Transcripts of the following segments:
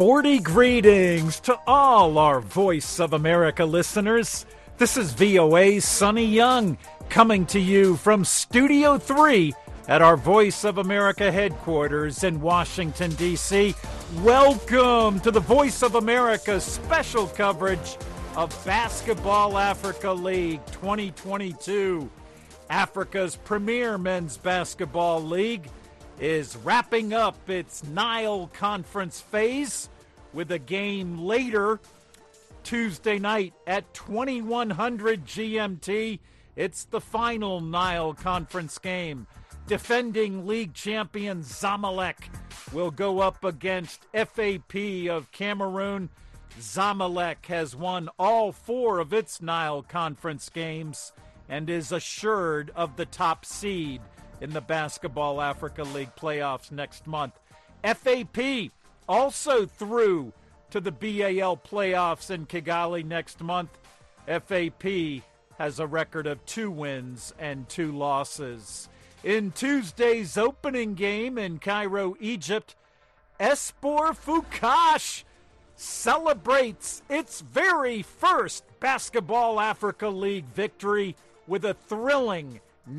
Sporty greetings to all our Voice of America listeners. This is VOA's Sonny Young coming to you from Studio 3 at our Voice of America headquarters in Washington, D.C. Welcome to the Voice of America special coverage of Basketball Africa League 2022. Africa's premier men's basketball league is wrapping up its Nile Conference phase with a game later Tuesday night at 2100 GMT. It's the final Nile Conference game. Defending league champion Zamalek will go up against FAP of Cameroon. Zamalek has won all 4 of its Nile Conference games and is assured of the top seed in the Basketball Africa League playoffs next month. FAP also through to the BAL playoffs in Kigali next month. FAP has a record of 2 wins and 2 losses. In Tuesday's opening game in Cairo, Egypt, Espoir Fukash celebrates its very first Basketball Africa League victory with a thrilling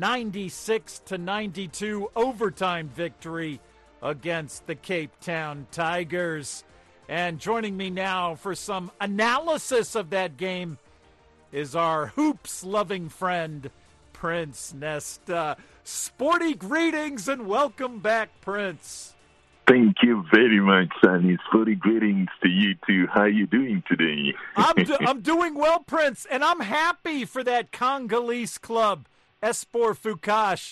96-92 overtime victory against the Cape Town Tigers. And joining me now for some analysis of that game is our hoops-loving friend, Prince Nesta. Sporty greetings and welcome back, Prince. Thank you very much, Sonny. Sporty greetings to you too. How are you doing today? I'm doing well, Prince, and I'm happy for that Congolese club, Espoir Fukash,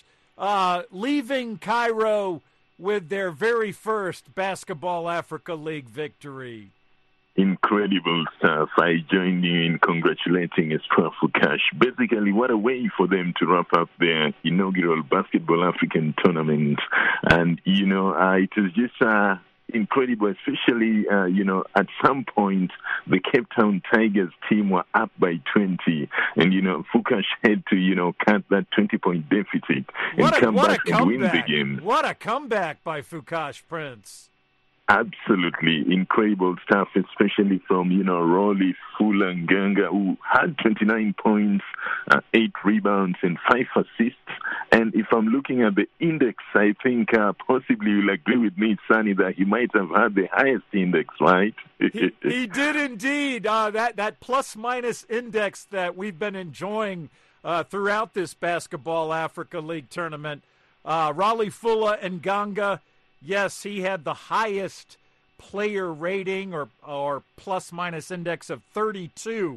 leaving Cairo with their very first Basketball Africa League victory. Incredible stuff. I join you in congratulating Espoir Fukash. Basically, what a way for them to wrap up their inaugural Basketball African tournament. And, it was just incredible, especially, at some point, the Cape Town Tigers team were up by 20. And, Fukash had to, cut that 20-point deficit and come back and win the game. What a comeback by Fukash, Prince. Absolutely incredible stuff, especially from, Rolly Fulanganga, who had 29 points, 8 rebounds, and 5 assists. And if I'm looking at the index, I think possibly you'll agree with me, Sonny, that he might have had the highest index, right? He did indeed. That plus-minus index that we've been enjoying throughout this Basketball Africa League tournament. Rolly Fulanganga, yes, he had the highest player rating or plus-minus index of 32.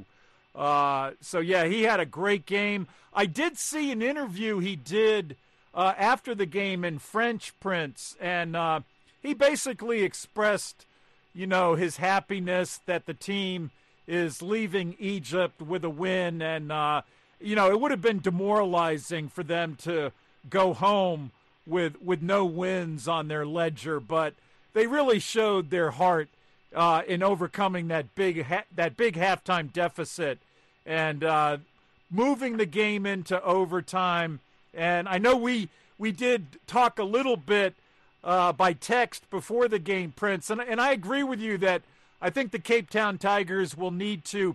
So, yeah, he had a great game. I did see an interview he did after the game in French, Prince, and he basically expressed, his happiness that the team is leaving Egypt with a win. And, it would have been demoralizing for them to go home with no wins on their ledger, but they really showed their heart in overcoming that big halftime deficit and moving the game into overtime. And I know we did talk a little bit by text before the game, Prince, and I agree with you that I think the Cape Town Tigers will need to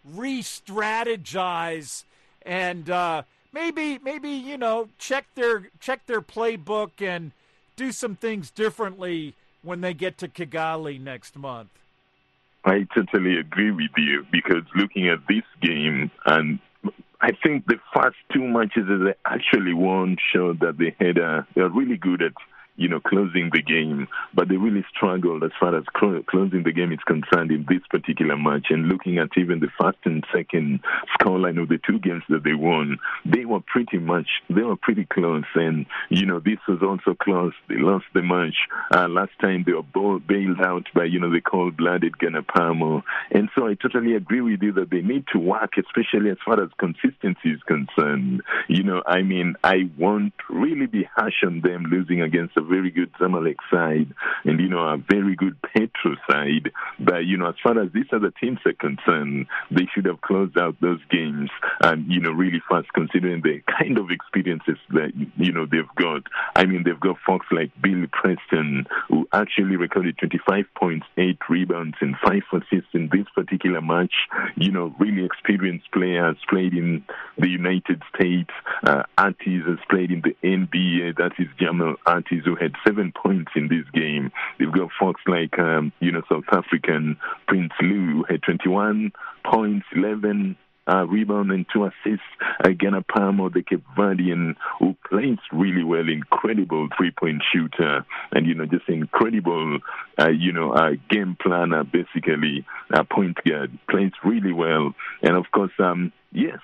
re-strategize and Maybe check their playbook and do some things differently when they get to Kigali next month. I totally agree with you because looking at this game, and I think the first 2 matches that they actually won showed that they're really good at closing the game, but they really struggled as far as closing the game is concerned in this particular match. And looking at even the first and second scoreline of the 2 games that they won, they were pretty close. And, this was also close. They lost the match. Last time they were bailed out by, the cold-blooded Ghana Pamo. And so I totally agree with you that they need to work, especially as far as consistency is concerned. I won't really be harsh on them losing against a very good Zamalek side and, a very good Petro side. But, as far as these other teams are concerned, they should have closed out those games, and really fast considering the kind of experiences that they've got. I mean, they've got folks like Billy Preston, who actually recorded 25 points, 8 rebounds, and 5 assists in this particular match. Really experienced players, played in the United States. Artis has played in the NBA. That is Jamal Artis, who had 7 points in this game. They've got folks like South African Prince Lou, who had 21 points, 11 rebound and 2 assists. Ghana Palmer, the Cape Verdean, who plays really well, incredible three-point shooter, and just incredible, game planner, basically, point guard, plays really well. And of course, yes.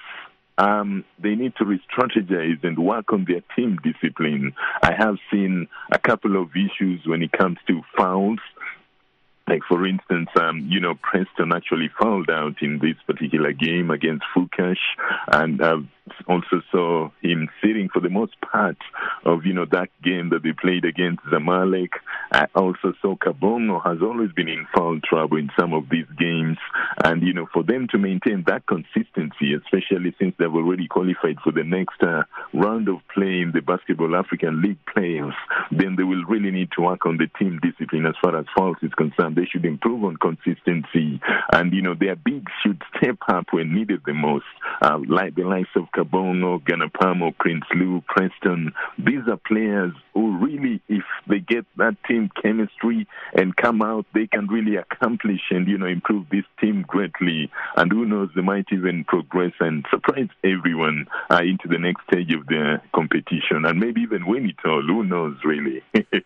They need to re-strategize and work on their team discipline. I have seen a couple of issues when it comes to fouls. Like, for instance, Preston actually fouled out in this particular game against Fukash, and also saw him sitting for the most part of, that game that they played against Zamalek. I also saw Kabongo has always been in foul trouble in some of these games. And, for them to maintain that consistency, especially since they've already qualified for the next round of play in the Basketball African League playoffs, then they will really need to work on the team discipline as far as fouls is concerned. They should improve on consistency. And, their bigs should step up when needed the most, like the likes of Kabongo, Ganapamo, Prince Lou, Preston. These are players who really, if they get that team chemistry and come out, they can really accomplish and, improve this team greatly. And who knows, they might even progress and surprise everyone into the next stage of their competition and maybe even win it all. Who knows, really?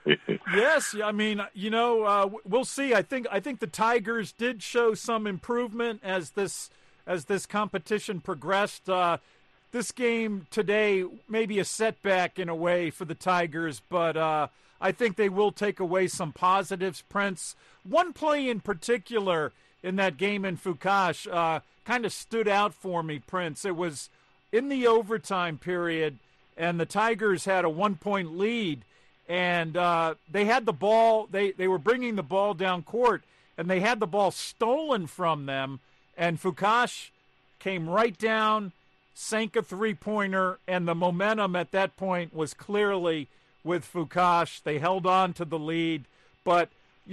Yes, I mean, we'll see. I think the Tigers did show some improvement as this competition progressed. This game today may be a setback in a way for the Tigers, but I think they will take away some positives, Prince. One play in particular in that game in Fukash kind of stood out for me, Prince. It was in the overtime period, and the Tigers had a 1-point lead, and they had the ball. They were bringing the ball down court, and they had the ball stolen from them, and Fukash came right down, sank a three-pointer, and the momentum at that point was clearly with Fukash. They held on to the lead. But,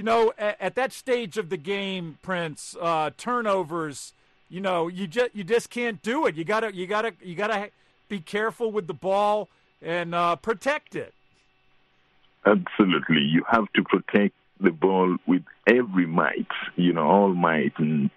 at that stage of the game, Prince, turnovers, you just can't do it. You gotta be careful with the ball and protect it. Absolutely. You have to protect the ball with every might, all might. And,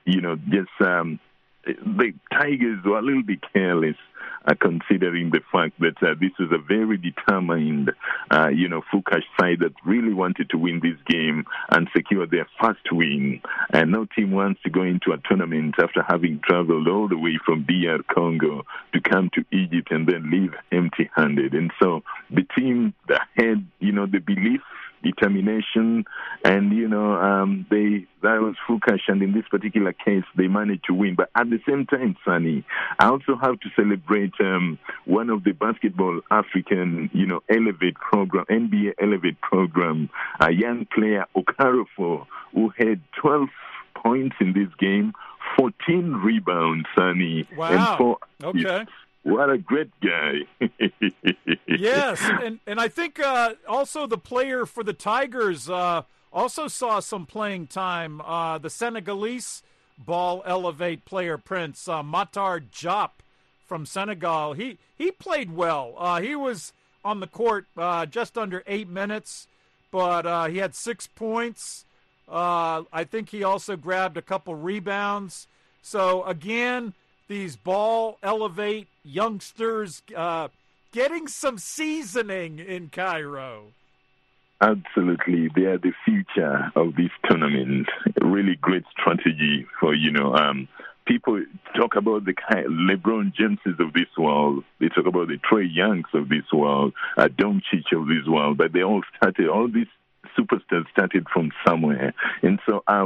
the Tigers were a little bit careless, considering the fact that this is a very determined, Fukash side that really wanted to win this game and secure their first win. And no team wants to go into a tournament after having traveled all the way from DR Congo to come to Egypt and then leave empty-handed. And so the team that had, the belief, determination, and that was Fukash, and in this particular case they managed to win. But at the same time, Sonny, I also have to celebrate one of the Basketball African Elevate program, NBA Elevate program, a young player, Okarofo, who had 12 points in this game, 14 rebounds, Sonny. Wow. And 4 okay. What a great guy. Yes, and I think also the player for the Tigers also saw some playing time. The Senegalese ball elevate player, Prince, Matar Diop from Senegal. He played well. He was on the court just under 8 minutes, but he had 6 points. I think he also grabbed a couple rebounds. So, again, these ball elevate youngsters getting some seasoning in Cairo. Absolutely. They are the future of this tournament. A really great strategy for, people talk about the LeBron Jameses of this world. They talk about the Trae Youngs of this world, Doncic of this world, but they all these superstars started from somewhere. And so with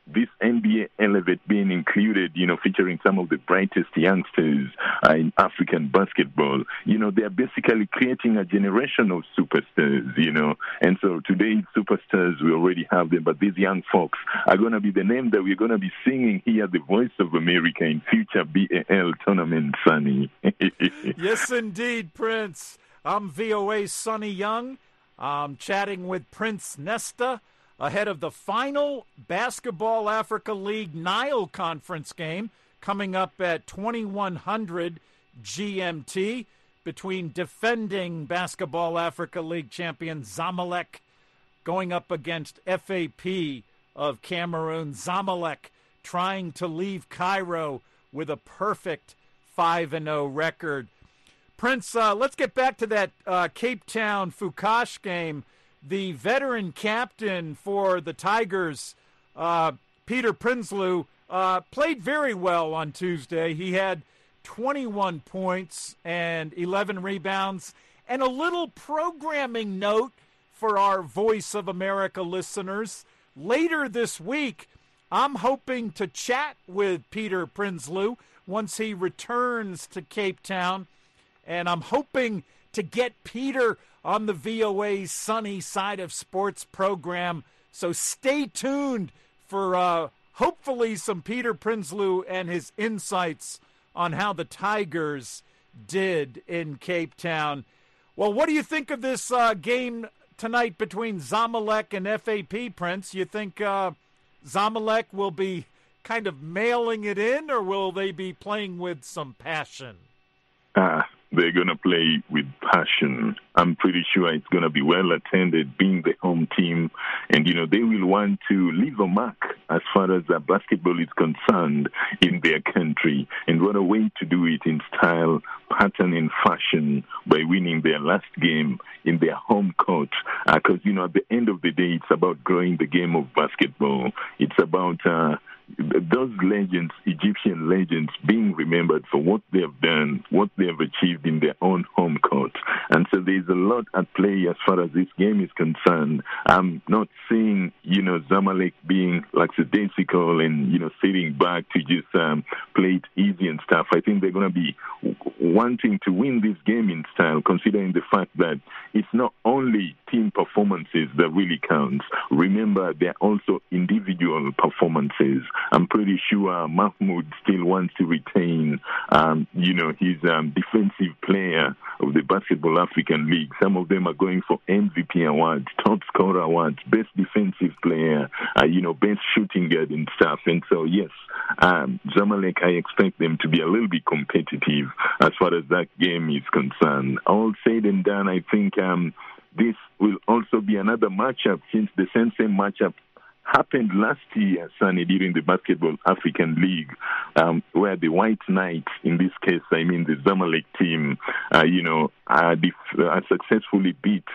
this NBA Elevate being included, featuring some of the brightest youngsters in African basketball, they're basically creating a generation of superstars, And so today's superstars, we already have them, but these young folks are going to be the name that we're going to be singing here at the Voice of America in future BAL tournaments, Sonny. Yes, indeed, Prince. I'm VOA's Sonny Young. I'm chatting with Prince Nesta ahead of the final Basketball Africa League Nile Conference game coming up at 2100 GMT between defending Basketball Africa League champion Zamalek going up against FAP of Cameroon. Zamalek trying to leave Cairo with a perfect 5-0 record. Prince, let's get back to that Cape Town Fukash game. The veteran captain for the Tigers, Peter Prinsloo, played very well on Tuesday. He had 21 points and 11 rebounds. And a little programming note for our Voice of America listeners. Later this week, I'm hoping to chat with Peter Prinsloo once he returns to Cape Town. And I'm hoping to get Peter on the VOA's Sunny Side of Sports program. So stay tuned for hopefully some Peter Prinsloo and his insights on how the Tigers did in Cape Town. Well, what do you think of this game tonight between Zamalek and FAP, Prince? You think Zamalek will be kind of mailing it in, or will they be playing with some passion? They're going to play with passion. I'm pretty sure it's going to be well attended, being the home team. And, they will want to leave a mark as far as basketball is concerned in their country. And what a way to do it in style, pattern, and fashion by winning their last game in their home court. Because, at the end of the day, it's about growing the game of basketball. It's about those legends, Egyptian legends, being remembered for what they have done, what they have achieved in their own home court. And so there's a lot at play as far as this game is concerned. I'm not seeing, Zamalek being lackadaisical and, sitting back to just play it easy and stuff. I think they're going to be wanting to win this game in style, considering the fact that it's not only team performances that really counts. Remember, they're also individual performances. I'm pretty sure Mahmoud still wants to retain, his defensive player of the Basketball African League. Some of them are going for MVP awards, top scorer awards, best defensive player, best shooting guard and stuff. And so, yes, Zamalek, I expect them to be a little bit competitive as far as that game is concerned. All said and done, I think this will also be another matchup, since the same matchup happened last year, Sunny, during the Basketball African League, where the White Knights, in this case, the Zamalek team, successfully beat,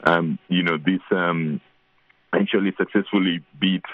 actually successfully beat,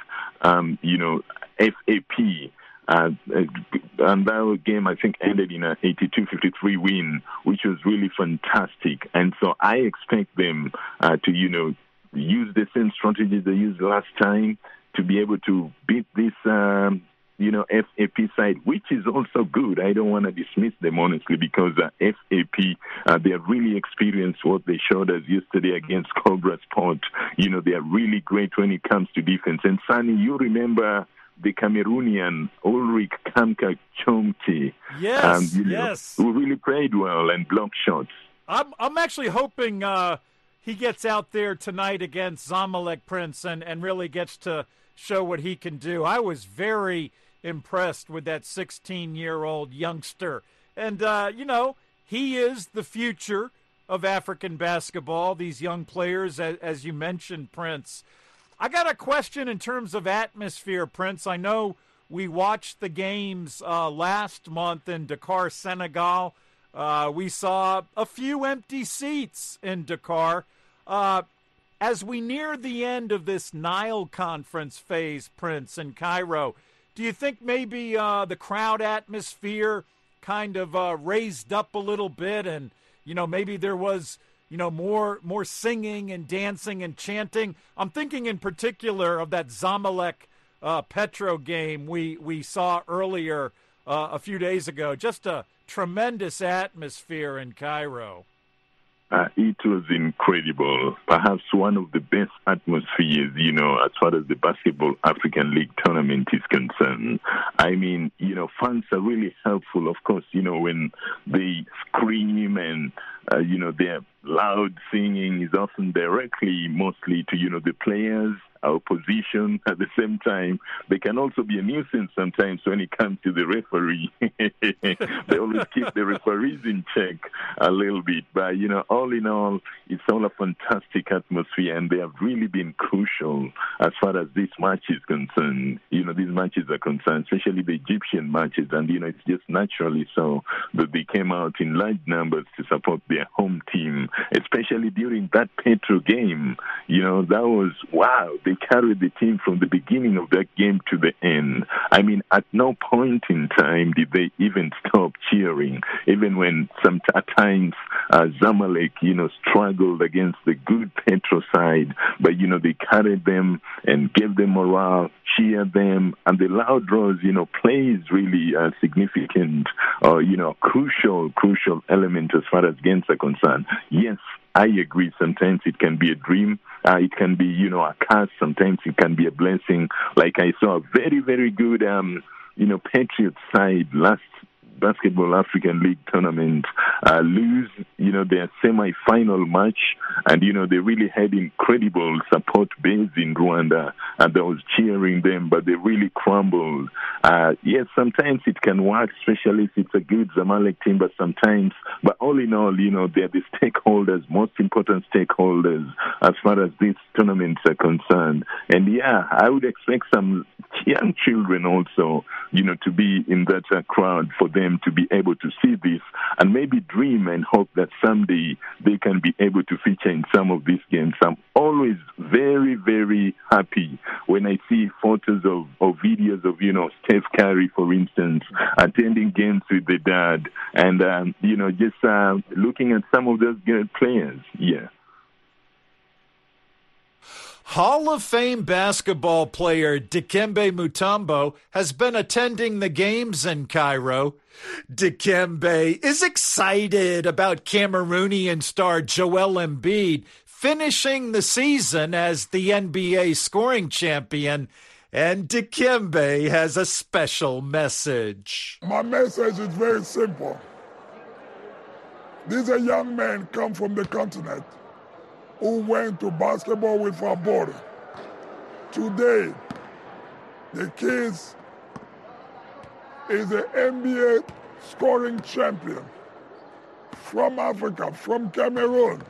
FAP. And that game, I think, ended in a 82-53 win, which was really fantastic. And so I expect them to, use the same strategies they used last time to be able to beat this, FAP side, which is also good. I don't want to dismiss them, honestly, because FAP, they are really experienced. What they showed us yesterday against Cobra Sport. They are really great when it comes to defense. And Sunny, you remember the Cameroonian Ulrich Kamka Chomti. Yes, yes. Who really played well and blocked shots. I'm actually hoping he gets out there tonight against Zamalek, Prince, and really gets to show what he can do. I was very impressed with that 16-year-old youngster. And, he is the future of African basketball, these young players, as you mentioned, Prince. I got a question in terms of atmosphere, Prince. I know we watched the games last month in Dakar, Senegal. We saw a few empty seats in Dakar. As we near the end of this Nile Conference phase, Prince, in Cairo, do you think maybe the crowd atmosphere kind of raised up a little bit, and maybe there was more singing and dancing and chanting? I'm thinking in particular of that Zamalek Petro game we saw earlier a few days ago. Just a tremendous atmosphere in Cairo. It was incredible. Perhaps one of the best atmospheres, as far as the Basketball African League tournament is concerned. I mean, fans are really helpful, of course, when they scream and, their loud singing is often directly, mostly to, the players, our opposition. At the same time, they can also be a nuisance sometimes when it comes to the referee. They always keep the referees in check a little bit. But, all in all, it's all a fantastic atmosphere, and they have really been crucial as far as this match is concerned. These matches are concerned, especially the Egyptian matches. And, it's just naturally so that they came out in large numbers to support their home team, especially during that Petro game. That was, wow. They carried the team from the beginning of that game to the end. I mean, at no point in time did they even stop cheering, even when at times Zamalek, struggled against the good Petro side. But, they carried them and gave them morale, cheered them, and the loud draws, plays really a significant, crucial element as far as games are concerned. Yes, I agree. Sometimes it can be a dream. It can be, a curse. Sometimes it can be a blessing. Like I saw a very, very good, Patriots side last Basketball African League tournament lose, their semi-final match, and, they really had incredible support base in Rwanda, and that was cheering them, but they really crumbled. Yes, sometimes it can work, especially if it's a good Zamalek team, but all in all, they're the stakeholders, most important stakeholders as far as these tournaments are concerned. And yeah, I would expect some young children also, to be in that crowd, for them to be able to see this and maybe dream and hope that someday they can be able to feature in some of these games. I'm always very, very happy when I see photos or videos of, Steph Curry, for instance, attending games with the dad and, just looking at some of those good players. Yeah. Hall of Fame basketball player Dikembe Mutombo has been attending the games in Cairo. Dikembe is excited about Cameroonian star Joel Embiid finishing the season as the NBA scoring champion, and Dikembe has a special message. My message is very simple. These are young men come from the continent who went to basketball with our border. Today, the kids is the NBA scoring champion from Africa, from Cameroon,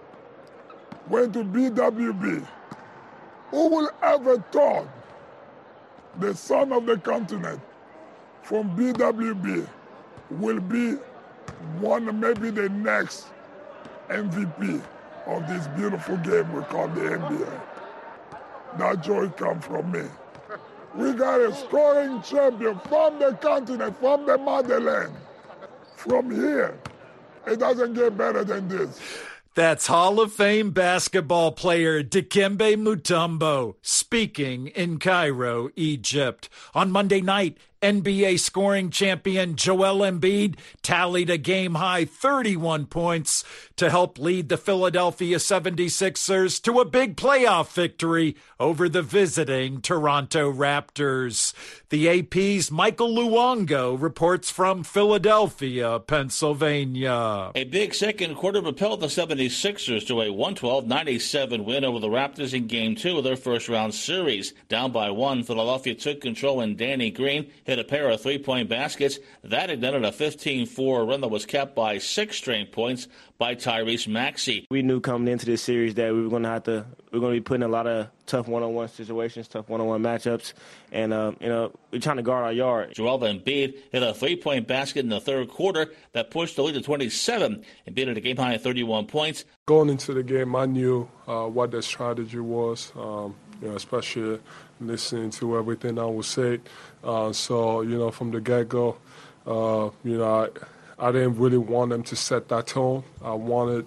went to BWB. Who will ever thought the son of the continent from BWB will be maybe the next MVP of this beautiful game we call the NBA. That joy comes from me. We got a scoring champion from the continent, from the motherland. From here, it doesn't get better than this. That's Hall of Fame basketball player Dikembe Mutombo speaking in Cairo, Egypt. On Monday night, NBA scoring champion Joel Embiid tallied a game-high 31 points to help lead the Philadelphia 76ers to a big playoff victory over the visiting Toronto Raptors. The AP's Michael Luongo reports from Philadelphia, Pennsylvania. A big second quarter propelled the 76ers to a 112-97 win over the Raptors in Game 2 of their first-round series. Down by 1, Philadelphia took control and Danny Green hit a pair of three-point baskets. That ignited a 15-4 run that was capped by 6 straight points by Tyrese Maxey. We knew coming into this series that we were going to be putting a lot of tough one-on-one situations, tough one-on-one matchups, and we're trying to guard our yard. Joel Embiid hit a three-point basket in the third quarter that pushed the lead to 27. Embiid had a game-high of 31 points. Going into the game, I knew what their strategy was, especially listening to everything I was saying. So, from the get-go, I didn't really want them to set that tone. I wanted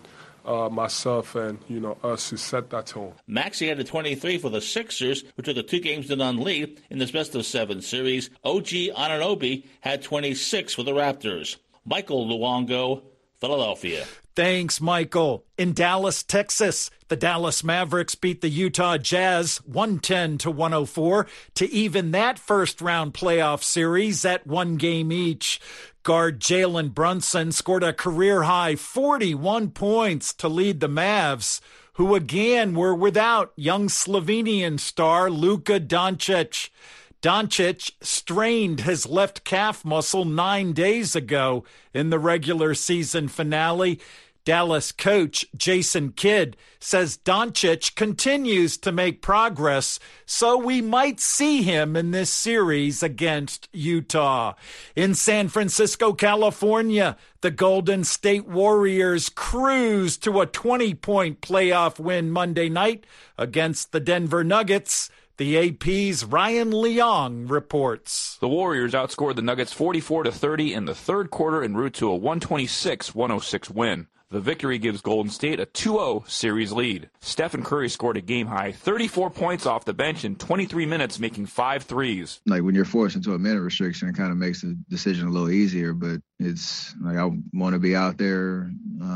myself and, us to set that tone. Maxey added 23 for the Sixers, who took a 2-games-to-none lead in this best-of-7 series. OG Anunoby had 26 for the Raptors. Michael Luongo, Philadelphia. Thanks, Michael. In Dallas, Texas, the Dallas Mavericks beat the Utah Jazz 110-104 to even that first-round playoff series at 1 game each. Guard Jalen Brunson scored a career-high 41 points to lead the Mavs, who again were without young Slovenian star Luka Doncic. Doncic strained his left calf muscle 9 days ago in the regular season finale. Dallas coach Jason Kidd says Doncic continues to make progress, so we might see him in this series against Utah. In San Francisco, California, the Golden State Warriors cruised to a 20-point playoff win Monday night against the Denver Nuggets. The AP's Ryan Leong reports. The Warriors outscored the Nuggets 44-30 in the third quarter en route to a 126-106 win. The victory gives Golden State a 2-0 series lead. Stephen Curry scored a game-high 34 points off the bench in 23 minutes, making 5 threes. Like, when you're forced into a minute restriction, it kind of makes the decision a little easier, but it's like I want to be out there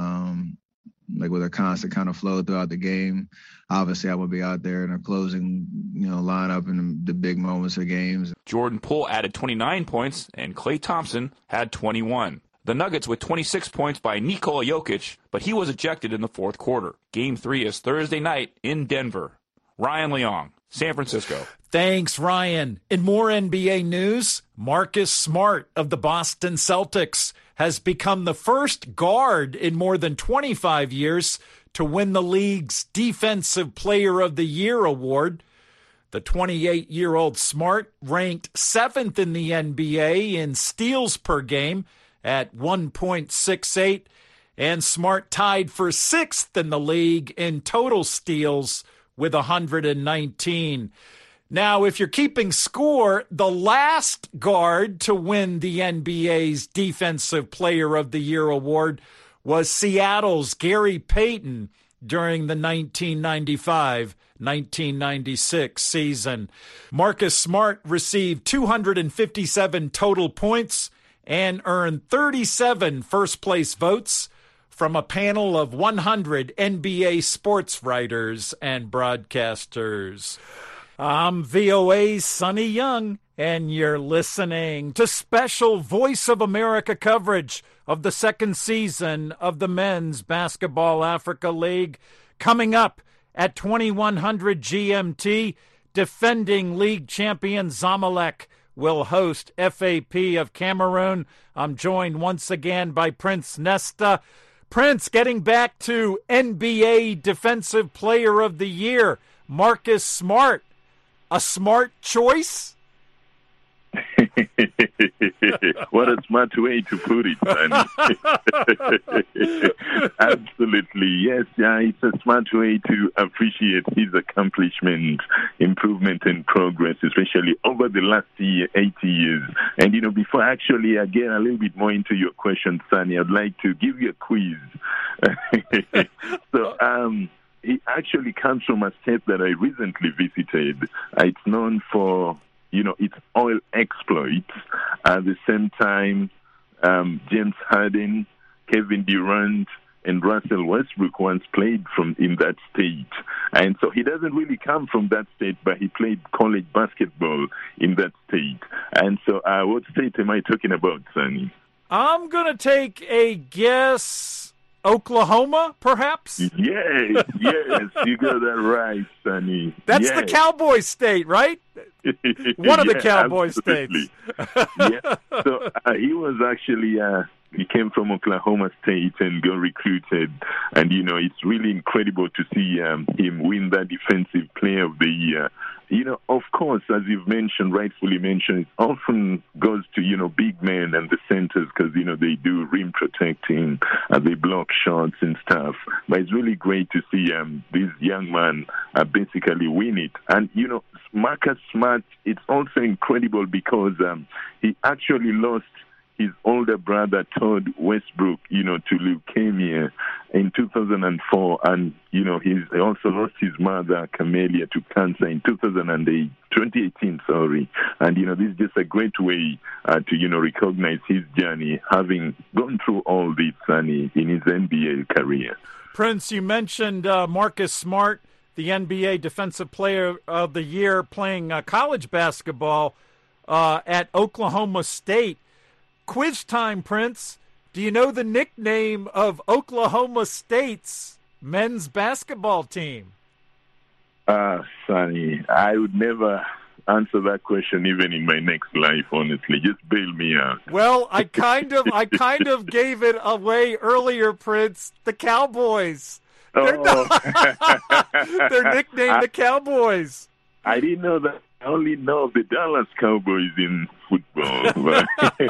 with a constant kind of flow throughout the game. Obviously, I will be out there in a closing, lineup in the big moments of games. Jordan Poole added 29 points, and Klay Thompson had 21. The Nuggets with 26 points by Nikola Jokic, but he was ejected in the fourth quarter. Game 3 is Thursday night in Denver. Ryan Leong, San Francisco. Thanks, Ryan. In more NBA news, Marcus Smart of the Boston Celtics has become the first guard in more than 25 years to win the league's Defensive Player of the Year award. The 28-year-old Smart ranked 7th in the NBA in steals per game at 1.68, and Smart tied for 6th in the league in total steals with 119. Now, if you're keeping score, the last guard to win the NBA's Defensive Player of the Year award was Seattle's Gary Payton during the 1995-1996 season. Marcus Smart received 257 total points and earned 37 first-place votes from a panel of 100 NBA sports writers and broadcasters. I'm VOA's Sonny Young, and you're listening to special Voice of America coverage of the second season of the Men's Basketball Africa League. Coming up at 2100 GMT, defending league champion Zamalek will host FAP of Cameroon. I'm joined once again by Prince Nesta. Prince, getting back to NBA Defensive Player of the Year, Marcus Smart. A smart choice? What a smart way to put it, Sonny. Absolutely, yes. It's a smart way to appreciate his accomplishment, improvement, and progress, especially over the last 80 years. And, before actually I get a little bit more into your question, Sonny, I'd like to give you a quiz. It actually comes from a state that I recently visited. It's known for its oil exploits. At the same time, James Harden, Kevin Durant, and Russell Westbrook once played in that state. And so he doesn't really come from that state, but he played college basketball in that state. And so what state am I talking about, Sonny? I'm going to take a guess. Oklahoma, perhaps? Yes, you got that right, Sonny. That's the Cowboy state, right? One of the Cowboy states. Yeah. So he was actually, he came from Oklahoma State and got recruited. And, it's really incredible to see him win that Defensive Player of the Year. Of course, as you've rightfully mentioned, it often goes to, big men and the centers because, they do rim protecting, they block shots and stuff. But it's really great to see this young man basically win it. And, Marcus Smart, it's also incredible because he actually lost his older brother, Todd Westbrook, to leukemia. in 2004, and he also lost his mother Camelia to cancer in 2018. And this is just a great way to recognize his journey, having gone through all this in his NBA career. Prince, you mentioned Marcus Smart, the NBA Defensive Player of the Year, playing college basketball at Oklahoma State. Quiz time, Prince. Do you know the nickname of Oklahoma State's men's basketball team? Sonny, I would never answer that question even in my next life, honestly. Just bail me out. Well, I kind of gave it away earlier, Prince. The Cowboys. They're nicknamed the Cowboys. I didn't know that. I only know the Dallas Cowboys in football.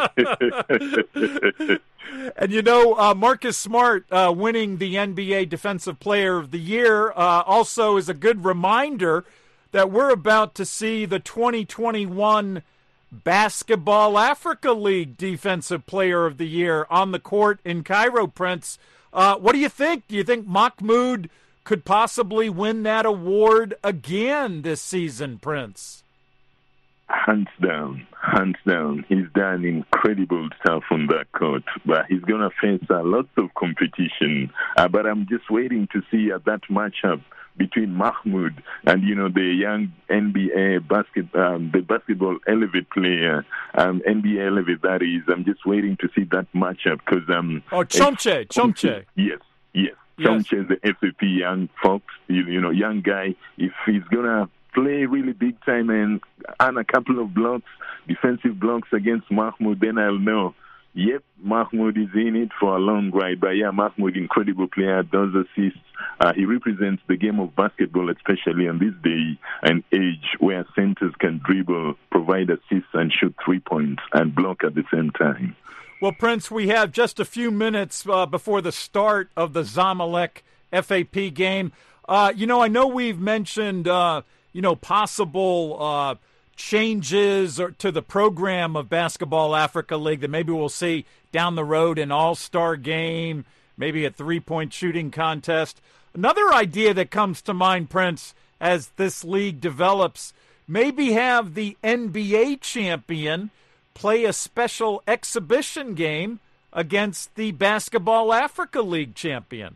And Marcus Smart winning the NBA Defensive Player of the Year also is a good reminder that we're about to see the 2021 Basketball Africa League Defensive Player of the Year on the court in Cairo, Prince. What do you think? Do you think Mahmoud could possibly win that award again this season, Prince? Hands down. He's done incredible stuff on that court, but he's going to face lots of competition. But I'm just waiting to see that matchup between Mahmoud and, the young NBA the basketball elevate player, NBA elevate, that is. I'm just waiting to see that matchup because... Chomche. Yes. Chomche, the FAP young fox, young guy. If he's going to play really big time and earn a couple of defensive blocks against Mahmoud, then I'll know. Yep, Mahmoud is in it for a long ride. But yeah, Mahmoud, incredible player, does assists. He represents the game of basketball, especially on this day and age where centers can dribble, provide assists, and shoot 3 points and block at the same time. Well, Prince, we have just a few minutes before the start of the Zamalek FAP game. I know we've mentioned, possible changes to the program of Basketball Africa League that maybe we'll see down the road, an all-star game, maybe a three-point shooting contest. Another idea that comes to mind, Prince, as this league develops, maybe have the NBA champion play a special exhibition game against the Basketball Africa League champion.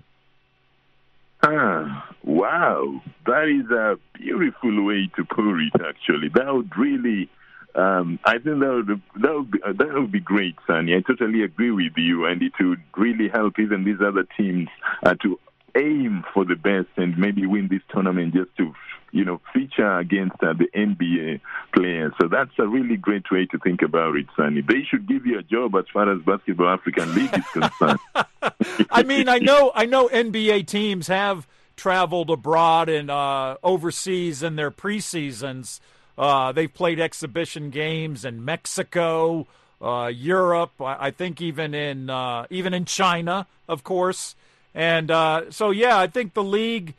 Wow. That is a beautiful way to put it, actually. That would really, I think that would be great, Sonny. I totally agree with you, and it would really help even these other teams to aim for the best and maybe win this tournament just to, feature against the NBA players. So that's a really great way to think about it, Sonny. They should give you a job as far as Basketball African League is concerned. I mean, I know NBA teams have traveled abroad and overseas in their preseasons. They've played exhibition games in Mexico, Europe, I think even in China, of course. And so, yeah, I think the league,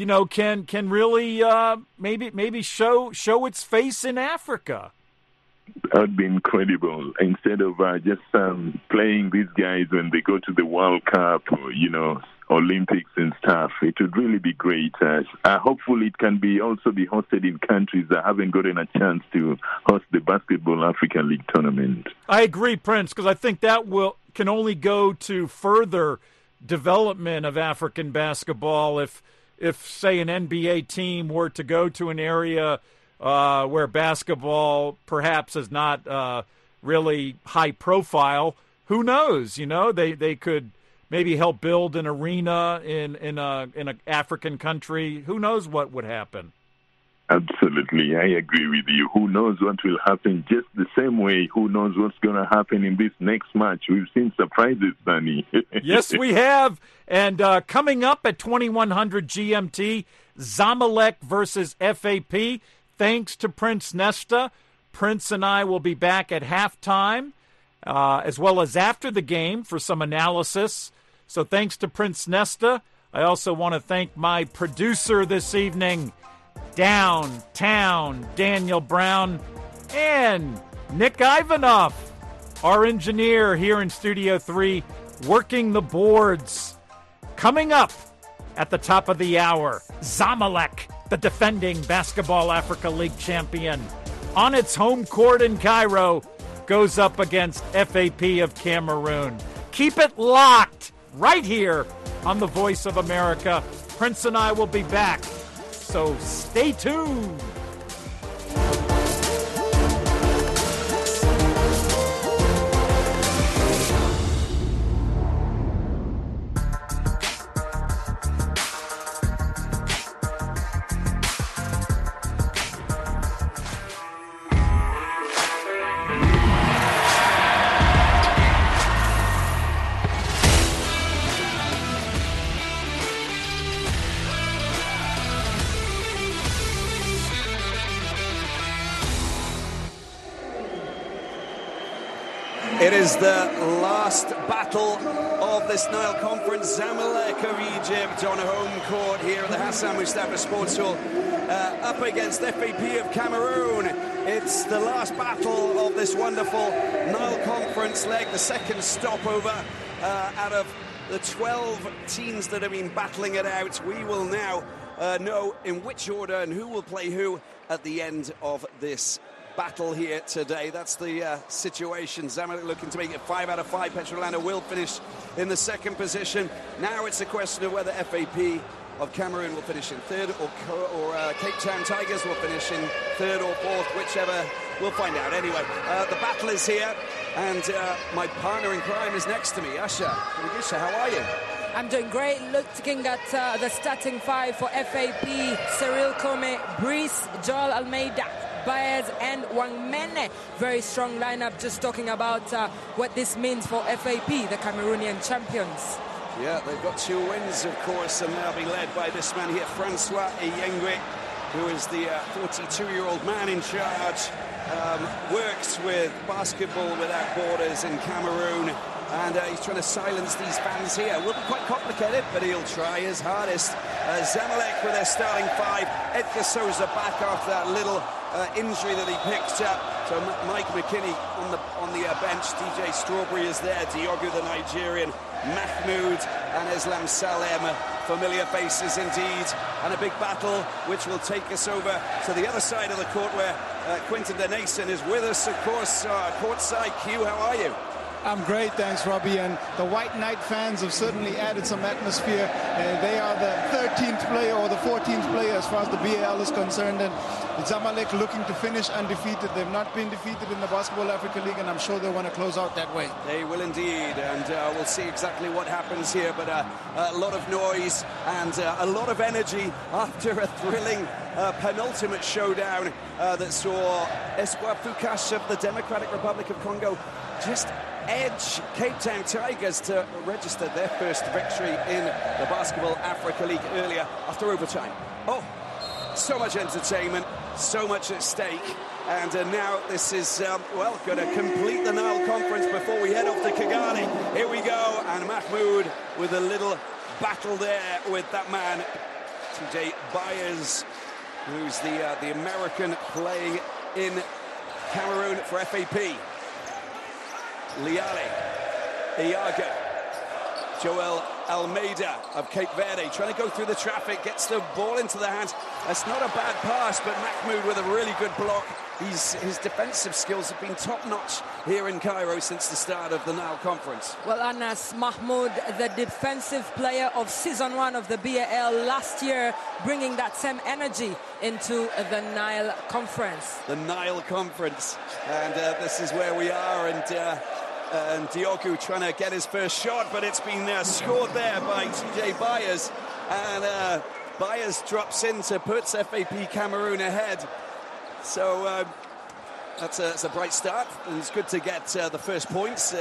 can really maybe show its face in Africa. That would be incredible. Instead of just playing these guys when they go to the World Cup or, Olympics and stuff, it would really be great. Hopefully it can also be hosted in countries that haven't gotten a chance to host the Basketball African League tournament. I agree, Prince, because I think that can only go to further development of African basketball if say, an NBA team were to go to an area where basketball perhaps is not really high profile. Who knows? They could maybe help build an arena in an African country. Who knows what would happen? Absolutely. I agree with you. Who knows what will happen? Just the same way, who knows what's going to happen in this next match? We've seen surprises, Sonny. Yes, we have. And coming up at 2100 GMT, Zamalek versus FAP. Thanks to Prince Nesta. Prince and I will be back at halftime, as well as after the game for some analysis. So thanks to Prince Nesta. I also want to thank my producer this evening, Downtown Daniel Brown, and Nick Ivanoff, our engineer here in Studio 3, working the boards. Coming up at the top of the hour, Zamalek, the defending Basketball Africa League champion, on its home court in Cairo, goes up against FAP of Cameroon. Keep it locked right here on the Voice of America. Prince and I will be back, so stay tuned. It is the last battle of this Nile Conference. Zamalek of Egypt on home court here at the Hassan Mustafa Sports Hall, up against FAP of Cameroon. It's the last battle of this wonderful Nile Conference leg, the second stopover out of the 12 teams that have been battling it out. We will now know in which order and who will play who at the end of this battle here today. That's the situation. Zamalek looking to make it 5 out of 5. Petrolana will finish in the second position. Now it's a question of whether FAP of Cameroon will finish in third or Cape Town Tigers will finish in third or fourth, whichever. We'll find out anyway. The battle is here, and my partner in crime is next to me. Asha, how are you? I'm doing great. Looking at the starting five for FAP: Cyril Kome, Brice, Joel Almeida, Baez and Wang Mene. Very strong lineup. Just talking about what this means for FAP, the Cameroonian champions. Yeah, they've got 2 wins, of course, and they'll be led by this man here, Francois Eyengwe, who is the 42-year-old man in charge. Works with Basketball Without Borders in Cameroon, and he's trying to silence these fans here. Will be quite complicated, but he'll try his hardest. Zamalek with their starting 5. Edgar Souza back after that little injury that he picked up. So Mike McKinney on the bench. DJ Strawberry is there. Diogo the Nigerian. Mahmoud and Islam Salem. Familiar faces indeed. And a big battle which will take us over to the other side of the court where Quinton Denason is with us, of course. Courtside. Q, how are you? I'm great, thanks, Robbie. And the White Knight fans have certainly added some atmosphere. They are the 13th player or the 14th player as far as the BAL is concerned. And Zamalek looking to finish undefeated. They've not been defeated in the Basketball Africa League, and I'm sure they want to close out that way. They will indeed, and we'll see exactly what happens here. But a lot of noise and a lot of energy after a thrilling penultimate showdown that saw Espoir Fukash of the Democratic Republic of Congo just edge Cape Town Tigers to register their first victory in the Basketball Africa League earlier after overtime. Oh, so much entertainment, so much at stake, and now this is, going to complete the Nile Conference before we head off to Kigali. Here we go, and Mahmoud with a little battle there with that man, TJ Byers, who's the American playing in Cameroon for FAP. Liale, Iago, Joel Almeida of Cape Verde trying to go through the traffic, gets the ball into the hands. That's not a bad pass, but Mahmoud with a really good block. His defensive skills have been top-notch here in Cairo since the start of the Nile Conference. Well, Anas, Mahmoud, the defensive player of Season 1 of the BAL last year, bringing that same energy into the Nile Conference. The Nile Conference, and this is where we are, and Dioku trying to get his first shot, but it's been scored there by TJ Byers, and Byers drops in to put FAP Cameroon ahead. So that's a bright start, and it's good to get the first points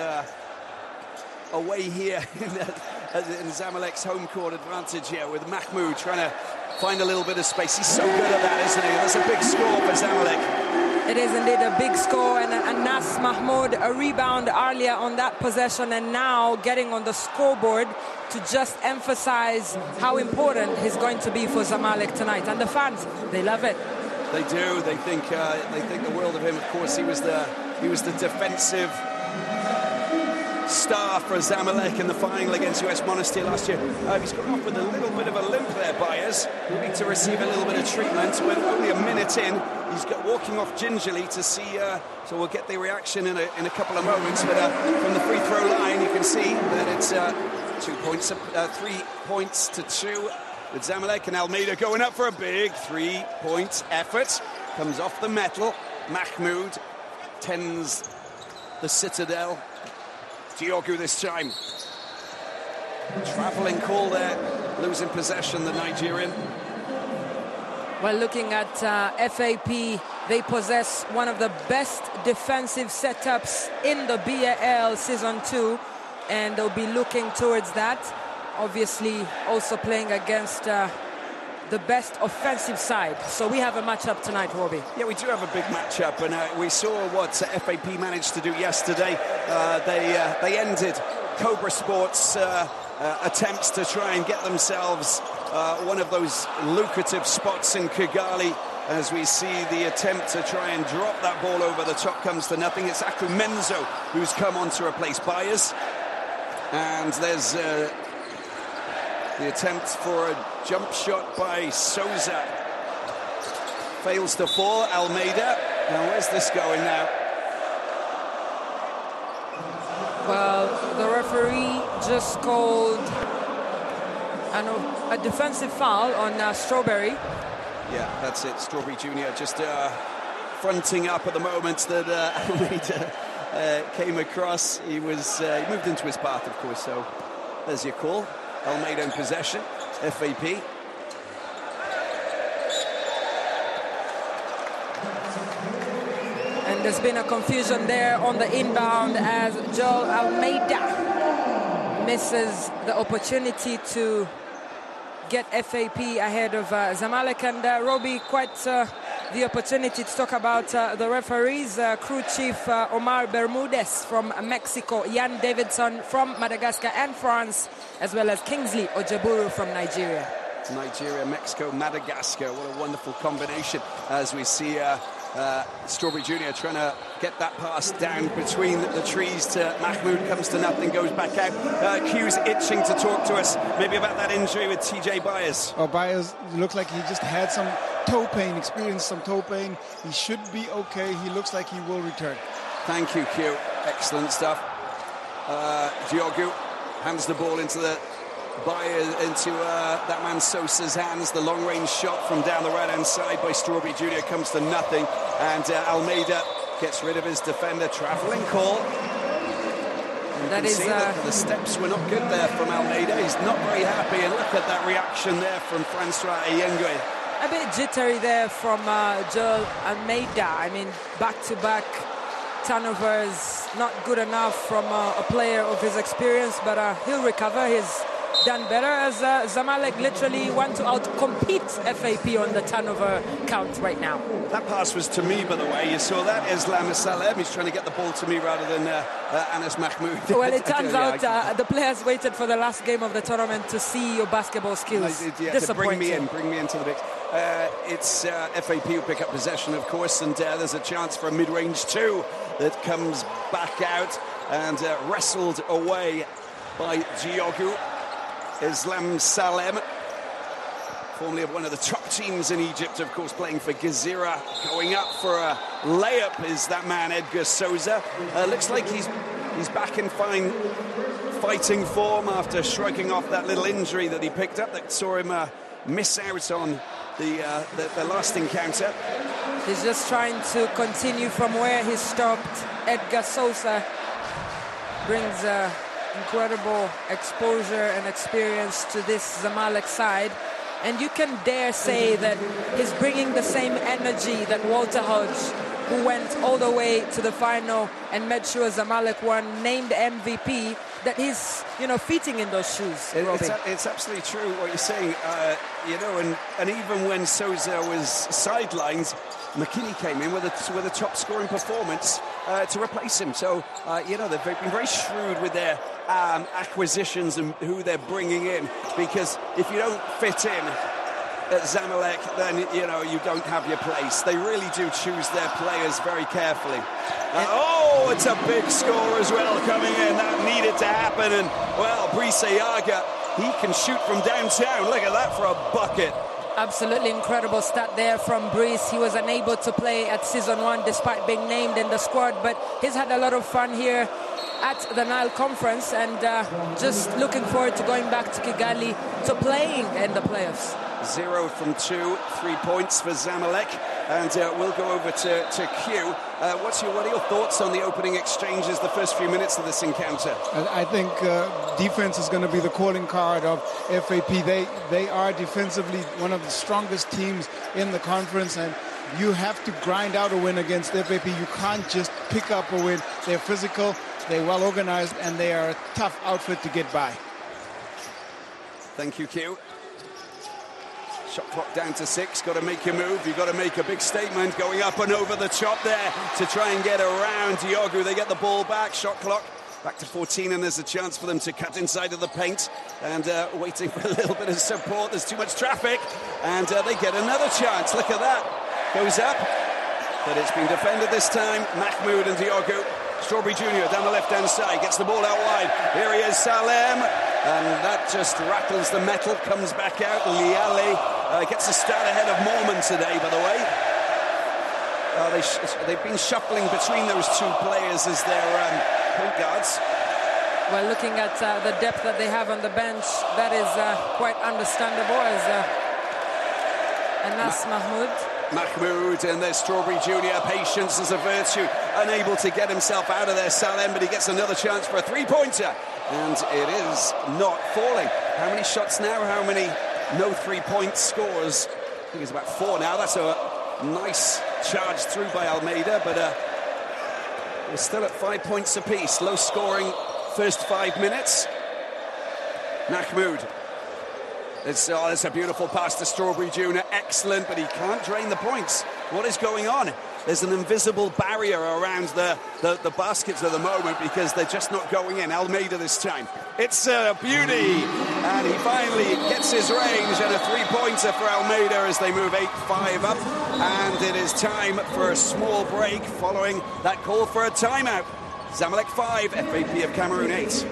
away here in Zamalek's home court advantage here, with Mahmoud trying to find a little bit of space. He's so good at that, isn't he? That's a big score for Zamalek. It is indeed a big score, and Anas Mahmoud a rebound earlier on that possession, and now getting on the scoreboard to just emphasize how important he's going to be for Zamalek tonight. And the fans, they love it. They do. They think the world of him. Of course, he was the defensive star for Zamalek in the final against US Monastir last year. He's gone off with a little bit of a limp there, Byers. He'll need to receive a little bit of treatment. We're only a minute in. He's walking off gingerly to see, so we'll get the reaction in a couple of moments. But from the free throw line, you can see that it's 3 points to 2 with Zamalek, and Almeida going up for a big 3-point effort. Comes off the metal. Mahmoud tends the citadel. Diogu this time. Travelling call there, losing possession, the Nigerian. Well, looking at FAP, they possess one of the best defensive setups in the BAL Season 2, and they'll be looking towards that. Obviously, also playing against the best offensive side. So we have a matchup tonight, Robbie. Yeah, we do have a big matchup, and we saw what FAP managed to do yesterday. They ended Cobra Sports' attempts to try and get themselves one of those lucrative spots in Kigali. As we see the attempt to try and drop that ball over the top comes to nothing. It's Aku Menzo who's come on to replace Byers. And there's the attempt for a jump shot by Souza. Fails to fall. Almeida. Now, where's this going now? Well, the referee just called a defensive foul on Strawberry. Yeah, that's it. Strawberry Jr. just fronting up at the moment that Almeida came across. He moved into his path, of course, so there's your call. Almeida in possession, FAP. And there's been a confusion there on the inbound as Joel Almeida misses the opportunity to get FAP ahead of Zamalek. And Robbie, quite the opportunity to talk about the referees. Crew Chief Omar Bermudez from Mexico, Jan Davidson from Madagascar and France, as well as Kingsley Ojeburu from Nigeria. Nigeria, Mexico, Madagascar. What a wonderful combination as we see Strawberry Jr. trying to get that pass down between the trees to Mahmoud, comes to nothing, goes back out. Q's itching to talk to us maybe about that injury with TJ Byers. Oh, Byers looked like he just had some toe pain, experienced some toe pain. He should be okay. He looks like he will return. Thank you, Q. Excellent stuff. Diogu hands the ball into that man Sosa's hands. The long-range shot from down the right-hand side by Strawberry Jr. comes to nothing, and Almeida gets rid of his defender. Travelling call. That is the steps were not good there from Almeida. He's not very happy, and look at that reaction there from Francois Eyengwe. A bit jittery there from Joel Almeida. I mean, back-to-back turnovers, not good enough from a player of his experience, but he'll recover. He's done better as Zamalek literally want to outcompete FAP on the turnover count right now. That pass was to me, by the way. You saw that. Islam Salem, he's trying to get the ball to me rather than Anas Mahmoud. Well, it turns out the players waited for the last game of the tournament to see your basketball skills. To bring me into the mix. It's FAP who pick up possession, of course, and there's a chance for a mid-range two that comes back out and wrestled away by Diogu. Islam Salem, formerly of one of the top teams in Egypt, of course, playing for Gezira. Going up for a layup is that man, Edgar Souza. Looks like he's back in fine fighting form after shrugging off that little injury that he picked up that saw him miss out on the last encounter. He's just trying to continue from where he stopped. Edgar Souza brings incredible exposure and experience to this Zamalek side, and you can dare say that he's bringing the same energy that Walter Hodge, who went all the way to the final and made sure Zamalek won, named MVP, that he's fitting in those shoes. It's absolutely true what you're saying, and even when Souza was sidelined, McKinney came in with a top scoring performance to replace him. So they've been very shrewd with their acquisitions and who they're bringing in, because if you don't fit in, at Zamalek, then, you know, you don't have your place. They really do choose their players very carefully. It's a big score as well coming in. That needed to happen. And, well, Brice Yaga, he can shoot from downtown. Look at that for a bucket. Absolutely incredible stat there from Brice. He was unable to play at Season 1 despite being named in the squad, but he's had a lot of fun here at the Nile Conference, and just looking forward to going back to Kigali to playing in the playoffs. 0 from 2, 3 points for Zamalek, and we'll go over to Q. What are your thoughts on the opening exchanges, the first few minutes of this encounter? I think defense is going to be the calling card of FAP. They are defensively one of the strongest teams in the conference, and you have to grind out a win against FAP. You can't just pick up a win. They're physical, they're well organized, and they are a tough outfit to get by. Thank you, Q. Shot clock down to 6. Got to make your move. You've got to make a big statement. Going up and over the top there to try and get around Diogu. They get the ball back. Shot clock back to 14, and there's a chance for them to cut inside of the paint. And waiting for a little bit of support. There's too much traffic. And they get another chance. Look at that. Goes up. But it's been defended this time. Mahmoud and Diogu. Strawberry Jr. down the left-hand side. Gets the ball out wide. Here he is, Salem. And that just rattles the metal. Comes back out. Liale gets a start ahead of Mormon today, by the way. They've been shuffling between those two players as their point guards. Well, looking at the depth that they have on the bench, that is quite understandable as Anas Mahmoud and their Strawberry Jr. Patience is a virtue. Unable to get himself out of there, Salem, but he gets another chance for a three-pointer. And it is not falling. How many shots now? How many no three-point scores? I think it's about 4 now. That's a nice charge through by Almeida, but we're still at 5 points apiece. Low scoring first 5 minutes. Mahmoud. It's a beautiful pass to Strawberry Jr. Excellent, but he can't drain the points. What is going on? There's an invisible barrier around the baskets at the moment because they're just not going in. Almeida this time. It's a beauty. And he finally gets his range, and a three-pointer for Almeida as they move 8-5 up. And it is time for a small break following that call for a timeout. Zamalek 5, FAP of Cameroon 8.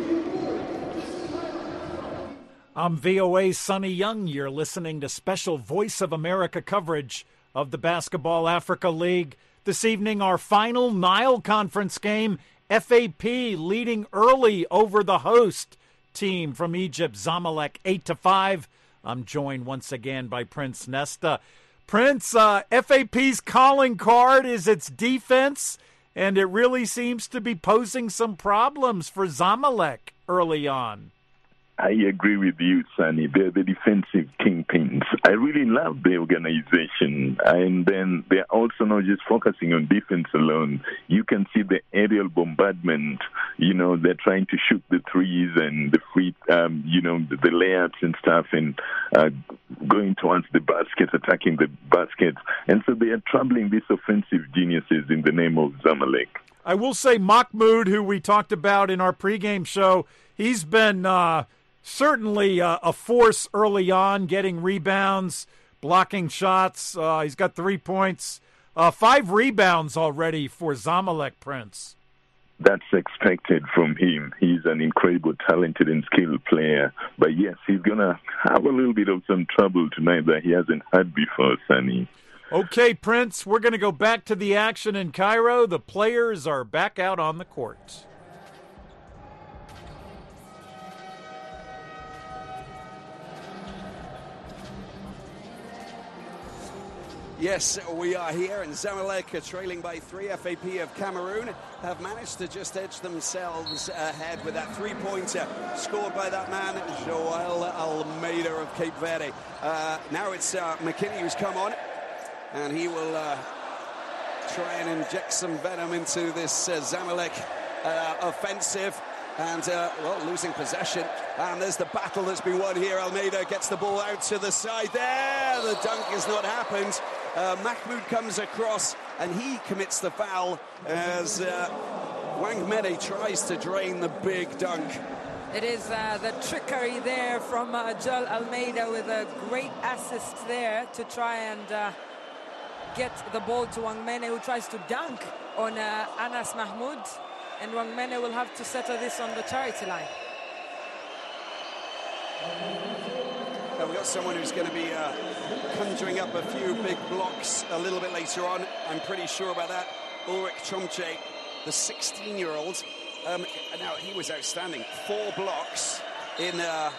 I'm VOA's Sonny Young. You're listening to special Voice of America coverage of the Basketball Africa League. This evening, our final Nile Conference game, FAP leading early over the host team from Egypt, Zamalek, 8-5. I'm joined once again by Prince Nesta. Prince, FAP's calling card is its defense, and it really seems to be posing some problems for Zamalek early on. I agree with you, Sonny. They're the defensive kingpins. I really love the organization. And then they're also not just focusing on defense alone. You can see the aerial bombardment. You know, they're trying to shoot the threes and the free, the layups and stuff, and going towards the baskets, attacking the baskets. And so they are troubling these offensive geniuses in the name of Zamalek. I will say Mahmoud, who we talked about in our pregame show, he's been certainly a force early on, getting rebounds, blocking shots. He's got 3 points, 5 rebounds already for Zamalek, Prince. That's expected from him. He's an incredible, talented and skilled player. But yes, he's going to have a little bit of some trouble tonight that he hasn't had before, Sonny. Okay, Prince, we're going to go back to the action in Cairo. The players are back out on the court. Yes, we are here, and Zamalek are trailing by 3. FAP of Cameroon have managed to just edge themselves ahead with that three-pointer scored by that man, Joel Almeida of Cape Verde. Now it's McKinney who's come on, and he will try and inject some venom into this Zamalek offensive. And, losing possession. And there's the battle that's been won here. Almeida gets the ball out to the side there. The dunk has not happened. Mahmoud comes across, and he commits the foul as Wang Mene tries to drain the big dunk. It is the trickery there from Joel Almeida with a great assist there to try and get the ball to Wangmene, who tries to dunk on Anas Mahmoud, and Wangmene will have to settle this on the charity line. We've got someone who's going to be conjuring up a few big blocks a little bit later on. I'm pretty sure about that. Ulrich Chomche, the 16-year-old. Now, he was outstanding. 4 blocks in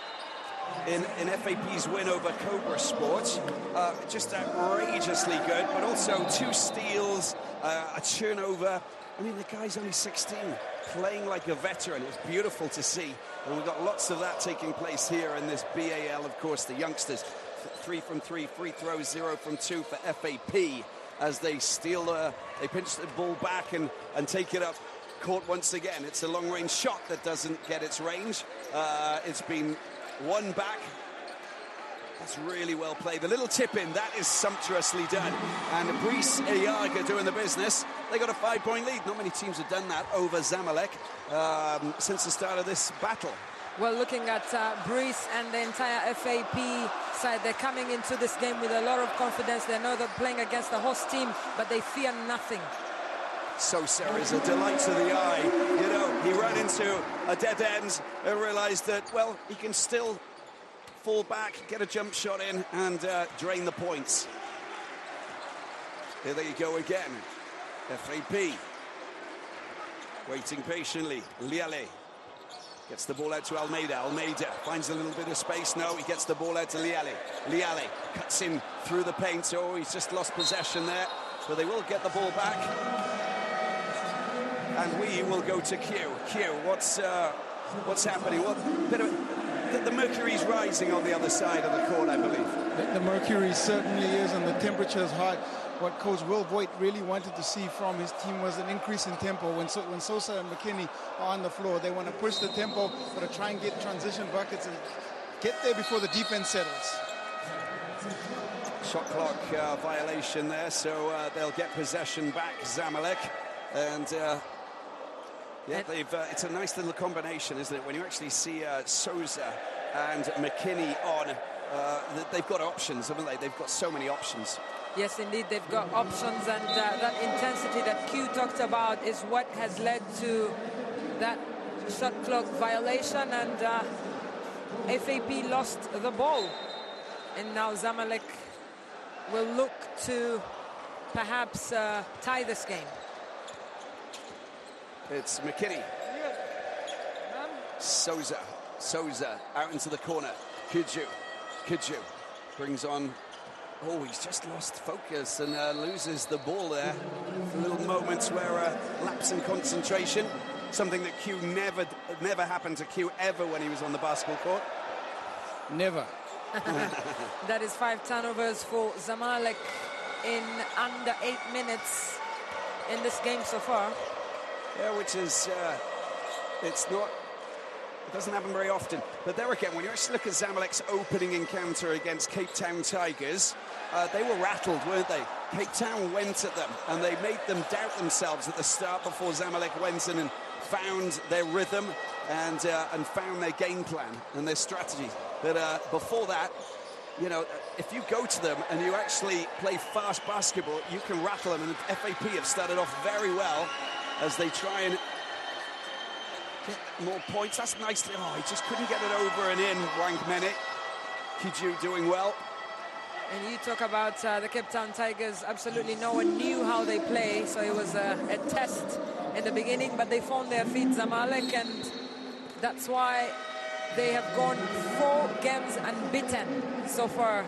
FAP's win over Cobra Sports. Just outrageously good, but also 2 steals, a turnover. I mean, the guy's only 16, playing like a veteran. It was beautiful to see. And we've got lots of that taking place here in this BAL, of course, the youngsters. 3 from 3 free throws, 0 from 2 for FAP as they steal, they pinch the ball back and take it up court once again. It's a long-range shot that doesn't get its range. It's been won back. That's really well played. The little tip-in, that is sumptuously done. And Brice Ayaga doing the business. They got a 5-point lead. Not many teams have done that over Zamalek since the start of this battle. Well, looking at Brice and the entire FAP side, they're coming into this game with a lot of confidence. They know they're playing against the host team, but they fear nothing. Sosa is a delight to the eye. You know, he ran into a dead end and realised that, well, he can still fall back, get a jump shot in, and drain the points. Here they go again. FAP waiting patiently. Liale gets the ball out to Almeida. Almeida finds a little bit of space. No, he gets the ball out to Liale. Liale cuts in through the paint. Oh, he's just lost possession there, but they will get the ball back. And we will go to Q. Q, what's happening? What bit of the mercury's rising on the other side of the court, I believe. The mercury certainly is, and the temperature is hot. What Coach Will Voigt really wanted to see from his team was an increase in tempo. When Sosa and McKinney are on the floor, they want to push the tempo, but to try and get transition buckets and get there before the defense settles. Shot clock violation there, so they'll get possession back, Zamalek. And yeah, it's a nice little combination, isn't it? When you actually see Sosa and McKinney on, they've got options, haven't they? They've got so many options. Yes, indeed, they've got options, and that intensity that Q talked about is what has led to that shot clock violation, and FAP lost the ball. And now Zamalek will look to perhaps tie this game. It's McKinney. Sosa out into the corner. Kidju brings on. Oh, he's just lost focus and loses the ball there. Little moments where lapse in concentration. Something that Q never happened to Q ever when he was on the basketball court. Never. That is 5 turnovers for Zamalek in under 8 minutes in this game so far. Yeah, which is, it doesn't happen very often. But there again, when you actually look at Zamalek's opening encounter against Cape Town Tigers, they were rattled, weren't they? Cape Town went at them, and they made them doubt themselves at the start before Zamalek went in and found their rhythm and found their game plan and their strategy. But before that, you know, if you go to them and you actually play fast basketball, you can rattle them. And FAP have started off very well as they try and get more points. That's nicely. Oh, he just couldn't get it over and in. Wangmene. Kidju doing well. And you talk about the Cape Town Tigers. Absolutely no one knew how they play, so it was a test in the beginning, but they found their feet, Zamalek, and that's why they have gone 4 games unbeaten so far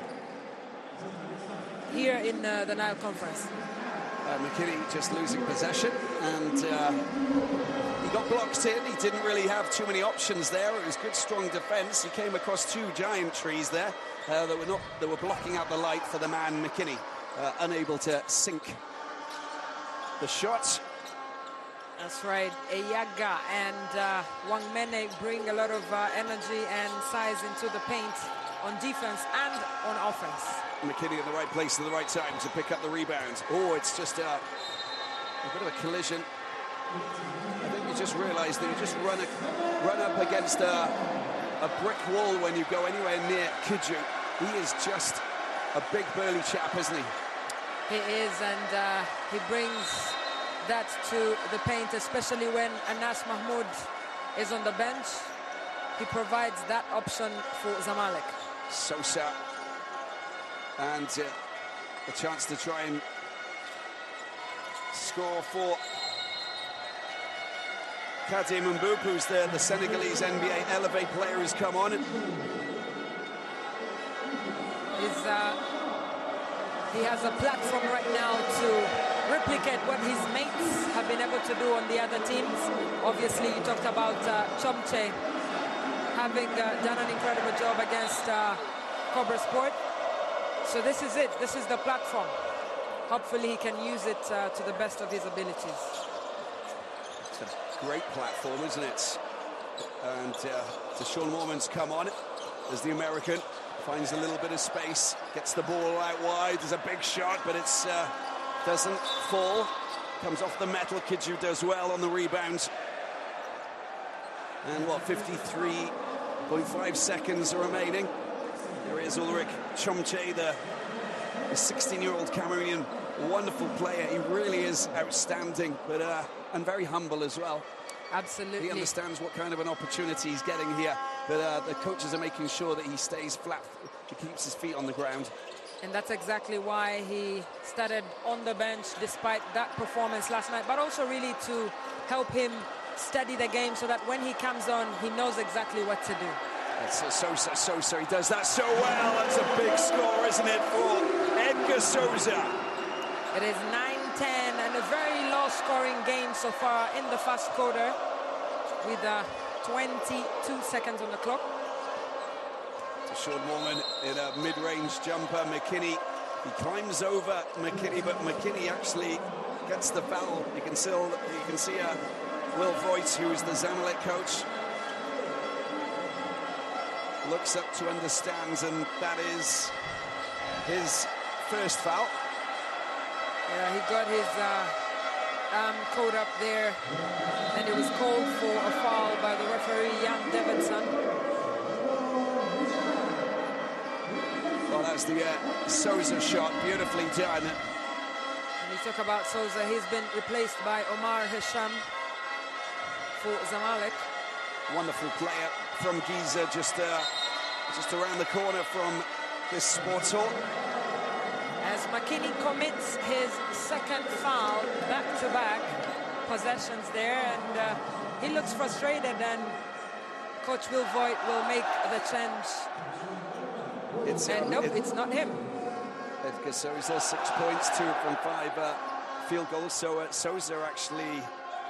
here in the Nile Conference. McKinney just losing possession, and he got blocked in. He didn't really have too many options there. It was good, strong defense. He came across 2 giant trees there that were blocking out the light for the man McKinney, unable to sink the shot. That's right. Ayaga and Wangmene bring a lot of energy and size into the paint on defense and on offense. McKinney in the right place at the right time to pick up the rebound. Oh, it's just a bit of a collision. I think you just realise that you just run up against a brick wall when you go anywhere near Kidju. He is just a big burly chap, isn't he? He is, and he brings that to the paint, especially when Anas Mahmoud is on the bench. He provides that option for Zamalek. Sosa, and a chance to try and score for Kadim Mboub, who's the Senegalese NBA Elevate player who's come on. He has a platform right now to replicate what his mates have been able to do on the other teams. Obviously, you talked about Chomche having done an incredible job against Cobra Sport. So this is it. This is the platform. Hopefully he can use it to the best of his abilities. It's a great platform, isn't it? And Deshaun Morman's come on as the American. Finds a little bit of space, gets the ball out wide. There's a big shot, but it's doesn't fall. Comes off the metal. Kidju does well on the rebound. And 53.5 seconds remaining. There is Ulrich Chomche, the 16-year-old Cameroonian, wonderful player. He really is outstanding, but and very humble as well. Absolutely. He understands what kind of an opportunity he's getting here, but the coaches are making sure that he stays flat, he keeps his feet on the ground. And that's exactly why he started on the bench despite that performance last night, but also really to help him study the game so that when he comes on, he knows exactly what to do. That's Sosa, he does that so well. That's a big score, isn't it, for Edgar Sosa? It is 9-10 and a very low-scoring game so far in the first quarter with 22 seconds on the clock. Deshaun Morman in a mid-range jumper. McKinney, he climbs over McKinney, but McKinney actually gets the foul. You can see Will Voigt, who's the Zamalek coach, looks up to understand, and that is his first foul. Yeah, he got his arm caught up there, and it was called for a foul by the referee, Jan Davidson. Well, that's the Sosa shot, beautifully done. And you talk about Sosa, he's been replaced by Omar Hisham for Zamalek. Wonderful player from Giza, just around the corner from this sports hall. As McKinney commits his second foul, back-to-back possessions there, and he looks frustrated, and Coach Will Voigt will make the change. It's not him. Edgar Sosa, 6 points, 2 from 5 field goals. So Sosa actually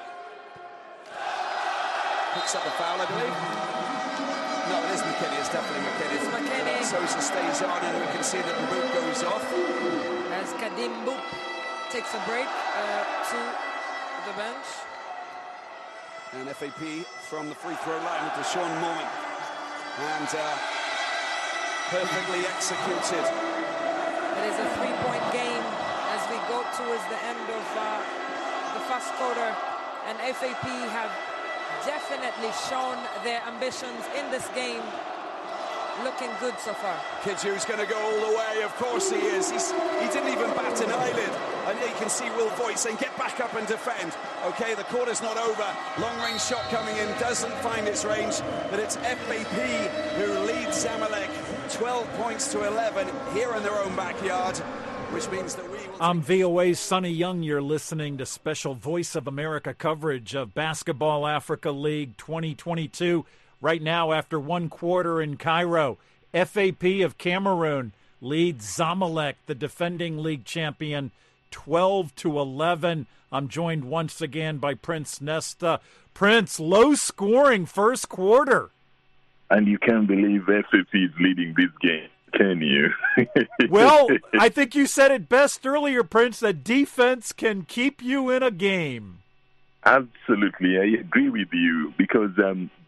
picks up the foul, I believe. No, it is McKinney. It's definitely McKinney. It's McKinney. Sosa stays on, and we can see that Mboub goes off. As Kadim Mboub takes a break to the bench. And FAP from the free throw line with Deshaun Morman. And perfectly executed. It is a 3-point game as we go towards the end of the first quarter. And FAP have definitely shown their ambitions in this game. Looking good so far. Kidju's going to go all the way. Of course he is. He didn't even bat an eyelid. And you can see Will Voigt saying, get back up and defend. Okay, the quarter's not over. Long-range shot coming in, doesn't find its range. But it's FAP who leads Zamalek 12 points to 11 here in their own backyard, which means that we will... I'm VOA's Sonny Young. You're listening to special Voice of America coverage of Basketball Africa League 2022. Right now, after one quarter in Cairo, FAP of Cameroon leads Zamalek, the defending league champion, 12-11. I'm joined once again by Prince Nesta. Prince, low-scoring first quarter. And you can't believe FAP is leading this game, can you? Well, I think you said it best earlier, Prince, that defense can keep you in a game. Absolutely, I agree with you, because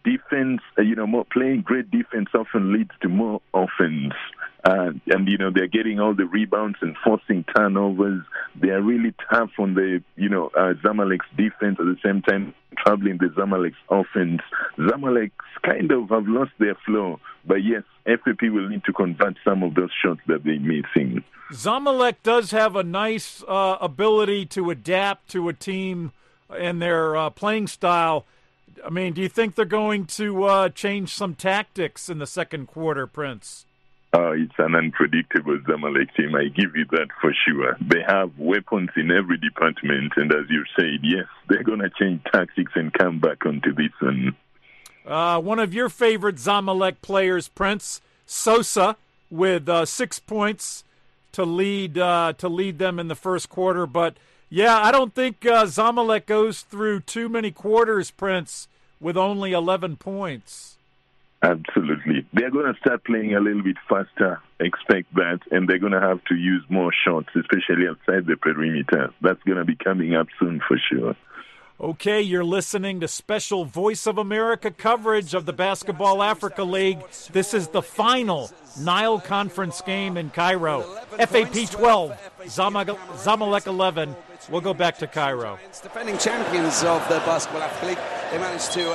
defense, more playing great defense often leads to more offense. And they're getting all the rebounds and forcing turnovers. They are really tough on the, Zamalek's defense, at the same time troubling the Zamalek's offense. Zamalek kind of have lost their flow. But yes, FAP will need to convert some of those shots that they're missing. Zamalek does have a nice ability to adapt to a team and their playing style. I mean, do you think they're going to change some tactics in the second quarter, Prince? It's an unpredictable Zamalek team, I give you that for sure. They have weapons in every department, and as you said, yes, they're going to change tactics and come back onto this one. One of your favorite Zamalek players, Prince, Sosa, with 6 points to lead them in the first quarter. But, yeah, I don't think Zamalek goes through too many quarters, Prince, with only 11 points. Absolutely. They're going to start playing a little bit faster, expect that, and they're going to have to use more shots, especially outside the perimeter. That's going to be coming up soon for sure. Okay, you're listening to special Voice of America coverage of the Basketball Africa League. This is the final Nile Conference game in Cairo. FAP 12, Zamalek 11. We'll go back to Cairo. Defending champions of the Basketball Africa League. They managed to,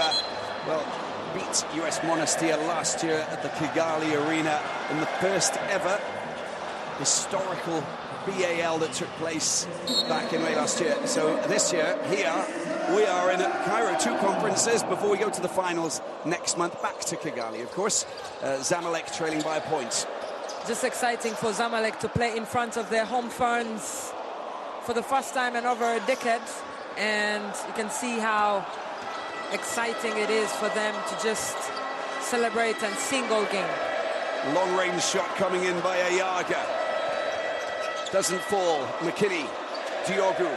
beat US Monastir last year at the Kigali Arena in the first ever historical BAL that took place back in May last year. So this year, here, we are in Cairo, 2 conferences before we go to the finals next month, back to Kigali, of course. Zamalek trailing by a point. Just exciting for Zamalek to play in front of their home fans for the first time in over a decade. And you can see how exciting it is for them to just celebrate and sing all game. Long-range shot coming in by Ayaga. Doesn't fall. McKinney, Diogu.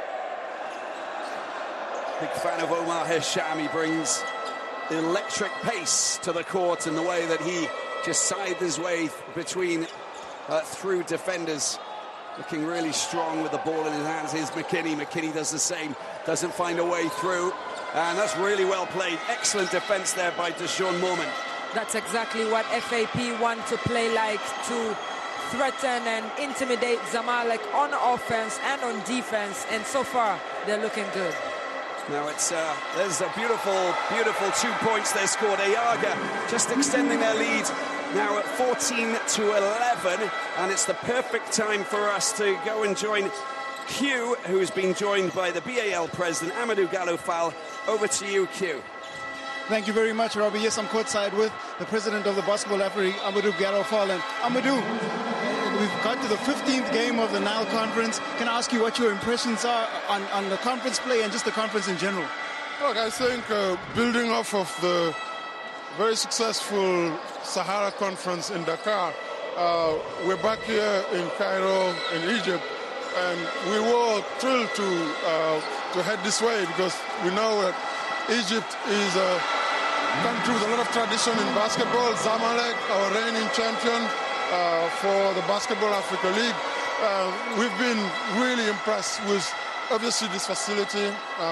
Big fan of Omar Hisham. He brings electric pace to the court in the way that he just scythed his way between through defenders. Looking really strong with the ball in his hands. Here's McKinney. McKinney does the same. Doesn't find a way through. And that's really well played. Excellent defense there by Deshaun Mormon. That's exactly what FAP want to play like, to threaten and intimidate Zamalek on offense and on defense. And so far, they're looking good. Now there's a beautiful, beautiful 2 points they scored. Ayaga just extending their lead now at 14-11. And it's the perfect time for us to go and join Q, who has been joined by the BAL president, Amadou Gallo-Fall. Over to you, Q. Thank you very much, Robbie. Yes, I'm courtside with the president of the Basketball Africa, Amadou Gallo-Fall. And Amadou, we've got to the 15th game of the Nile Conference. Can I ask you what your impressions are on the conference play and just the conference in general? Look, I think building off of the very successful Sahara Conference in Dakar, we're back here in Cairo, in Egypt. And we were thrilled to head this way because we know that Egypt is a country with a lot of tradition in basketball. Zamalek, our reigning champion for the Basketball Africa League. We've been really impressed with, obviously, this facility.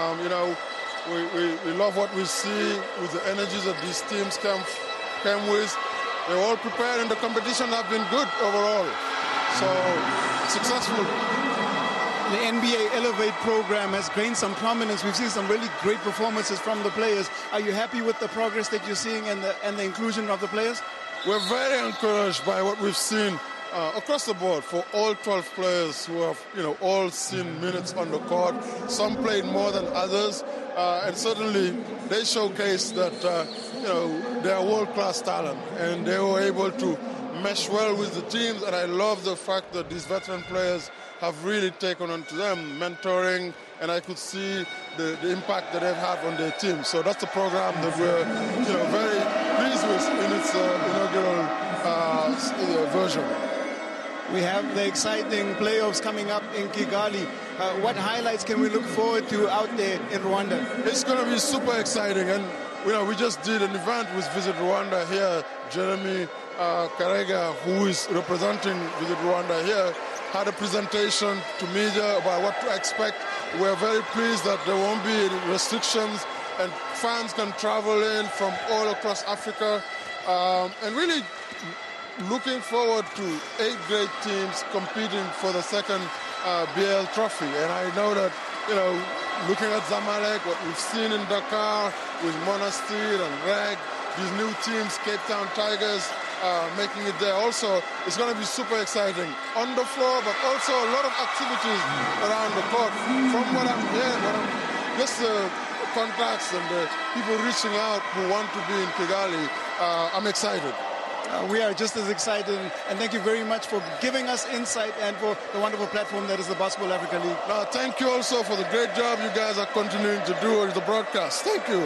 We love what we see with the energies that these teams came with. They're all prepared and the competition have been good overall. So, successful. The NBA Elevate program has gained some prominence. We've seen some really great performances from the players. Are you happy with the progress that you're seeing and the inclusion of the players? We're very encouraged by what we've seen across the board for all 12 players who have, all seen minutes on the court. Some played more than others, and certainly they showcased that, they are world-class talent, and they were able to mesh well with the teams. And I love the fact that these veteran players have really taken on to them, mentoring, and I could see the impact that they've had on their team. So that's the program that we're, very pleased with in its inaugural version. We have the exciting playoffs coming up in Kigali. What highlights can we look forward to out there in Rwanda? It's going to be super exciting, and we just did an event with Visit Rwanda here. Jeremy Karega, who is representing Visit Rwanda here, had a presentation to media about what to expect. We're very pleased that there won't be any restrictions and fans can travel in from all across Africa, and really looking forward to 8 great teams competing for the second BL trophy. And I know that, looking at Zamalek, what we've seen in Dakar with Monastir and Reg, these new teams, Cape Town Tigers, making it there also, it's going to be super exciting on the floor, but also a lot of activities around the court. From what I'm hearing, just the contacts and the people reaching out who want to be in Kigali, I'm excited. We are just as excited, and thank you very much for giving us insight and for the wonderful platform that is the Basketball Africa League. Thank you also for the great job you guys are continuing to do with the broadcast. Thank you.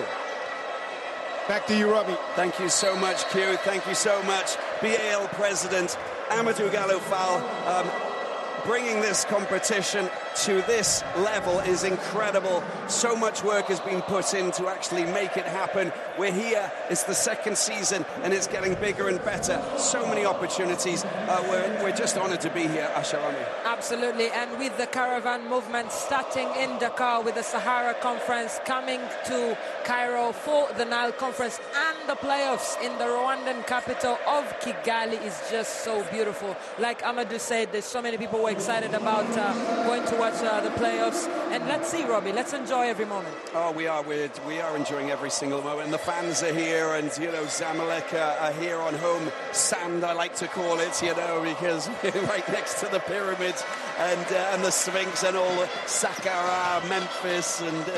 Back to you, Robbie. Thank you so much, Q. Thank you so much, BAL President Amadou Gallo Fall. Bringing this competition to this level is incredible. So much work has been put in to actually make it happen. We're here, it's the second season, and it's getting bigger and better. So many opportunities. We're just honored to be here, Asharami. Absolutely, and with the caravan movement starting in Dakar, with the Sahara Conference coming to Cairo for the Nile Conference, and the playoffs in the Rwandan capital of Kigali is just so beautiful. Like Amadou said, there's so many people who are excited about going to watch the playoffs. And let's see, Robbie, let's enjoy every moment. Oh, we are enjoying every single moment. And the fans are here, and, Zamalek are here on home sand, I like to call it, because we're right next to the pyramids and the Sphinx and all the Saqqara, Memphis, and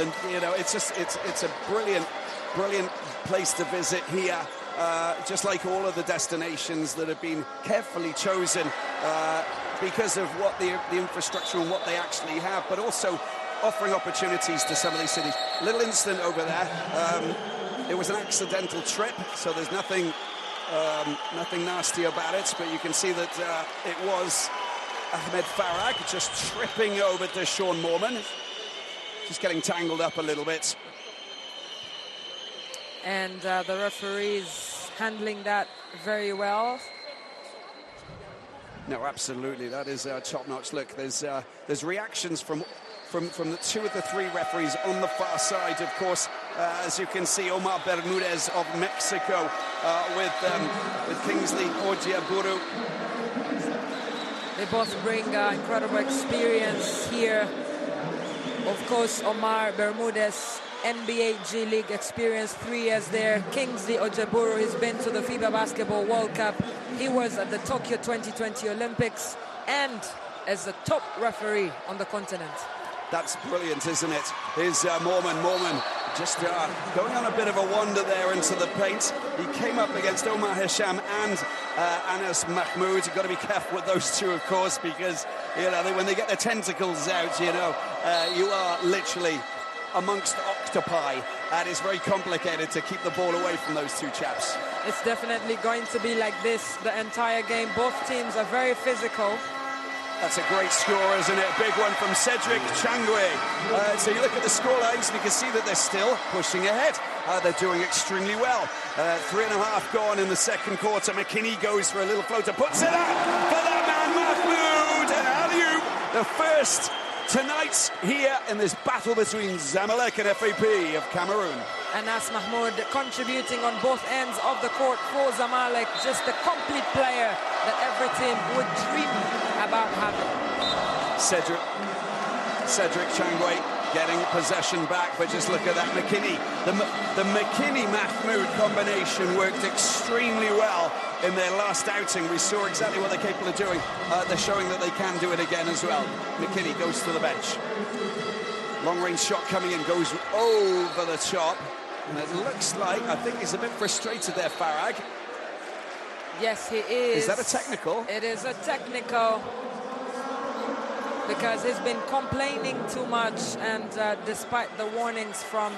it's a brilliant place to visit here. Just like all of the destinations that have been carefully chosen because of what the infrastructure and what they actually have, but also offering opportunities to some of these cities. Little incident over there. It was an accidental trip, so there's nothing nasty about it, but you can see that it was Ahmed Farag just tripping over to Sean Moorman, just getting tangled up a little bit. And the referees handling that very well. No, absolutely, that is top-notch. Look, there's reactions from the 2 of the 3 referees on the far side. Of course, as you can see, Omar Bermudez of Mexico with Kingsley Ojiaburu. They both bring incredible experience here. Of course, Omar Bermudez, NBA G League experience, 3 years there. Kingsley Ojiaburu has been to the FIBA Basketball World Cup. He was at the Tokyo 2020 Olympics and as the top referee on the continent. That's brilliant, isn't it? Here's Moorman just going on a bit of a wander there into the paint. He came up against Omar Hisham and Anas Mahmoud. You've got to be careful with those two, of course, because when they get their tentacles out, you are literally amongst octopi, and it's very complicated to keep the ball away from those two chaps. It's definitely going to be like this the entire game. Both teams are very physical. That's a great score, isn't it? A big one from Cedric Changwe. So you look at the scorelines, and you can see that they're still pushing ahead. They're doing extremely well. 3.5 gone in the second quarter. McKinney goes for a little floater, puts it up for that man, Mahmoud, and alley-oop. The first tonight here in this battle between Zamalek and FAP of Cameroon. Anas Mahmoud contributing on both ends of the court for Zamalek. Just a complete player that every team would dream about having. Cedric Changwe getting possession back, but just look at that McKinney. The McKinney-Mahmoud combination worked extremely well in their last outing. We saw exactly what they're capable of doing. They're showing that they can do it again as well. McKinney goes to the bench. Long-range shot coming in, goes over the top. And it looks like, I think he's a bit frustrated there, Farag. Yes, he is. Is that a technical? It is a technical, because he's been complaining too much, and despite the warnings from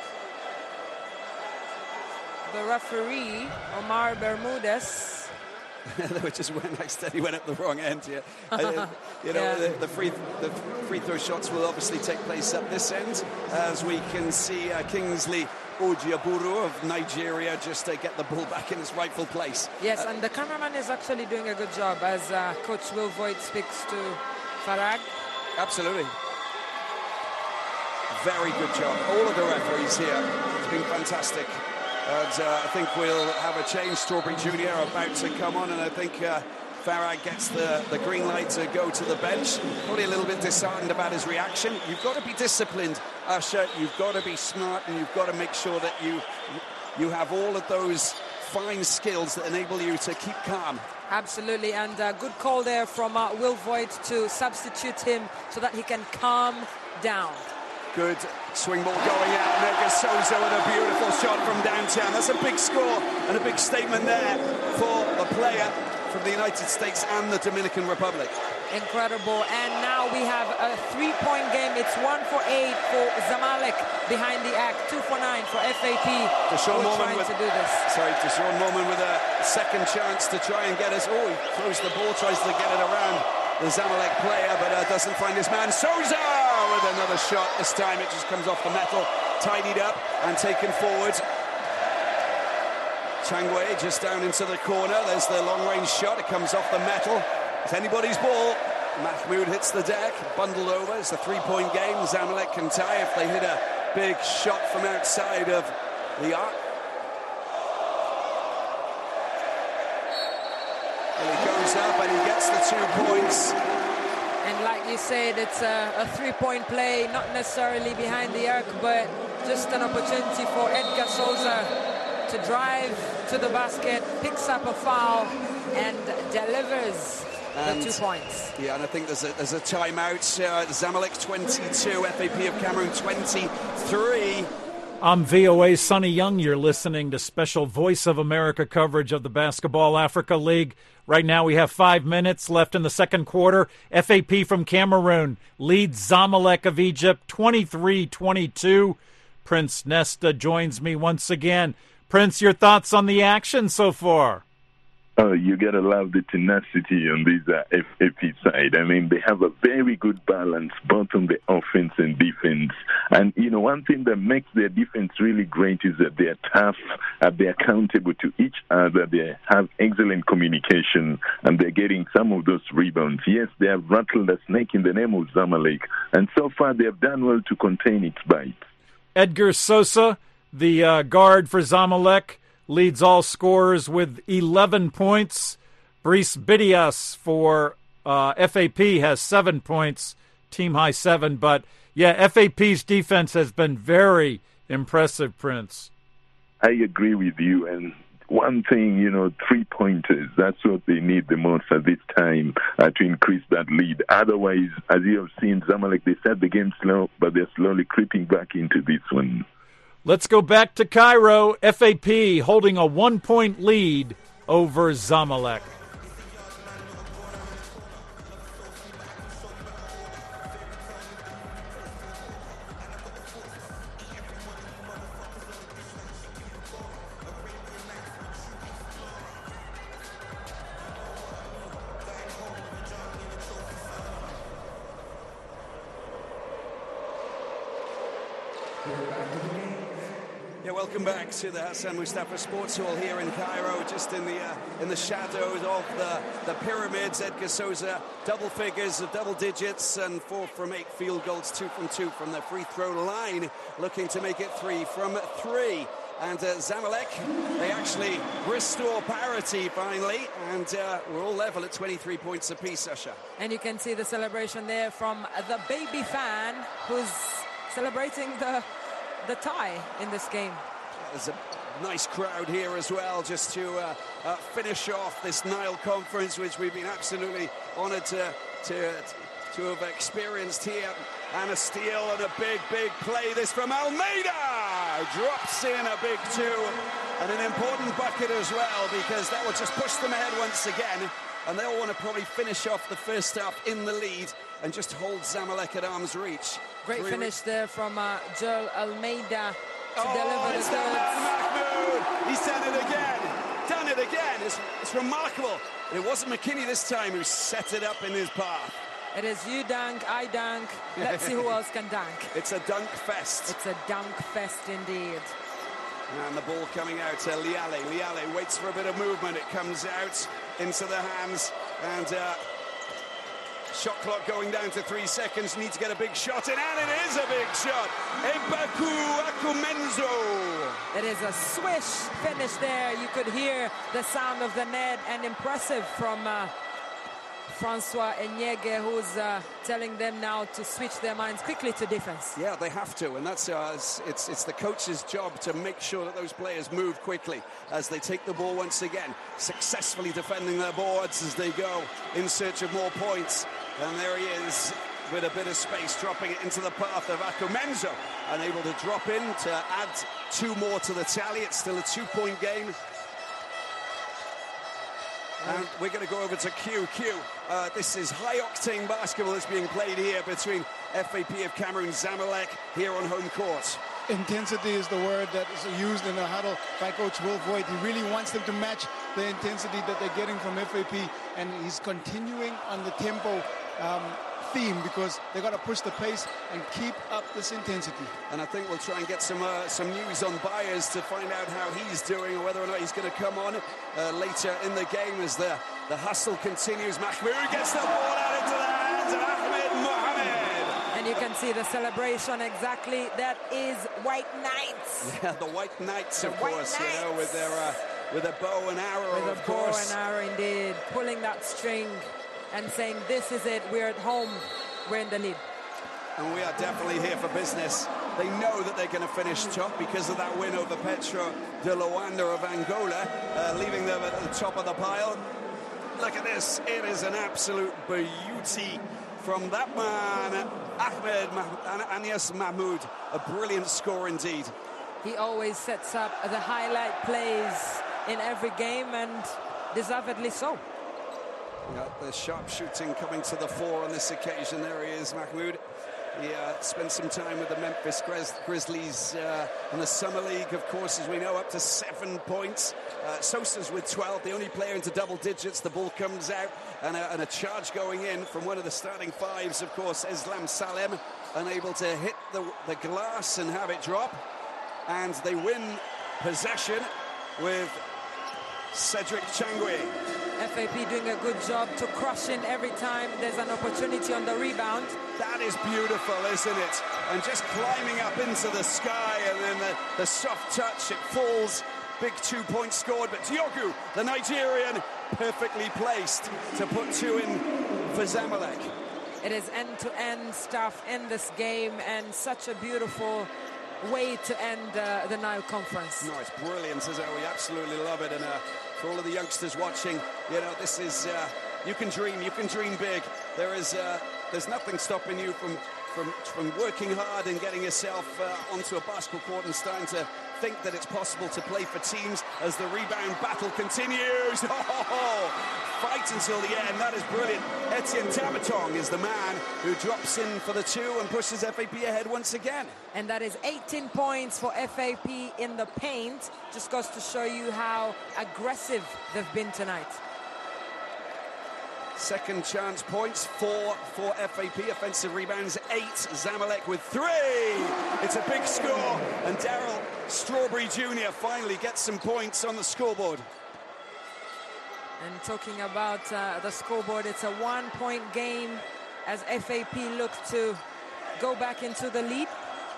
the referee, Omar Bermudez. They were just went accidentally went up the wrong end here. The free throw shots will obviously take place at this end, as we can see Kingsley Ojiaburu of Nigeria just get the ball back in its rightful place. Yes, and the cameraman is actually doing a good job as Coach Will Voigt speaks to Farag. Absolutely. very good job. All of the referees here. It's been fantastic. And I think we'll have a change. Strawberry Jr. about to come on, and I think Farag gets the green light to go to the bench. Probably a little bit disheartened about his reaction. You've got to be disciplined, Usher. You've got to be smart, and you've got to make sure that you have all of those fine skills that enable you to keep calm. Absolutely, and good call there from Will Voigt to substitute him so that he can calm down. Good swing ball going out. Edgar Souza with a beautiful shot from downtown. That's a big score and a big statement there for the player from the United States and the Dominican Republic. Incredible. And now we have a 3-point game. It's 1 for 8 for Zamalek behind the arc, 2 for 9 for FAP. Deshaun Morman to do this. Sorry, Deshaun Morman with a second chance to try and get us. Oh, he throws the ball, tries to get it around the Zamalek player, but doesn't find his man. Souza with another shot. This time it just comes off the metal, tidied up and taken forward. Changwei just down into the corner. There's the long-range shot. It comes off the metal. It's anybody's ball. Mahmoud hits the deck, bundled over. It's a 3-point game. Zamalek can tie if they hit a big shot from outside of the arc. Well, he goes up and he gets the 2 points. And like you said, it's a 3-point play, not necessarily behind the arc, but just an opportunity for Edgar Souza to drive to the basket, picks up a foul, and delivers the 2 points. Yeah, and I think there's a timeout. Zamalek 22, FAP of Cameroon 23. I'm VOA's Sonny Young. You're listening to special Voice of America coverage of the Basketball Africa League. Right now we have 5 minutes left in the second quarter. FAP from Cameroon leads Zamalek of Egypt 23-22. Prince Nesta joins me once again. Prince, your thoughts on the action so far? Oh, you got to love the tenacity on this FAP side. I mean, they have a very good balance both on the offense and defense. And, you know, one thing that makes their defense really great is that they're tough, they're accountable to each other, they have excellent communication, and they're getting some of those rebounds. Yes, they have rattled a snake in the name of Zamalek, and so far they have done well to contain its bite. Edgar Souza, the guard for Zamalek, leads all scorers with 11 points. Brice Bidias for FAP has 7 points, team high 7. But, yeah, FAP's defense has been very impressive, Prince. I agree with you. And one thing, you know, 3-pointers, that's what they need the most at this time to increase that lead. Otherwise, as you have seen, Zamalek, they start the game slow, but they're slowly creeping back into this one. Let's go back to Cairo. FAP holding a 1-point lead over Zamalek. Welcome back to the Hassan Mustafa Sports Hall here in Cairo, just in the shadows of the pyramids. Edgar Souza, double figures, double digits, and 4 from 8 field goals, 2 from 2 from the free throw line, looking to make it 3 from 3. And Zamalek, they actually restore parity finally, and we're all level at 23 points apiece, Usher. And you can see the celebration there from the baby fan who's celebrating the tie in this game. There's a nice crowd here as well, just to finish off this Nile Conference, which we've been absolutely honoured to have experienced here. And a steal and a big play. This from Almeida! Drops in a big 2. And an important bucket as well, because that will just push them ahead once again. And they'll want to probably finish off the first half in the lead and just hold Zamalek at arm's reach. Great finish there from Joel Almeida to deliver the Mahmoud. He's done it again. Done it again. It's remarkable. And it wasn't McKinney this time who set it up in his path. It is you dunk, I dunk. Let's see who else can dunk. It's a dunk fest. It's a dunk fest indeed. And the ball coming out to Liale. Liale waits for a bit of movement. It comes out into the hands. And Shot clock going down to 3 seconds. Need to get a big shot in, and it is a big shot. Ebaku Akumenzo. It is a swish finish there. You could hear the sound of the net, and impressive from Francois Enyege, who's telling them now to switch their minds quickly to defense. Yeah, they have to, and that's it's the coach's job to make sure that those players move quickly as they take the ball once again, successfully defending their boards as they go in search of more points. And there he is with a bit of space, dropping it into the path of Akumenzo, and able to drop in to add 2 more to the tally. It's still a 2-point game. And we're going to go over to QQ. This is high-octane basketball that's being played here between FAP of Cameroon, Zamalek, here on home court. Intensity is the word that is used in the huddle by Coach Will Voigt. He really wants them to match the intensity that they're getting from FAP, and he's continuing on the tempo theme, because they got to push the pace and keep up this intensity. And I think we'll try and get some news on Byers to find out how he's doing, or whether or not he's going to come on later in the game as the hustle continues. Mahmoud gets the ball out into the hands of Ahmed Mohamed. And you can see the celebration exactly. That is White Knights. Yeah, the White Knights, of course, you know, with a bow and arrow, with of a course. bow and arrow, indeed, pulling that string and saying, this is it, we're at home, we're in the lead. And we are definitely here for business. They know that they're going to finish top because of that win over Petro de Luanda of Angola, leaving them at the top of the pile. Look at this, it is an absolute beauty from that man, Agnès Mahmoud. A brilliant score indeed. He always sets up the highlight plays in every game, and deservedly so. The sharp shooting coming to the fore on this occasion. There he is, Mahmoud. He spent some time with the Memphis Grizzlies in the Summer League, of course, as we know, up to 7 points. Sosa's with 12, the only player into double digits. The ball comes out, and a charge going in from one of the starting 5s, of course, Islam Salem, unable to hit the glass and have it drop. And they win possession with Cedric Changwe. FAP doing a good job to crush in every time there's an opportunity on the rebound. That is beautiful, isn't it? And just climbing up into the sky, and then the soft touch, it falls. Big 2 points scored, but Diogu, the Nigerian, perfectly placed to put 2 in for Zamalek. It is end-to-end stuff in this game, and such a beautiful way to end the Nile Conference. No, it's brilliant, isn't it? We absolutely love it. And for all of the youngsters watching, you know, this is you can dream big. There's nothing stopping you from working hard and getting yourself onto a basketball court and starting to think that it's possible to play for teams as the rebound battle continues. Fight until the end. That is brilliant. Etienne Tamatong is the man who drops in for the 2 and pushes FAP ahead once again. And that is 18 points for FAP in the paint. Just goes to show you how aggressive they've been tonight. Second chance points, 4 for FAP. Offensive rebounds, 8. Zamalek with 3. It's a big score. And Daryl Strawberry Jr. finally gets some points on the scoreboard. And talking about the scoreboard, it's a 1-point game as FAP look to go back into the lead.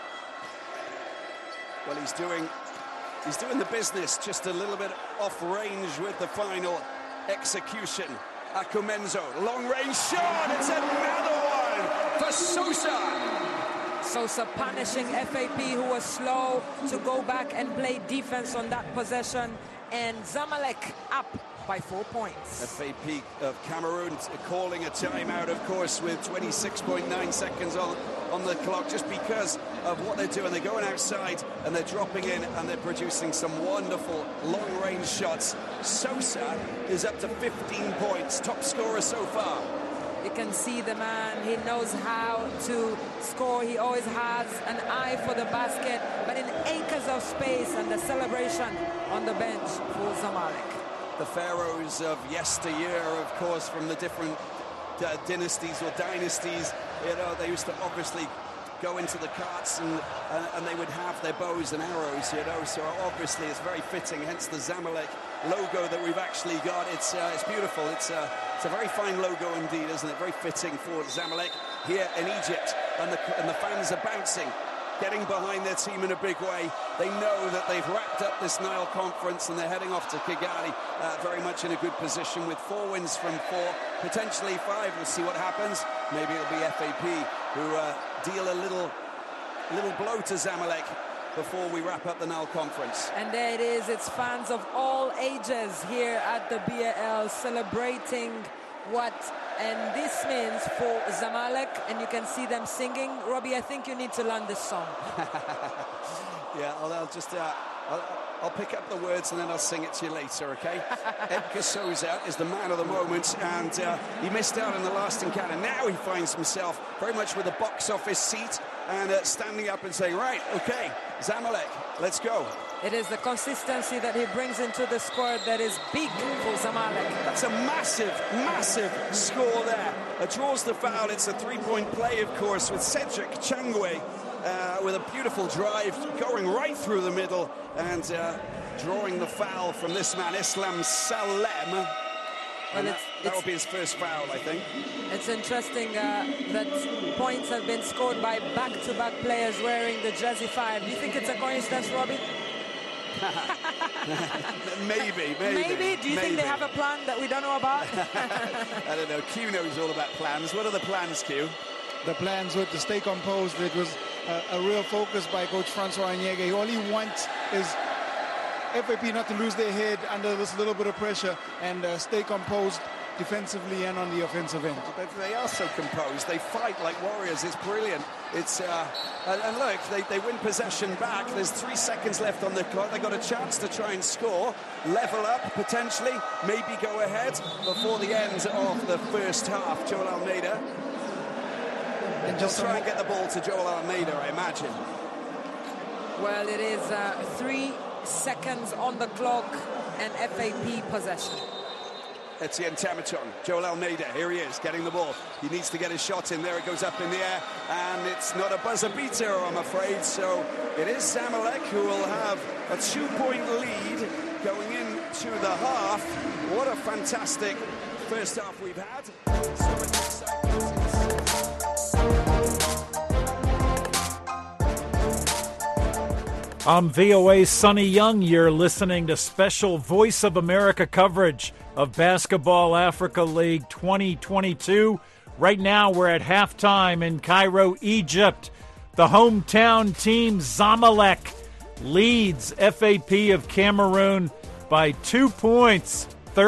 Well, he's doing the business, just a little bit off range with the final execution. Akumenzo, long range shot, it's another one for Sosa. Sosa punishing FAP, who was slow to go back and play defense on that possession, and Zamalek up by 4 points. FAP of Cameroon calling a timeout, of course, with 26.9 seconds on the clock, just because of what they're doing. They're going outside and they're dropping in and they're producing some wonderful long-range shots. Sosa is up to 15 points, top scorer so far. You can see the man, he knows how to score. He always has an eye for the basket, but in acres of space, and the celebration on the bench for Zamalek. The pharaohs of yesteryear, of course, from the different dynasties, you know, they used to obviously go into the carts and they would have their bows and arrows, you know. So obviously it's very fitting, hence the Zamalek logo that we've actually got. It's beautiful. It's a very fine logo indeed, isn't it? Very fitting for Zamalek here in Egypt, and the fans are bouncing, getting behind their team in a big way. They know that they've wrapped up this Nile Conference and they're heading off to Kigali very much in a good position with 4 wins from 4, potentially 5. We'll see what happens. Maybe it'll be FAP who deal a little blow to Zamalek before we wrap up the Nile Conference. And there it is. It's fans of all ages here at the BAL celebrating and this means for Zamalek, and you can see them singing. Robbie, I think you need to learn this song. Yeah, I'll pick up the words and then I'll sing it to you later, okay? Edgar Souza is the man of the moment, and he missed out in the last encounter. Now he finds himself very much with a box office seat and standing up and saying, right, okay, Zamalek, let's go. It is the consistency that he brings into the squad that is big for Zamalek. That's a massive, massive score there. Draws the foul. It's a 3-point play, of course, with Cedric Changwe with a beautiful drive going right through the middle and drawing the foul from this man, Islam Salem. And that will be his first foul, I think. It's interesting that points have been scored by back-to-back players wearing the jersey 5. Do you think it's a coincidence, Robbie? Maybe. Do you think they have a plan that we don't know about? I don't know. Q knows all about plans. What are the plans, Q? The plans were to stay composed. It was a real focus by Coach Francois Onyege. All he wants is FAP not to lose their head under this little bit of pressure and stay composed defensively and on the offensive end. They are so composed. They fight like warriors. It's brilliant. It's and look, they win possession back. There's 3 seconds left on the clock. They got a chance to try and score, level up potentially, maybe go ahead before the end of the first half. Joel Almeida. And just try and get the ball to Joel Almeida, I imagine. Well, it is 3 seconds on the clock and FAP possession. Etienne Tamatong, Joel Almeida, here he is, getting the ball. He needs to get his shot in there, it goes up in the air, and it's not a buzzer beater, I'm afraid, so it is Zamalek who will have a 2-point lead going into the half. What a fantastic first half we've had. I'm VOA's Sonny Young. You're listening to special Voice of America coverage of Basketball Africa League 2022. Right now, we're at halftime in Cairo, Egypt. The hometown team, Zamalek, leads FAP of Cameroon by 2 points,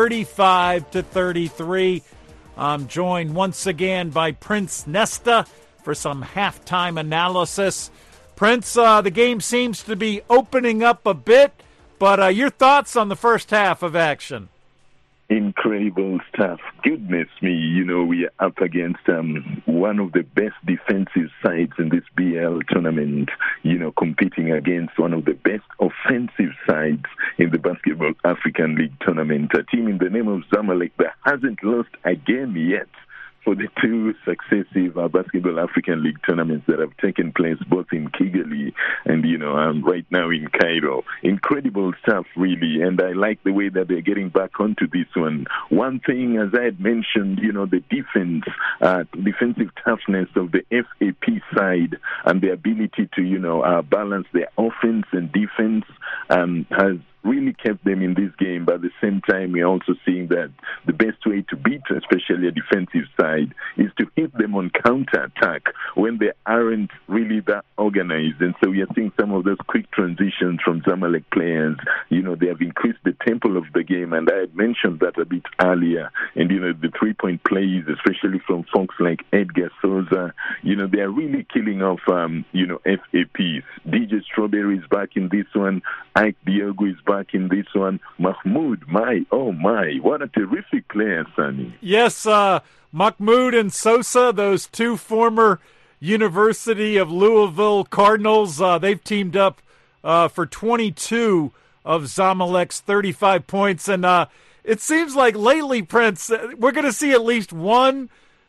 35-33. I'm joined once again by Prince Nesta for some halftime analysis. Prince, the game seems to be opening up a bit, but your thoughts on the first half of action? Incredible stuff. Goodness me, we are up against one of the best defensive sides in this BL tournament, competing against one of the best offensive sides in the Basketball African League tournament. A team in the name of Zamalek that hasn't lost a game yet for the 2 successive Basketball African League tournaments that have taken place both in Kigali and, right now in Cairo. Incredible stuff, really, and I like the way that they're getting back onto this one. One thing, as I had mentioned, the defensive toughness of the FAP side and the ability to, balance their offense and defense has really kept them in this game, but at the same time, we're also seeing that the best way to beat, especially a defensive side, is to hit them on counter-attack when they aren't really that organized. And so we are seeing some of those quick transitions from Zamalek players. They have increased the tempo of the game, and I had mentioned that a bit earlier. And, the 3-point plays, especially from folks like Edgar Souza, they are really killing off, FAPs. DJ Strawberry is back in this one. Ike Diogo is back in this one. Mahmoud, what a terrific player, Sonny. Yes, Mahmoud and Sosa, those 2 former University of Louisville Cardinals, they've teamed up for 22 of Zamalek's 35 points. And it seems like lately, Prince, we're going to see at least one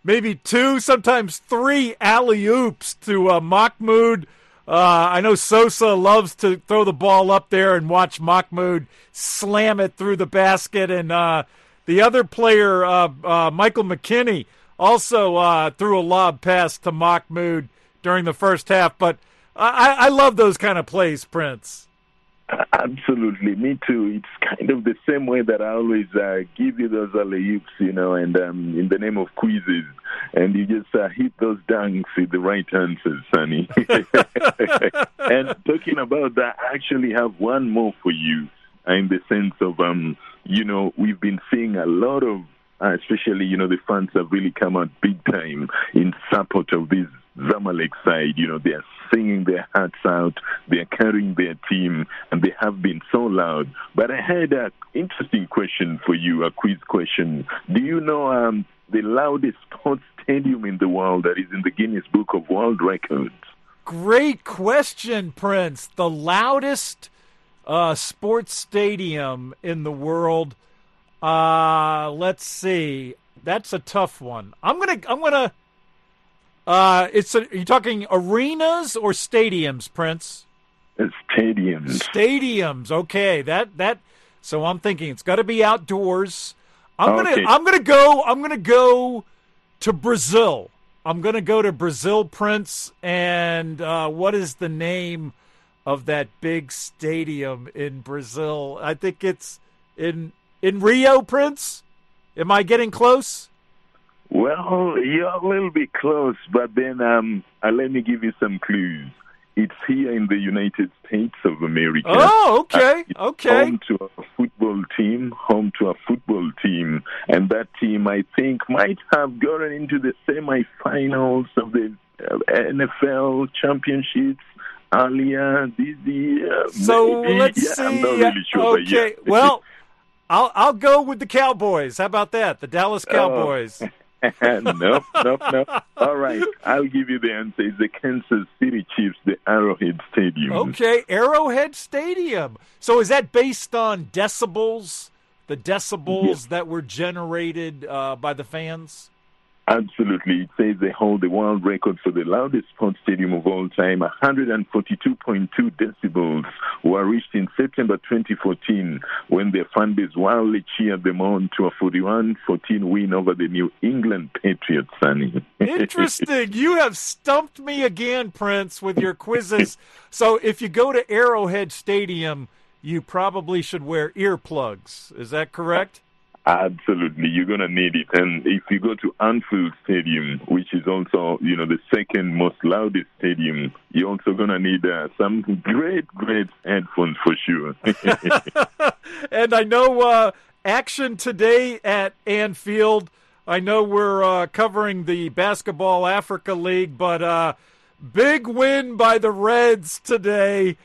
maybe 2, sometimes 3 alley-oops to Mahmoud. I know Sosa loves to throw the ball up there and watch Mahmoud slam it through the basket. And the other player, Michael McKinney, also threw a lob pass to Mahmoud during the first half. But I love those kind of plays, Prince. Absolutely, me too. It's kind of the same way that I always give you those alley-oops, and in the name of quizzes, and you just hit those dunks with the right answers, Sonny. And talking about that, I actually have one more for you, in the sense of, we've been seeing a lot of, especially, the fans have really come out big time in support of this Zamalek side. They're singing their hearts out, they're carrying their team, and they have been so loud. But I had an interesting question for you, a quiz question. Do you know the loudest sports stadium in the world that is in the Guinness Book of World Records? Great question, Prince. The loudest sports stadium in the world. Let's see. That's a tough one. I'm gonna. Are you talking arenas or stadiums, Prince? It's stadiums. Stadiums. Okay. That. So I'm thinking it's got to be outdoors. I'm gonna go to Brazil. I'm gonna go to Brazil, Prince. And what is the name of that big stadium in Brazil? I think it's in Rio, Prince. Am I getting close? Well, you're a little bit close, but then let me give you some clues. It's here in the United States of America. Oh, okay, okay. Home to a football team, and that team, I think, might have gotten into the semifinals of the NFL championships earlier this year. So maybe. Let's see. I'm not really sure. Okay, well, I'll go with the Cowboys. How about that? The Dallas Cowboys. Nope. All right, I'll give you the answer. It's the Kansas City Chiefs, the Arrowhead Stadium. Okay, Arrowhead Stadium. So is that based on decibels? The decibels that were generated by the fans? Absolutely. It says they hold the world record for the loudest sports stadium of all time. 142.2 decibels were reached in September 2014 when their fan base wildly cheered them on to a 41-14 win over the New England Patriots, Sonny. Interesting. You have stumped me again, Prince, with your quizzes. So if you go to Arrowhead Stadium, you probably should wear earplugs. Is that correct? Absolutely, you're going to need it. And if you go to Anfield Stadium, which is also, the second most loudest stadium, you're also going to need some great headphones for sure. And I know action today at Anfield. I know we're covering the Basketball Africa League, but big win by the Reds today.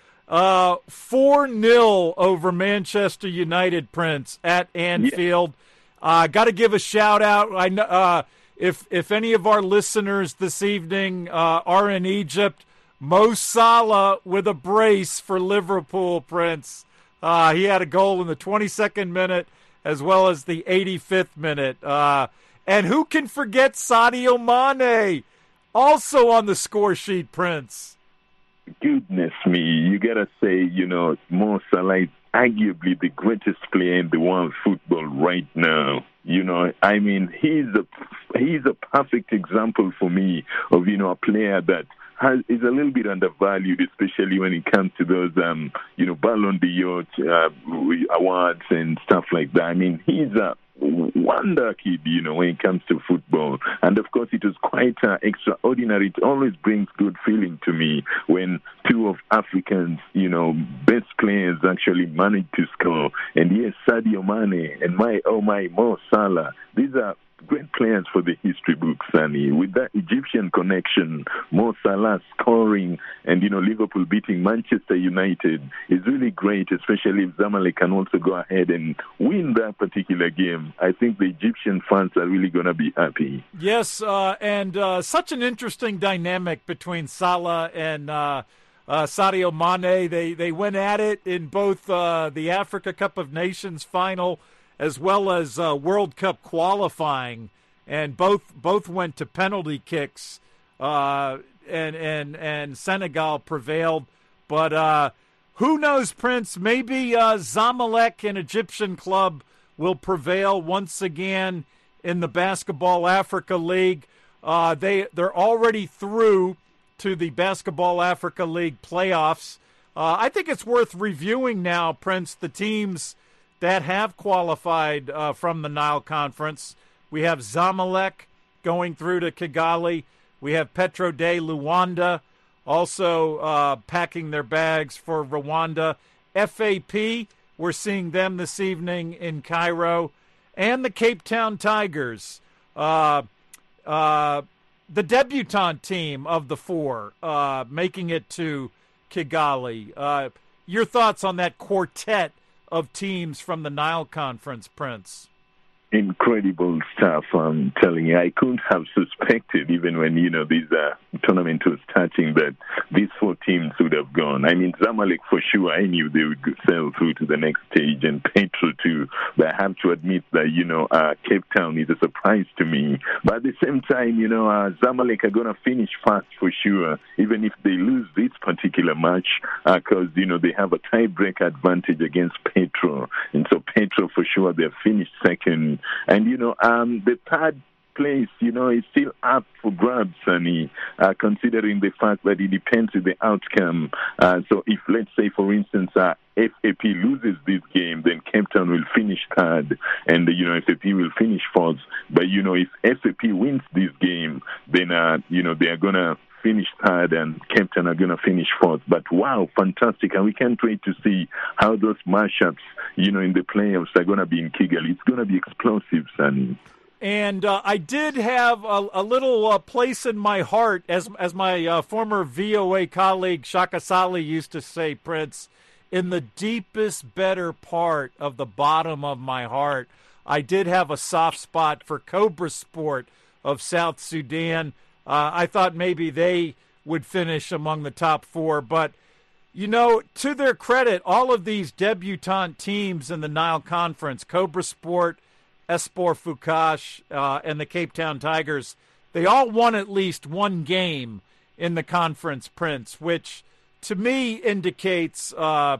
4-0 over Manchester United, Prince, at Anfield. Got to give a shout out. I know if any of our listeners this evening are in Egypt, Mo Salah with a brace for Liverpool, Prince. He had a goal in the 22nd minute as well as the 85th minute. And who can forget Sadio Mane, also on the score sheet, Prince. Goodness me, you gotta say, Mo Salah is arguably the greatest player in the world football right now. I mean, he's a perfect example for me of, a player that is a little bit undervalued, especially when it comes to those, Ballon d'Or awards and stuff like that. I mean, he's a wonder kid, when it comes to football. And of course, it was quite extraordinary. It always brings good feeling to me when two of Africans, best players actually manage to score. And yes, Sadio Mane and my Mo Salah, these are great players for the history books, Sonny. With that Egyptian connection, Mo Salah scoring and, Liverpool beating Manchester United is really great, especially if Zamalek can also go ahead and win that particular game. I think the Egyptian fans are really going to be happy. Yes, and such an interesting dynamic between Salah and Sadio Mane. They went at it in both the Africa Cup of Nations final as well as World Cup qualifying. and both went to penalty kicks, and Senegal prevailed. But who knows, Prince? Maybe Zamalek, an Egyptian club, will prevail once again in the Basketball Africa League. They're already through to the Basketball Africa League playoffs. I think it's worth reviewing now, Prince, the teams that have qualified from the Nile Conference. We have Zamalek going through to Kigali. We have Petro de Luanda also packing their bags for Rwanda. FAP, we're seeing them this evening in Cairo. And the Cape Town Tigers, the debutante team of the four, making it to Kigali. Your thoughts on that quartet of teams from the Nile Conference, Prince? Incredible stuff, I'm telling you. I couldn't have suspected, even when, this tournament was starting, that these four teams would have gone. I mean, Zamalek, for sure, I knew they would sail through to the next stage, and Petro, too. But I have to admit that, Cape Town is a surprise to me. But at the same time, Zamalek are going to finish fast for sure, even if they lose this particular match, because, they have a tiebreak advantage against Petro. And so Petro, for sure, they've finished second. And, the third place, is still up for grabs, Sonny, considering the fact that it depends on the outcome. So if, let's say, for instance, FAP loses this game, then Cape Town will finish third, and, FAP will finish fourth. But, if FAP wins this game, then, they are going to finish third, and Cape Town are going to finish fourth. But wow, fantastic. And we can't wait to see how those matchups, in the playoffs are going to be in Kigali. It's going to be explosive, Sonny. And I did have a little place in my heart, as my former VOA colleague Shaka Sali used to say, Prince, in the deepest, better part of the bottom of my heart, I did have a soft spot for Cobra Sport of South Sudan. I thought maybe they would finish among the top four. But, to their credit, all of these debutante teams in the Nile Conference, Cobra Sport, Espoir Fukash, and the Cape Town Tigers, they all won at least one game in the conference, Prince, which to me indicates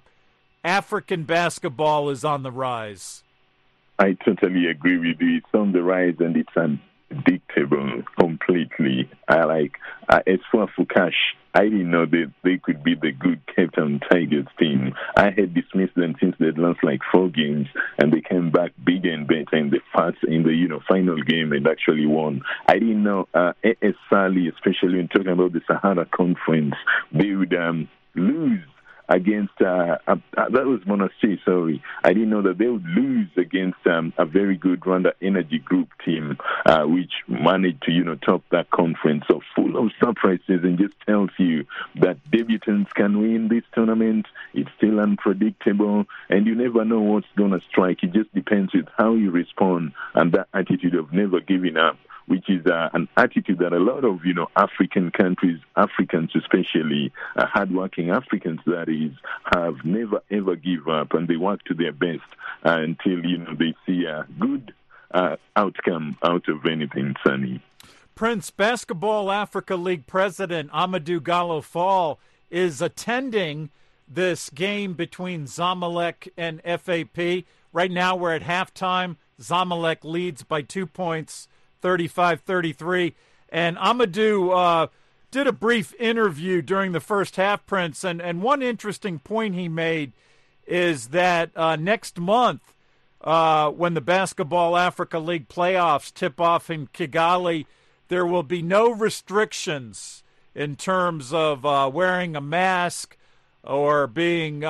African basketball is on the rise. I totally agree with you. It's on the rise, and it's unpredictable completely. I like Espoir Fukash. I didn't know that they could be the good Cape Town Tigers team. I had dismissed them since they'd lost like 4 games, and they came back bigger and better in the final game and actually won. I didn't know AS Sali, especially when talking about the Sahara Conference, they would lose against that was Monastir, sorry. I didn't know that they would lose against a very good Rwanda Energy Group team, which managed to, top that conference. So full of surprises, and just tells you that debutants can win this tournament. It's still unpredictable, and you never know what's going to strike. It just depends with how you respond and that attitude of never giving up, which is an attitude that a lot of, African countries, Africans especially, hardworking Africans, that is, have never, ever give up, and they work to their best until, they see a good outcome out of anything, Sonny. Prince, Basketball Africa League President Amadou Gallo Fall is attending this game between Zamalek and FAP. Right now we're at halftime. Zamalek leads by 2 points, 35-33. And Amadou did a brief interview during the first half, Prince, and one interesting point he made is that next month, when the Basketball Africa League playoffs tip off in Kigali, there will be no restrictions in terms of wearing a mask or being,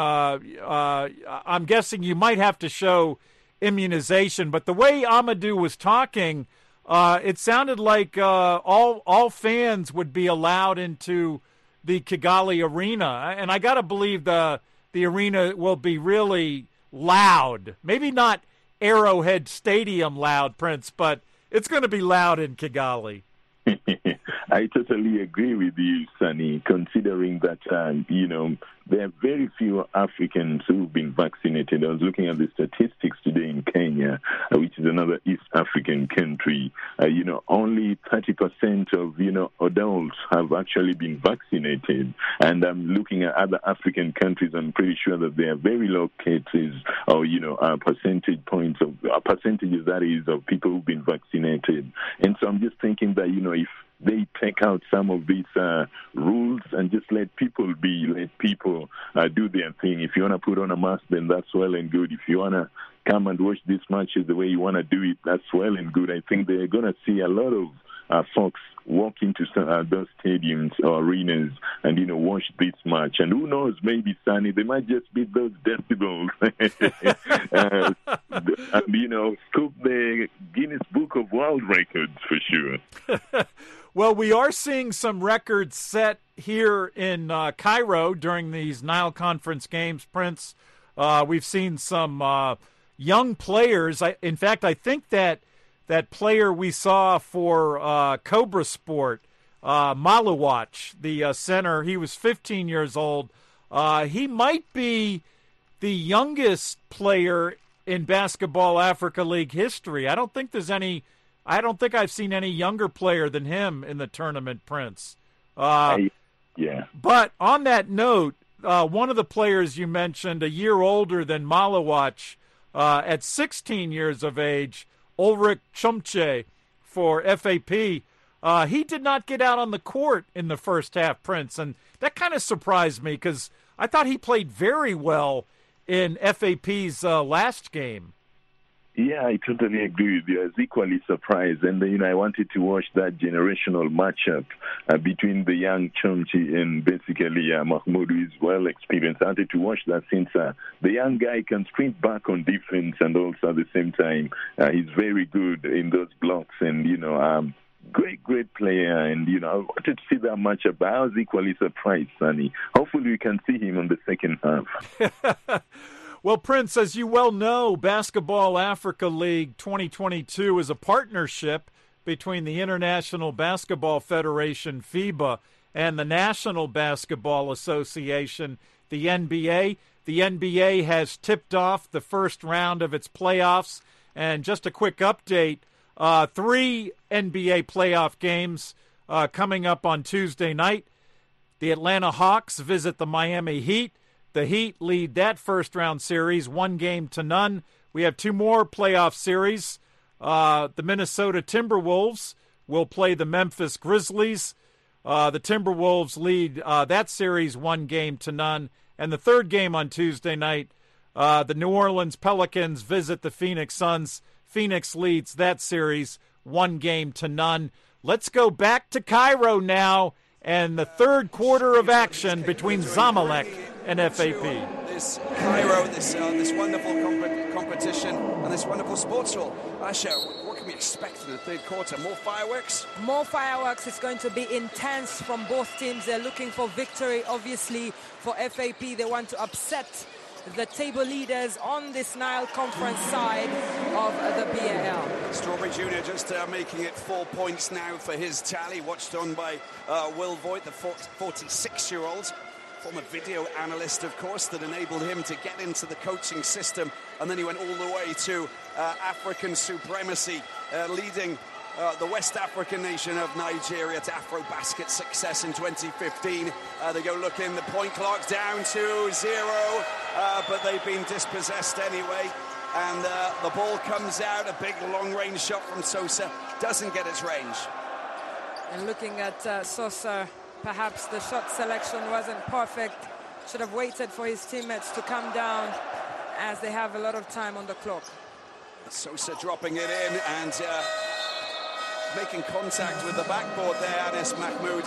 I'm guessing you might have to show immunization. But the way Amadou was talking, it sounded like all fans would be allowed into the Kigali arena. And I got to believe the arena will be really loud. Maybe not Arrowhead Stadium loud, Prince, but it's going to be loud in Kigali. I totally agree with you, Sonny, considering that, there are very few Africans who've been vaccinated. I was looking at the statistics today in Kenya, which is another East African country. Only 30% of, adults have actually been vaccinated. And I'm looking at other African countries, I'm pretty sure that there are very low cases or, percentages, that is, of people who've been vaccinated. And so I'm just thinking that, if they take out some of these rules and just let people do their thing. If you want to put on a mask, then that's well and good. If you want to come and watch these matches the way you want to do it, that's well and good. I think they're going to see a lot of folks walk into those stadiums or arenas and, watch this match. And who knows, maybe, Sonny, they might just beat those decibels and, scoop the Guinness Book of World Records for sure. Well, we are seeing some records set here in Cairo during these Nile Conference games, Prince. We've seen some young players. In fact, I think that player we saw for Cobra Sport, Maluwach, the center, he was 15 years old. He might be the youngest player in Basketball Africa League history. I don't think I've seen any younger player than him in the tournament, Prince. Yeah. But on that note, one of the players you mentioned, a year older than Maluwach, at 16 years of age, Ulrich Chumche for FAP, he did not get out on the court in the first half, Prince, and that kind of surprised me because I thought he played very well in FAP's last game. Yeah, I totally agree with you. I was equally surprised. And, I wanted to watch that generational matchup between the young Chomchi and basically Mahmoud, who is well experienced. I wanted to watch that since the young guy can sprint back on defense and also at the same time he's very good in those blocks and, great player. And, I wanted to see that matchup, but I was equally surprised, Sonny. Hopefully we can see him in the second half. Well, Prince, as you well know, Basketball Africa League 2022 is a partnership between the International Basketball Federation, FIBA, and the National Basketball Association, the NBA. The NBA has tipped off the first round of its playoffs. And just a quick update, 3 NBA playoff games coming up on Tuesday night. The Atlanta Hawks visit the Miami Heat. The Heat lead that first-round series 1-0. We have 2 more playoff series. The Minnesota Timberwolves will play the Memphis Grizzlies. The Timberwolves lead that series 1-0. And the third game on Tuesday night, the New Orleans Pelicans visit the Phoenix Suns. Phoenix leads that series 1-0. Let's go back to Cairo now and the third quarter of action between Zamalek and FAP. This Cairo, this wonderful competition and this wonderful sports hall. Asha, what can we expect in the third quarter? More fireworks? More fireworks. It's going to be intense from both teams. They're looking for victory, obviously. For FAP, they want to upset the table leaders on this Nile Conference side of the BAL. Strawberry Jr. just making it 4 points now for his tally, watched on by Will Voigt, the 46-year-old. Former video analyst, of course, that enabled him to get into the coaching system. And then he went all the way to African supremacy, leading the West African nation of Nigeria to AfroBasket success in 2015. They go looking, the point clock down to 0, but they've been dispossessed anyway. And the ball comes out, a big long-range shot from Sosa, doesn't get its range. And looking at Sosa, perhaps the shot selection wasn't perfect. Should have waited for his teammates to come down as they have a lot of time on the clock. Sosa dropping it in and making contact with the backboard there, Anis Mahmoud.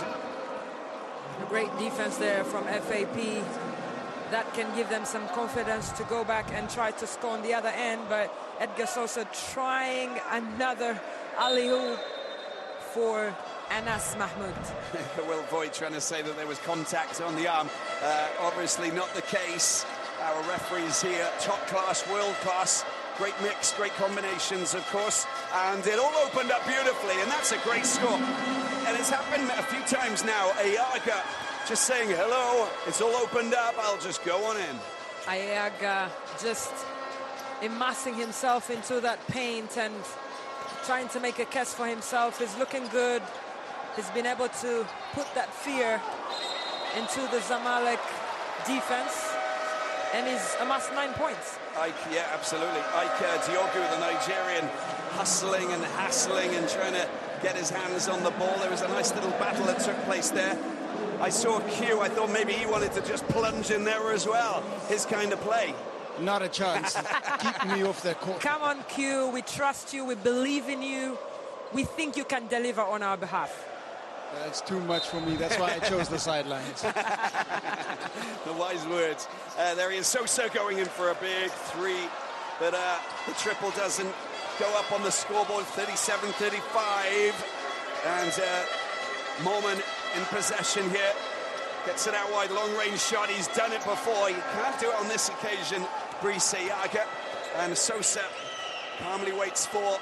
A great defense there from FAP. That can give them some confidence to go back and try to score on the other end, but Edgar Sosa trying another alley-oop for Anas Mahmoud. Will Voigt trying to say that there was contact on the arm. Obviously not the case. Our referees here, top class, world class, Great mix, great combinations, of course. And it all opened up beautifully, and that's a great score. And it's happened a few times now. Ayaga just saying hello. It's all opened up. I'll just go on in. Ayaga just immersing himself into that paint and trying to make a case for himself. He's looking good. He's been able to put that fear into the Zamalek defense, and he's amassed 9 points. Ike, yeah, absolutely. Ike Diogu, the Nigerian, hustling and hassling and trying to get his hands on the ball. There was a nice little battle that took place there. I saw Q. I thought maybe he wanted to just plunge in there as well. His kind of play. Not a chance. Keep me off that court. Come on, Q. We trust you. We believe in you. We think you can deliver on our behalf. That's too much for me. That's why I chose the sidelines. The wise words. There he is, Sosa going in for a big three. But the triple doesn't go up on the scoreboard, 37-35. And Mormon in possession here. Gets it out wide, long-range shot. He's done it before. He can't do it on this occasion, Brice Ayaga. And Sosa calmly waits for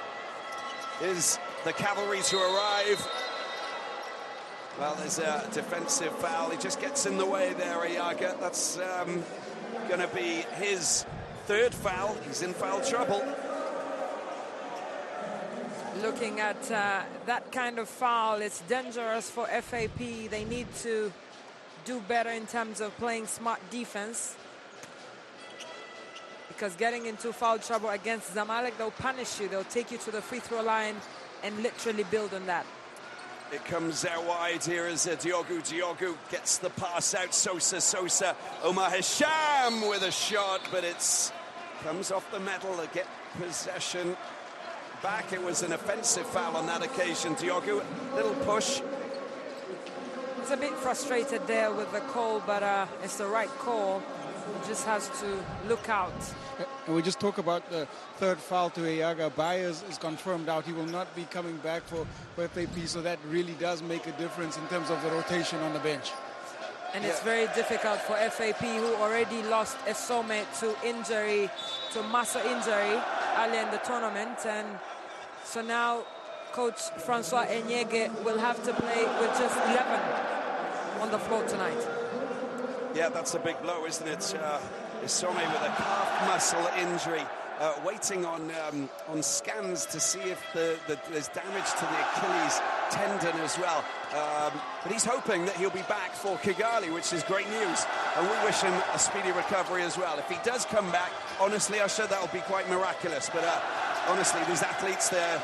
the cavalry to arrive. Well, there's a defensive foul. He just gets in the way there, Ayaga. That's going to be his third foul. He's in foul trouble. Looking at that kind of foul, it's dangerous for FAP. They need to do better in terms of playing smart defense, because getting into foul trouble against Zamalek, they'll punish you. They'll take you to the free throw line and literally build on that. It comes out wide here as Diogu. Diogu gets the pass out. Sosa. Omar Hisham with a shot, but it's comes off the metal to get possession back. It was an offensive foul on that occasion. Diogu, little push. He's a bit frustrated there with the call, but it's the right call. He just has to look out. And we just talk about the third foul to Ayaga. Byers is confirmed out. He will not be coming back for FAP, so that really does make a difference in terms of the rotation on the bench. And it's very difficult for FAP, who already lost Esome to muscle injury earlier in the tournament. And so now Coach Francois Enyege will have to play with just 11 on the floor tonight. Yeah, that's a big blow, isn't it? Esome with a calf muscle injury, waiting on scans to see if there's damage to the Achilles tendon as well. But he's hoping that he'll be back for Kigali, which is great news. And we wish him a speedy recovery as well. If he does come back, honestly, Usher, that'll be quite miraculous. But honestly, these athletes, they're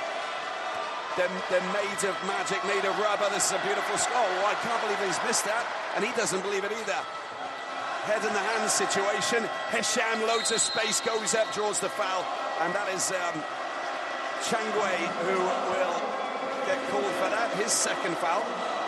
made of magic, made of rubber. This is a beautiful score. Oh, I can't believe he's missed that. And he doesn't believe it either. Head in the hand situation. Hisham, loads of space, goes up, draws the foul. And that is Changwe who will get called for that. His second foul.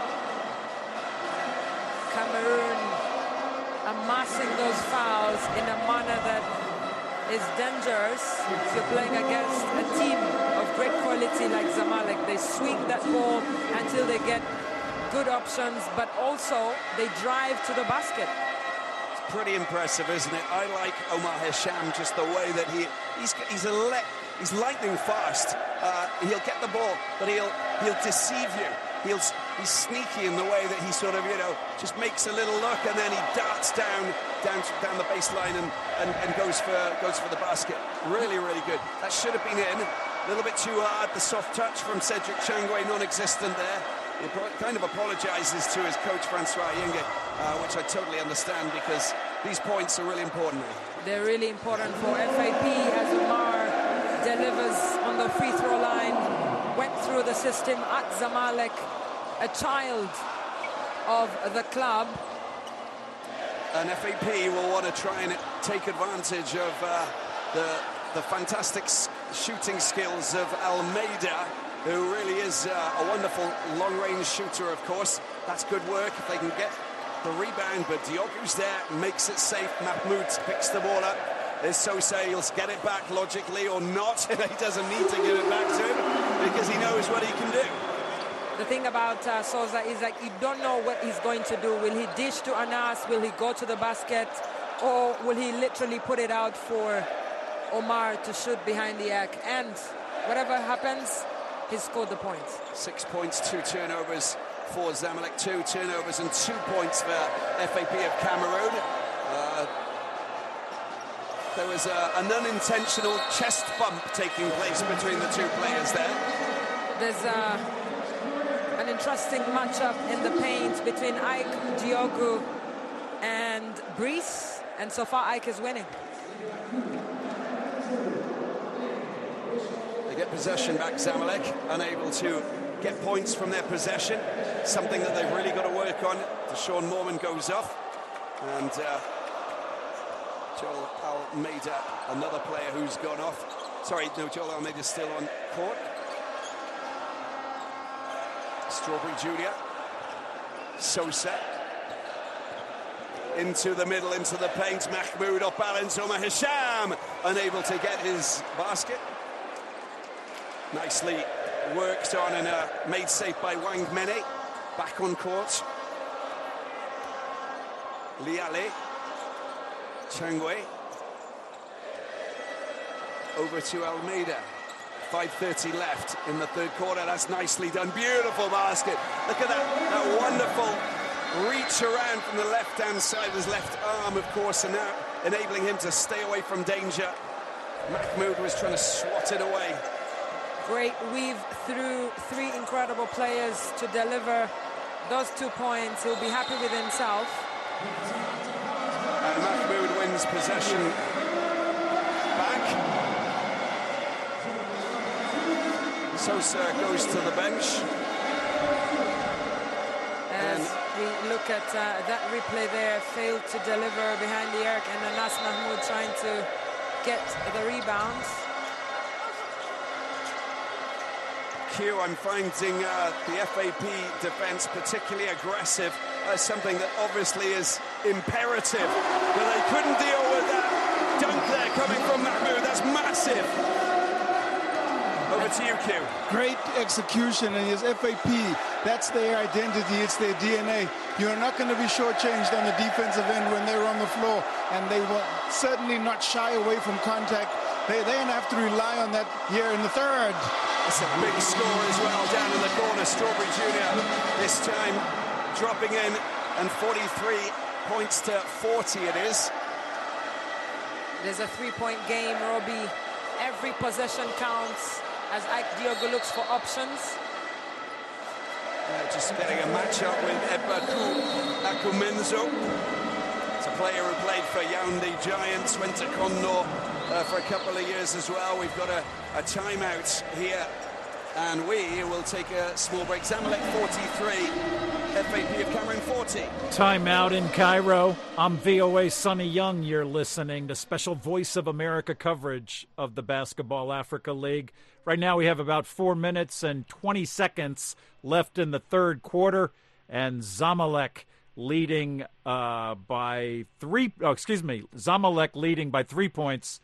Cameroon amassing those fouls in a manner that is dangerous. If you're playing against a team of great quality like Zamalek, they swing that ball until they get good options, but also they drive to the basket. Pretty impressive, isn't it? I like Omar Hisham, just the way that he's lightning fast. He'll get the ball, but he'll deceive you. He's sneaky in the way that he sort of, just makes a little look, and then he darts down the baseline and goes for the basket. Really, really good. That should have been in. A little bit too hard. The soft touch from Cedric Changwe, non-existent there. He kind of apologizes to his coach, Francois Yenge, which I totally understand, because these points are really important. They're really important for FAP as Omar delivers on the free throw line, went through the system at Zamalek, a child of the club. And FAP will want to try and take advantage of the fantastic shooting skills of Almeida, who really is a wonderful long-range shooter, of course. That's good work if they can get the rebound, but Diogu's there, makes it safe. Mahmoud picks the ball up. There's Sosa, he'll get it back logically or not. He doesn't need to give it back to him because he knows what he can do. The thing about Sosa is that you don't know what he's going to do. Will he dish to Anas? Will he go to the basket? Or will he literally put it out for Omar to shoot behind the arc. And whatever happens, he scored the points. 6 points, 2 turnovers for Zamalek, 2 turnovers and 2 points for FAP of Cameroon. There was an unintentional chest bump taking place between the two players there. There's an interesting matchup in the paint between Ike Diogu and Brice, and so far Ike is winning. They get possession back, Zamalek, unable to get points from their possession, something that they've really got to work on. Deshaun Morman goes off, and Joel Almeida, another player who's gone off. Sorry, no, Joel Almeida's still on court. Strawberry Junior. Sosa. Into the middle, into the paint. Mahmoud off balance. Omar Hisham unable to get his basket. Nicely worked on and made safe by Wang Mene. Back on court. Liale. Changwe. Over to Almeida. 5:30 left in the third quarter. That's nicely done. Beautiful basket. Look at that wonderful reach around from the left-hand side, his left arm, of course, and now enabling him to stay away from danger. Mahmoud was trying to swat it away. Great weave through 3 incredible players to deliver those 2 points. He'll be happy with himself. And Mahmoud wins possession back. Sosa goes to the bench. As we look at that replay there, failed to deliver behind the arc, and Anas Mahmoud trying to get the rebounds. Q, I'm finding the FAP defense particularly aggressive, something that obviously is imperative, but they couldn't deal with that dunk there coming from Mahmoud. That's massive. Over to you, Q. Great execution, and his FAP, that's their identity, it's their DNA. You're not going to be shortchanged on the defensive end when they're on the floor, and they will certainly not shy away from contact. They're going to have to rely on that here in the third. It's a big score as well down in the corner. Strawberry Junior this time dropping in, and 43 points to 40 it is. There's a 3-point game, Robbie. Every possession counts as Ike Diogo looks for options. Just getting a matchup with Ebaku Akumenzo. It's a player who played for Yaoundé Giants, went to Condor for a couple of years as well. We've got a timeout here, and we will take a small break. Zamalek 43, FAP of Cameroon 40. Timeout in Cairo. I'm VOA Sonny Young. You're listening to special Voice of America coverage of the Basketball Africa League. Right now we have about 4 minutes and 20 seconds left in the third quarter, and Zamalek leading by 3. Zamalek leading by 3 points,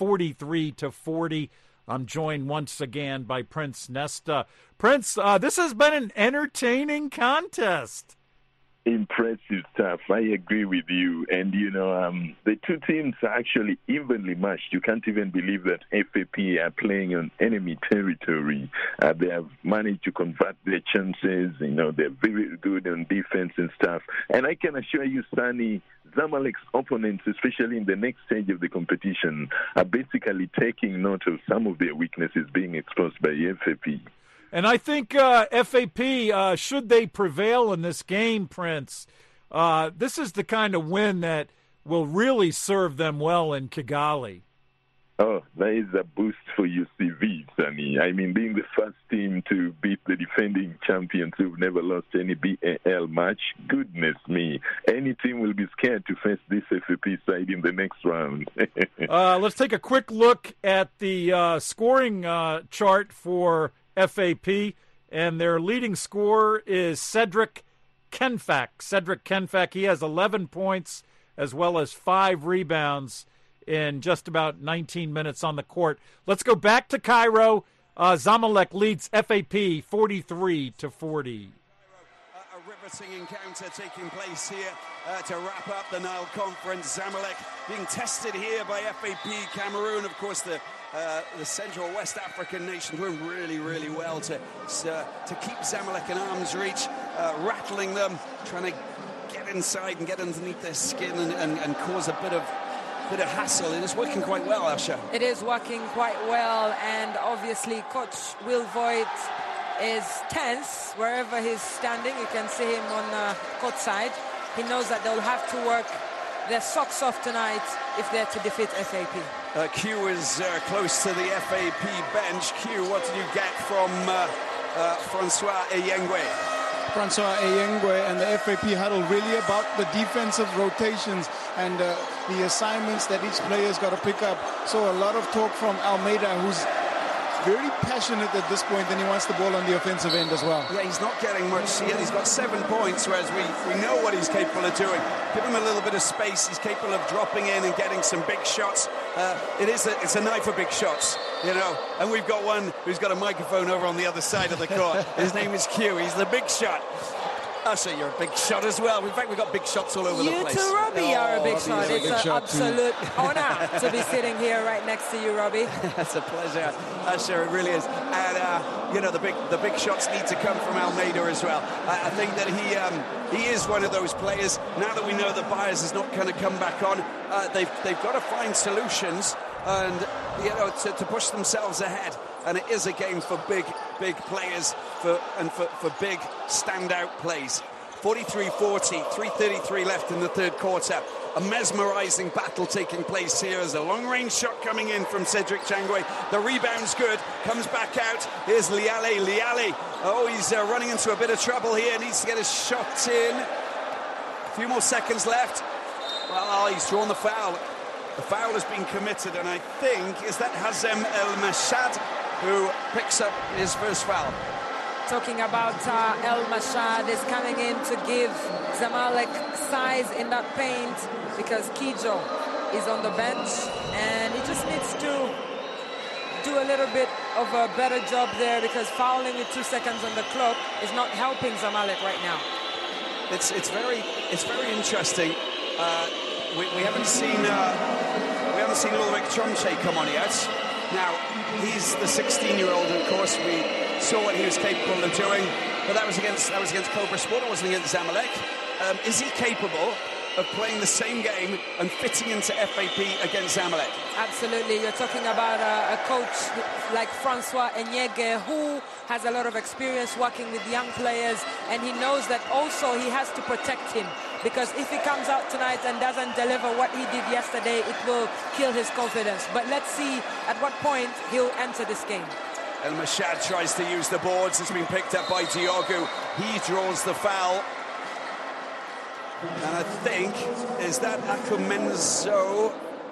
43-40. I'm joined once again by Prince Nesta. Prince, this has been an entertaining contest. Impressive stuff. I agree with you. And, the two teams are actually evenly matched. You can't even believe that FAP are playing on enemy territory. They have managed to convert their chances. They're very good on defense and stuff. And I can assure you, Sonny, Zamalek's opponents, especially in the next stage of the competition, are basically taking note of some of their weaknesses being exposed by FAP. And I think FAP, should they prevail in this game, Prince, this is the kind of win that will really serve them well in Kigali. Oh, that is a boost for UCV, Sonny. I mean, being the first team to beat the defending champions who've never lost any BAL match, goodness me. Any team will be scared to face this FAP side in the next round. Let's take a quick look at the scoring chart for FAP, and their leading scorer is Cedric Kenfak. Cedric Kenfak, he has 11 points as well as 5 rebounds in just about 19 minutes on the court. Let's go back to Cairo. Zamalek leads FAP 43-40. A riveting encounter taking place here to wrap up the Nile Conference. Zamalek being tested here by FAP Cameroon, of course the Central West African nation, doing really, really well to keep Zamalek in arm's reach, rattling them, trying to get inside and get underneath their skin and cause a bit of hassle. It is working quite well, Asha. It is working quite well, and obviously Coach Will Voigt is tense wherever he's standing. You can see him on court side. He knows that they'll have to work their socks off tonight if they're to defeat FAP. Q is close to the FAP bench. Q, what did you get from Francois Eyengwe? Francois Eyengwe and the FAP huddle really about the defensive rotations and the assignments that each player's got to pick up. So a lot of talk from Almeida, who's very passionate at this point, and he wants the ball on the offensive end as well. Yeah, he's not getting much here. He's got 7 points, whereas we know what he's capable of doing. Give him a little bit of space. He's capable of dropping in and getting some big shots. It's a night for big shots, you know. And we've got one who's got a microphone over on the other side of the court. His name is Q. He's the big shot. Usher, you're a big shot as well. In fact, we've got big shots all over the place. You too, Robbie, are a big shot. It's an absolute honor to be sitting here right next to you, Robbie. That's a pleasure, Usher, it really is. And, you know, the big shots need to come from Almeida as well. I think that he is one of those players. Now that we know that Byers is not going to come back on, they've got to find solutions and, you know, to push themselves ahead. And it is a game for big players for big standout plays. 43-40, 3:33 left in the third quarter. A mesmerizing battle taking place here as a long-range shot coming in from Cedric Changwe. The rebound's good, comes back out. Here's Liale. Oh, he's running into a bit of trouble here. Needs to get his shot in. A few more seconds left. Well, he's drawn the foul. The foul has been committed, and I think, is that Hazem El Mashad who picks up his first foul. Talking about El Mashad is coming in to give Zamalek size in that paint because Kijo is on the bench and he just needs to do a little bit of a better job there because fouling with 2 seconds on the clock is not helping Zamalek right now. It's very interesting. We haven't seen Ulrich Chomche come on yet. Now, he's the 16-year-old, of course. We saw what he was capable of doing, but that was against Cobra Sport. It wasn't against Zamalek. Is he capable of playing the same game and fitting into FAP against Zamalek? Absolutely. You're talking about a coach like Francois Eyengwe, who has a lot of experience working with young players, and he knows that also he has to protect him, because if he comes out tonight and doesn't deliver what he did yesterday, it will kill his confidence. But let's see at what point he'll enter this game. El Mashad tries to use the boards. It's been picked up by Diogu. He draws the foul. And I think, is that Akumenzo?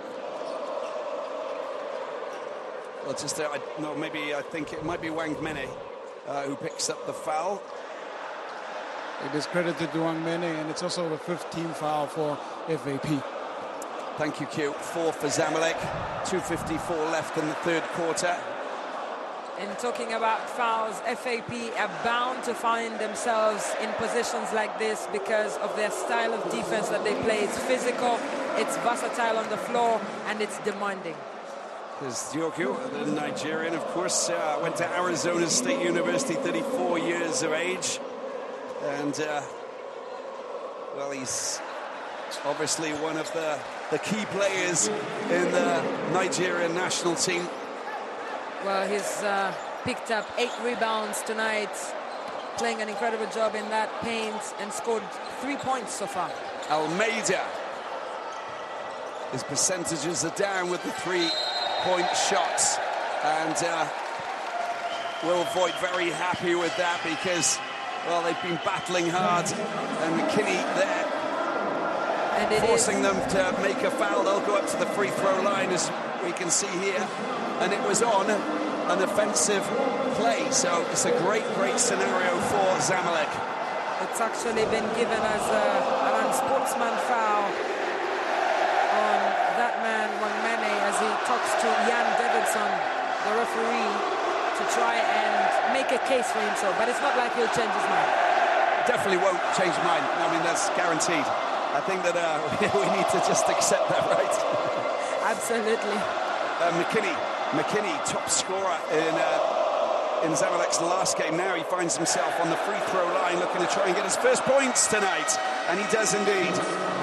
Well, just, no, maybe I think it might be Wang Mene who picks up the foul. It is credited to Wang Mene, and it's also the 15th foul for FAP. Thank you, Q. 4 for Zamalek. 2:54 left in the third quarter. And talking about fouls, FAP are bound to find themselves in positions like this because of their style of defense that they play. It's physical, it's versatile on the floor, and it's demanding. There's Diogu, the Nigerian, of course, went to Arizona State University, 34 years of age. And, well, he's obviously one of the key players in the Nigerian national team. Well, he's picked up 8 rebounds tonight, playing an incredible job in that paint, and scored 3 points so far. Almeida. His percentages are down with the 3-point shots. And Will Voigt very happy with that because, well, they've been battling hard. And McKinney there, and forcing them to make a foul. They'll go up to the free throw line, as we can see here. And it was on an offensive play. So it's a great scenario for Zamalek. It's actually been given as an unsportsman foul on that man, Wang Mene, as he talks to Jan Davidson, the referee, to try and make a case for himself. But it's not like he'll change his mind. definitely won't change mine. I mean, that's guaranteed. I think that we need to just accept that, right? Absolutely. McKinney, top scorer in Zamalek's last game. Now he finds himself on the free throw line looking to try and get his first points tonight, and he does indeed.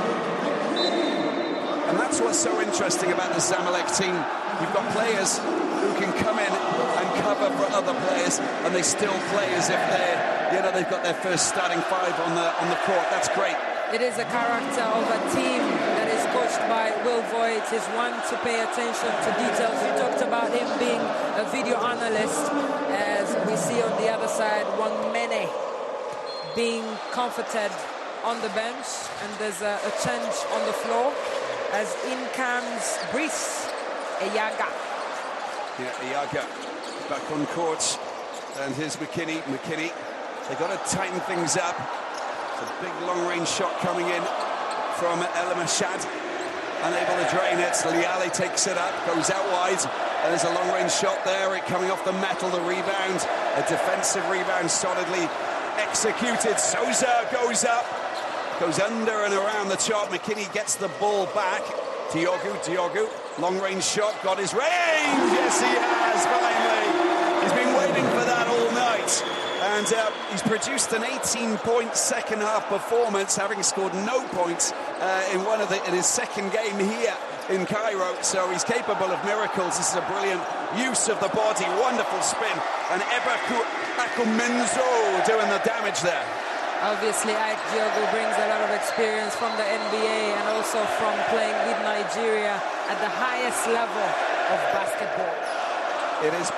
And that's what's so interesting about the Zamalek team. You've got players who can come in and cover for other players, and they still play as if they've got their first starting five on the court. That's great. It is a character of a team that is coached by Will Voigt. He's one to pay attention to details. We talked about him being a video analyst, as we see on the other side, Wangmene being comforted on the bench, and there's a change on the floor as in comes Brice Eyaga. Yeah, Eyaga back on court, and here's McKinney. They've got to tighten things up. A big long-range shot coming in from El Mashad. Unable to drain it. Liali takes it up, goes out wide. And there's a long-range shot there. It coming off the metal, the rebound. A defensive rebound solidly executed. Souza goes up. Goes under and around the top. McKinney gets the ball back. Diogu. Long-range shot. Got his range. Yes, he has, finally. He's been waiting for that all night. And he's produced an 18-point second-half performance, having scored no points in his second game here in Cairo. So he's capable of miracles. This is a brilliant use of the body, wonderful spin, and Ebaku Akumenzo doing the damage there. Obviously, Ike Diogu brings a lot of experience from the NBA and also from playing with Nigeria at the highest level of basketball. It's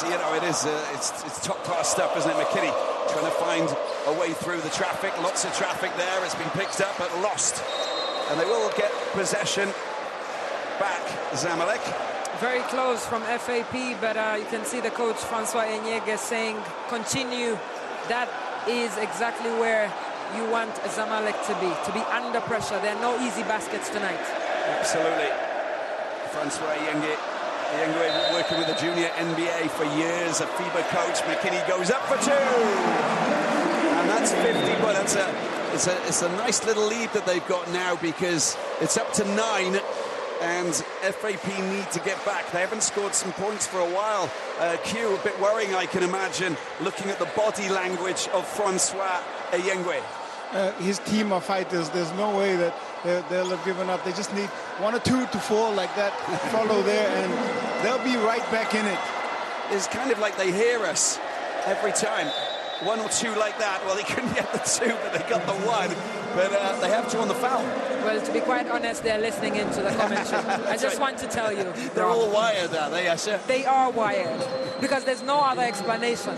top-class stuff, isn't it? McKinney trying to find a way through the traffic. Lots of traffic there. It's been picked up but lost. And they will get possession back, Zamalek. Very close from FAP, but you can see the coach, Francois Enyege, saying, continue. That is exactly where you want Zamalek to be under pressure. There are no easy baskets tonight. Absolutely. Francois Enyege working with the junior NBA for years, a FIBA coach. McKinney goes up for two, and that's 50. But it's a nice little lead that they've got now, because it's up to 9, and FAP need to get back. They haven't scored some points for a while. Q, a bit worrying, I can imagine, looking at the body language of Francois Enyege. His team are fighters. There's no way that they'll have given up. They just need 1 or 2 to fall like that, follow there, and they'll be right back in it. It's kind of like they hear us every time. 1 or 2 like that. Well, they couldn't get the 2, but they got the 1. But they have 2 on the foul. Well, to be quite honest, they're listening into the commentary. I just want to tell you. They're all wired, are they, Asha? They are wired, because there's no other explanation.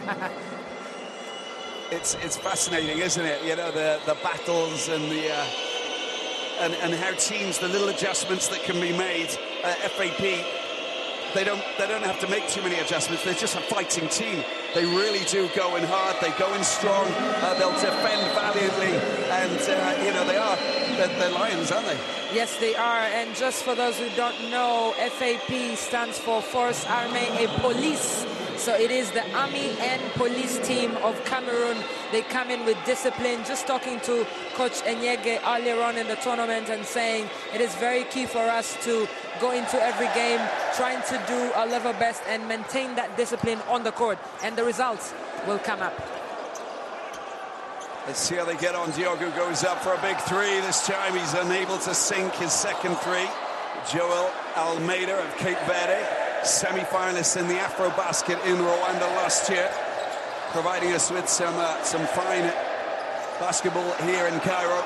It's fascinating, isn't it? You know, the battles and the and how teams, the little adjustments that can be made. FAP, they don't have to make too many adjustments. They're just a fighting team. They really do go in hard. They go in strong. They'll defend valiantly, and they're lions, aren't they? Yes, they are. And just for those who don't know, FAP stands for Force Armée et Police. So it is the army and police team of Cameroon. They come in with discipline. Just talking to Coach Enyege earlier on in the tournament and saying it is very key for us to go into every game trying to do our level best and maintain that discipline on the court. And the results will come up. Let's see how they get on. Diogu goes up for a big 3. This time he's unable to sink his second 3. Joel Almeida of Cape Verde, semi-finalist in the Afrobasket in Rwanda last year, providing us with some fine basketball here in Cairo.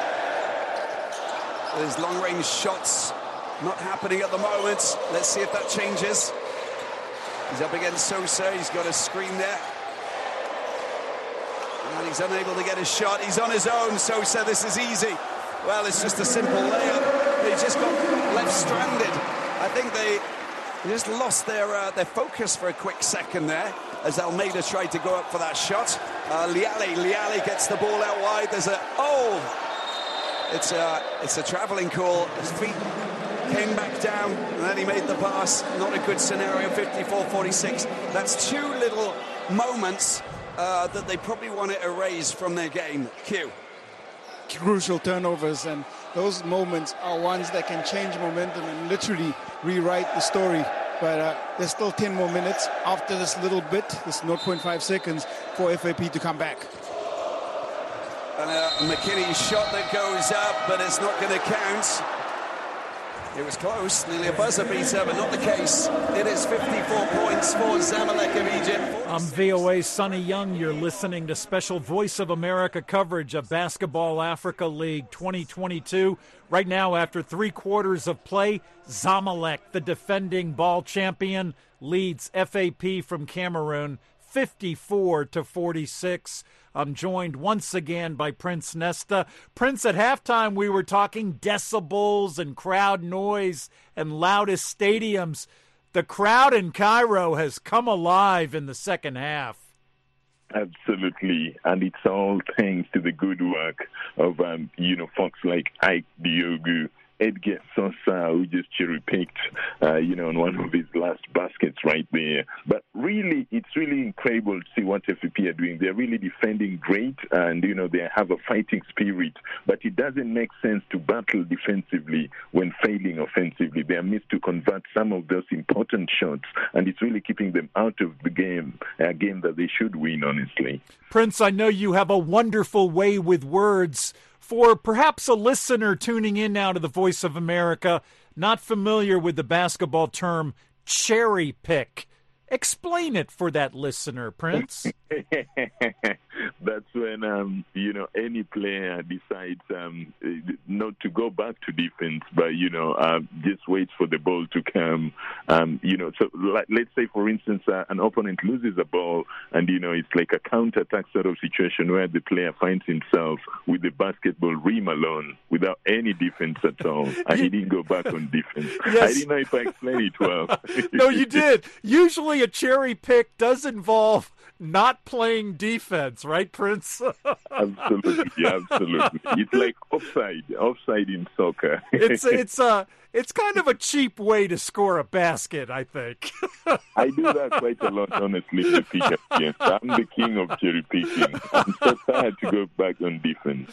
There's long-range shots not happening at the moment. Let's see if that changes. He's up against Sosa. He's got a screen there. And he's unable to get his shot. He's on his own. Sosa, this is easy. Well, it's just a simple layup. They just got left stranded. I think they just lost their focus for a quick second there as Almeida tried to go up for that shot. Liali gets the ball out wide. There's it's a traveling call. His feet came back down and then he made the pass. Not a good scenario. 54-46. That's 2 little moments that they probably want to erase from their game. Q. Crucial turnovers, and those moments are ones that can change momentum and literally rewrite the story. But there's still 10 more minutes after this little bit, this 0.5 seconds, for FAP to come back. And McKinney's shot that goes up, but it's not going to count. It was close, nearly a buzzer beater, but not the case. It is 54 points for Zamalek of Egypt. I'm VOA Sonny Young. You're listening to special Voice of America coverage of Basketball Africa League 2022. Right now, after 3 quarters of play, Zamalek, the defending ball champion, leads FAP from Cameroon 54-46. I'm joined once again by Prince Nesta. Prince, at halftime we were talking decibels and crowd noise and loudest stadiums. The crowd in Cairo has come alive in the second half. Absolutely, and it's all thanks to the good work of, folks like Ike Diogu, Edgar Sosa, who just cherry-picked, on one of his last baskets right there. But really, it's really incredible to see what FAP are doing. They're really defending great, and, they have a fighting spirit. But it doesn't make sense to battle defensively when failing offensively. They are missed to convert some of those important shots, and it's really keeping them out of the game, a game that they should win, honestly. Prince, I know you have a wonderful way with words. For perhaps a listener tuning in now to the Voice of America, not familiar with the basketball term cherry pick, explain it for that listener, Prince. That's when, any player decides not to go back to defense, but, just wait for the ball to come. So let's say, for instance, an opponent loses a ball and, it's like a counterattack sort of situation where the player finds himself with the basketball rim alone without any defense at all. And he didn't go back on defense. Yes. I didn't know if I explained it well. No, you did. Usually a cherry pick does involve not playing defense, right, Prince? Absolutely. It's like offside in soccer. It's kind of a cheap way to score a basket, I think. I do that quite a lot, honestly, to pick up games. I'm the king of cherry picking. I'm so tired to go back on defense.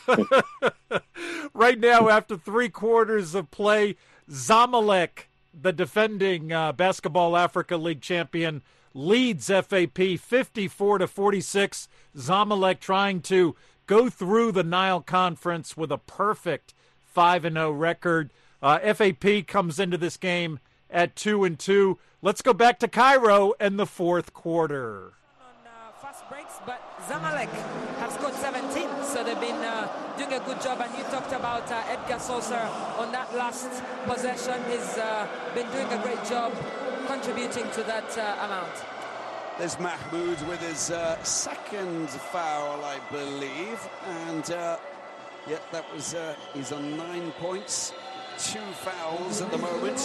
Right now, after 3 quarters of play, Zamalek, the defending Basketball Africa League champion, leads FAP 54-46. Zamalek trying to go through the Nile Conference with a perfect 5-0 record. FAP comes into this game at 2-2. Let's go back to Cairo and the fourth quarter. Fast breaks, but Zamalek have scored 17, so they've been doing a good job. And you talked about Edgar Sosa on that last possession. He's been doing a great job contributing to that amount. There's Mahmoud with his second foul, I believe. And, that was, he's on 9 points. 2 fouls at the moment.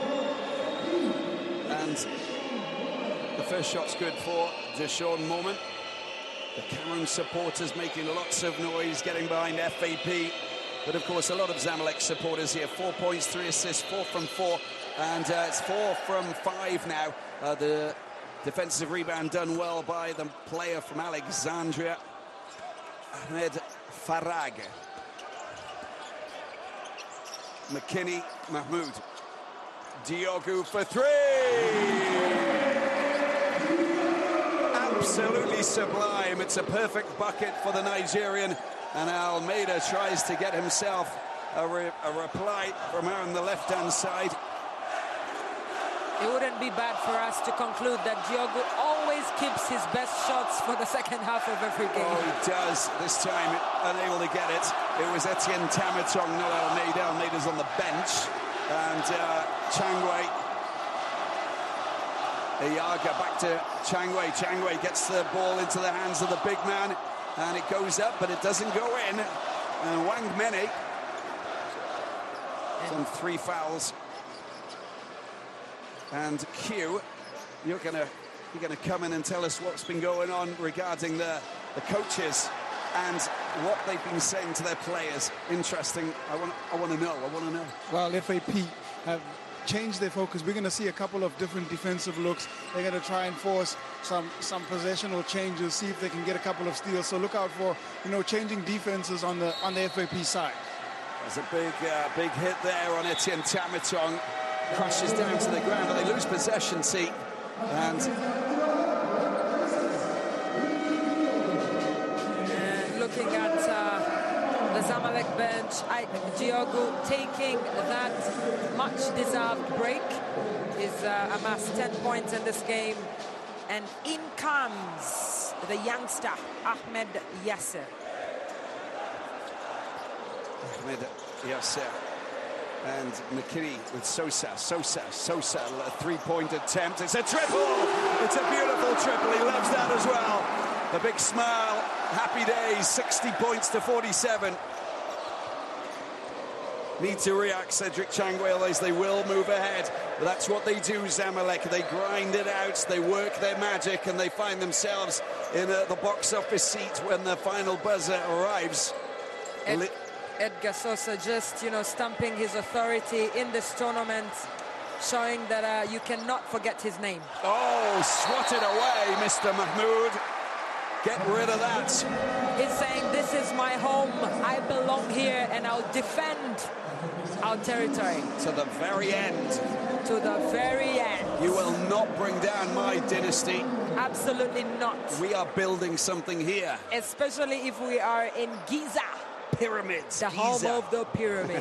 And the first shot's good for Deshaun Mormon. The Cameroon supporters making lots of noise, getting behind FAP. But, of course, a lot of Zamalek supporters here. 4 points, 3 assists, 4 from 4. And it's 4 from 5 now. The defensive rebound done well by the player from Alexandria, Ahmed Farag. McKinney, Mahmoud. Diogu for 3! Absolutely sublime. It's a perfect bucket for the Nigerian. And Almeida tries to get himself a reply from on the left-hand side. It wouldn't be bad for us to conclude that Diogu always keeps his best shots for the second half of every game. Oh, he does. This time, unable to get it. It was Etienne Tamatong, not Almeida. Almeida's on the bench. And Changwe. Iyaga back to Changwe. Changwe gets the ball into the hands of the big man. And it goes up, but it doesn't go in. And Wang Mene. Some 3 fouls. And Q, you're gonna come in and tell us what's been going on regarding the coaches and what they've been saying to their players. Interesting. I want to know. Well, FAP have change their focus. We're going to see a couple of different defensive looks. They're going to try and force some possessional changes, see if they can get a couple of steals. So look out for, changing defenses on the FAP side. There's a big hit there on Etienne Tamatong. Crashes down to the ground, but they lose possession, see. And looking at the Zamalek bench, Ike Diogo taking that much-deserved break. He's amassed 10 points in this game. And in comes the youngster, Ahmed Yasser. Ahmed Yasser. And McKinney with Sosa, a three-point attempt. It's a triple! It's a beautiful triple. He loves that as well. The big smile, happy days, 60 points to 47. Need to react, Cedric Changwe, otherwise they will move ahead. But that's what they do, Zamalek. They grind it out, they work their magic, and they find themselves in the box office seat when the final buzzer arrives. Edgar Sosa just, stamping his authority in this tournament, showing that you cannot forget his name. Oh, swatted away, Mr. Mahmoud. Get rid of that. He's saying, this is my home. I belong here, and I'll defend our territory. To the very end. To the very end. You will not bring down my dynasty. Absolutely not. We are building something here. Especially if we are in Giza. Pyramids. The home of the pyramids.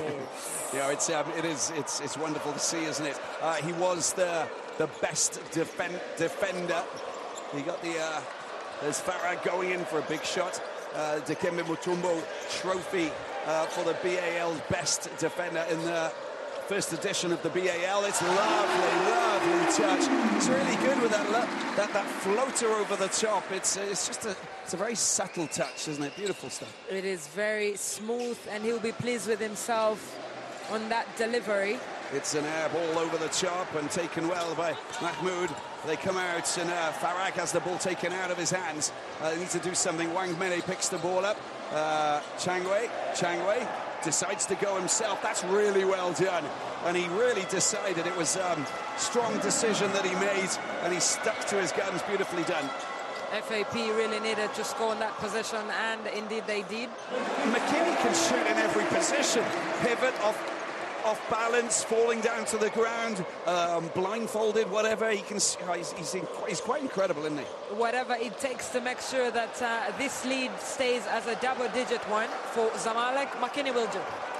It's wonderful to see, isn't it? He was the best defender. He got there's Farah going in for a big shot. Dikembe Mutombo trophy for the BAL's best defender in the first edition of the BAL. It's lovely touch. It's really good with that floater over the top. It's a very subtle touch, isn't it? Beautiful stuff. It is very smooth, and he'll be pleased with himself on that delivery. It's an air ball over the top and taken well by Mahmoud. They come out, and Farag has the ball taken out of his hands. They need to do something. Wang Mene picks the ball up. Changwe decides to go himself. That's really well done. And he really decided. It was a strong decision that he made, and he stuck to his guns. Beautifully done. FAP really needed to score in that position, and indeed they did. McKinney can shoot in every position. Pivot, off balance, falling down to the ground, blindfolded, whatever. He's quite incredible, isn't he? Whatever it takes to make sure that this lead stays as a double-digit one for Zamalek, McKinney will do.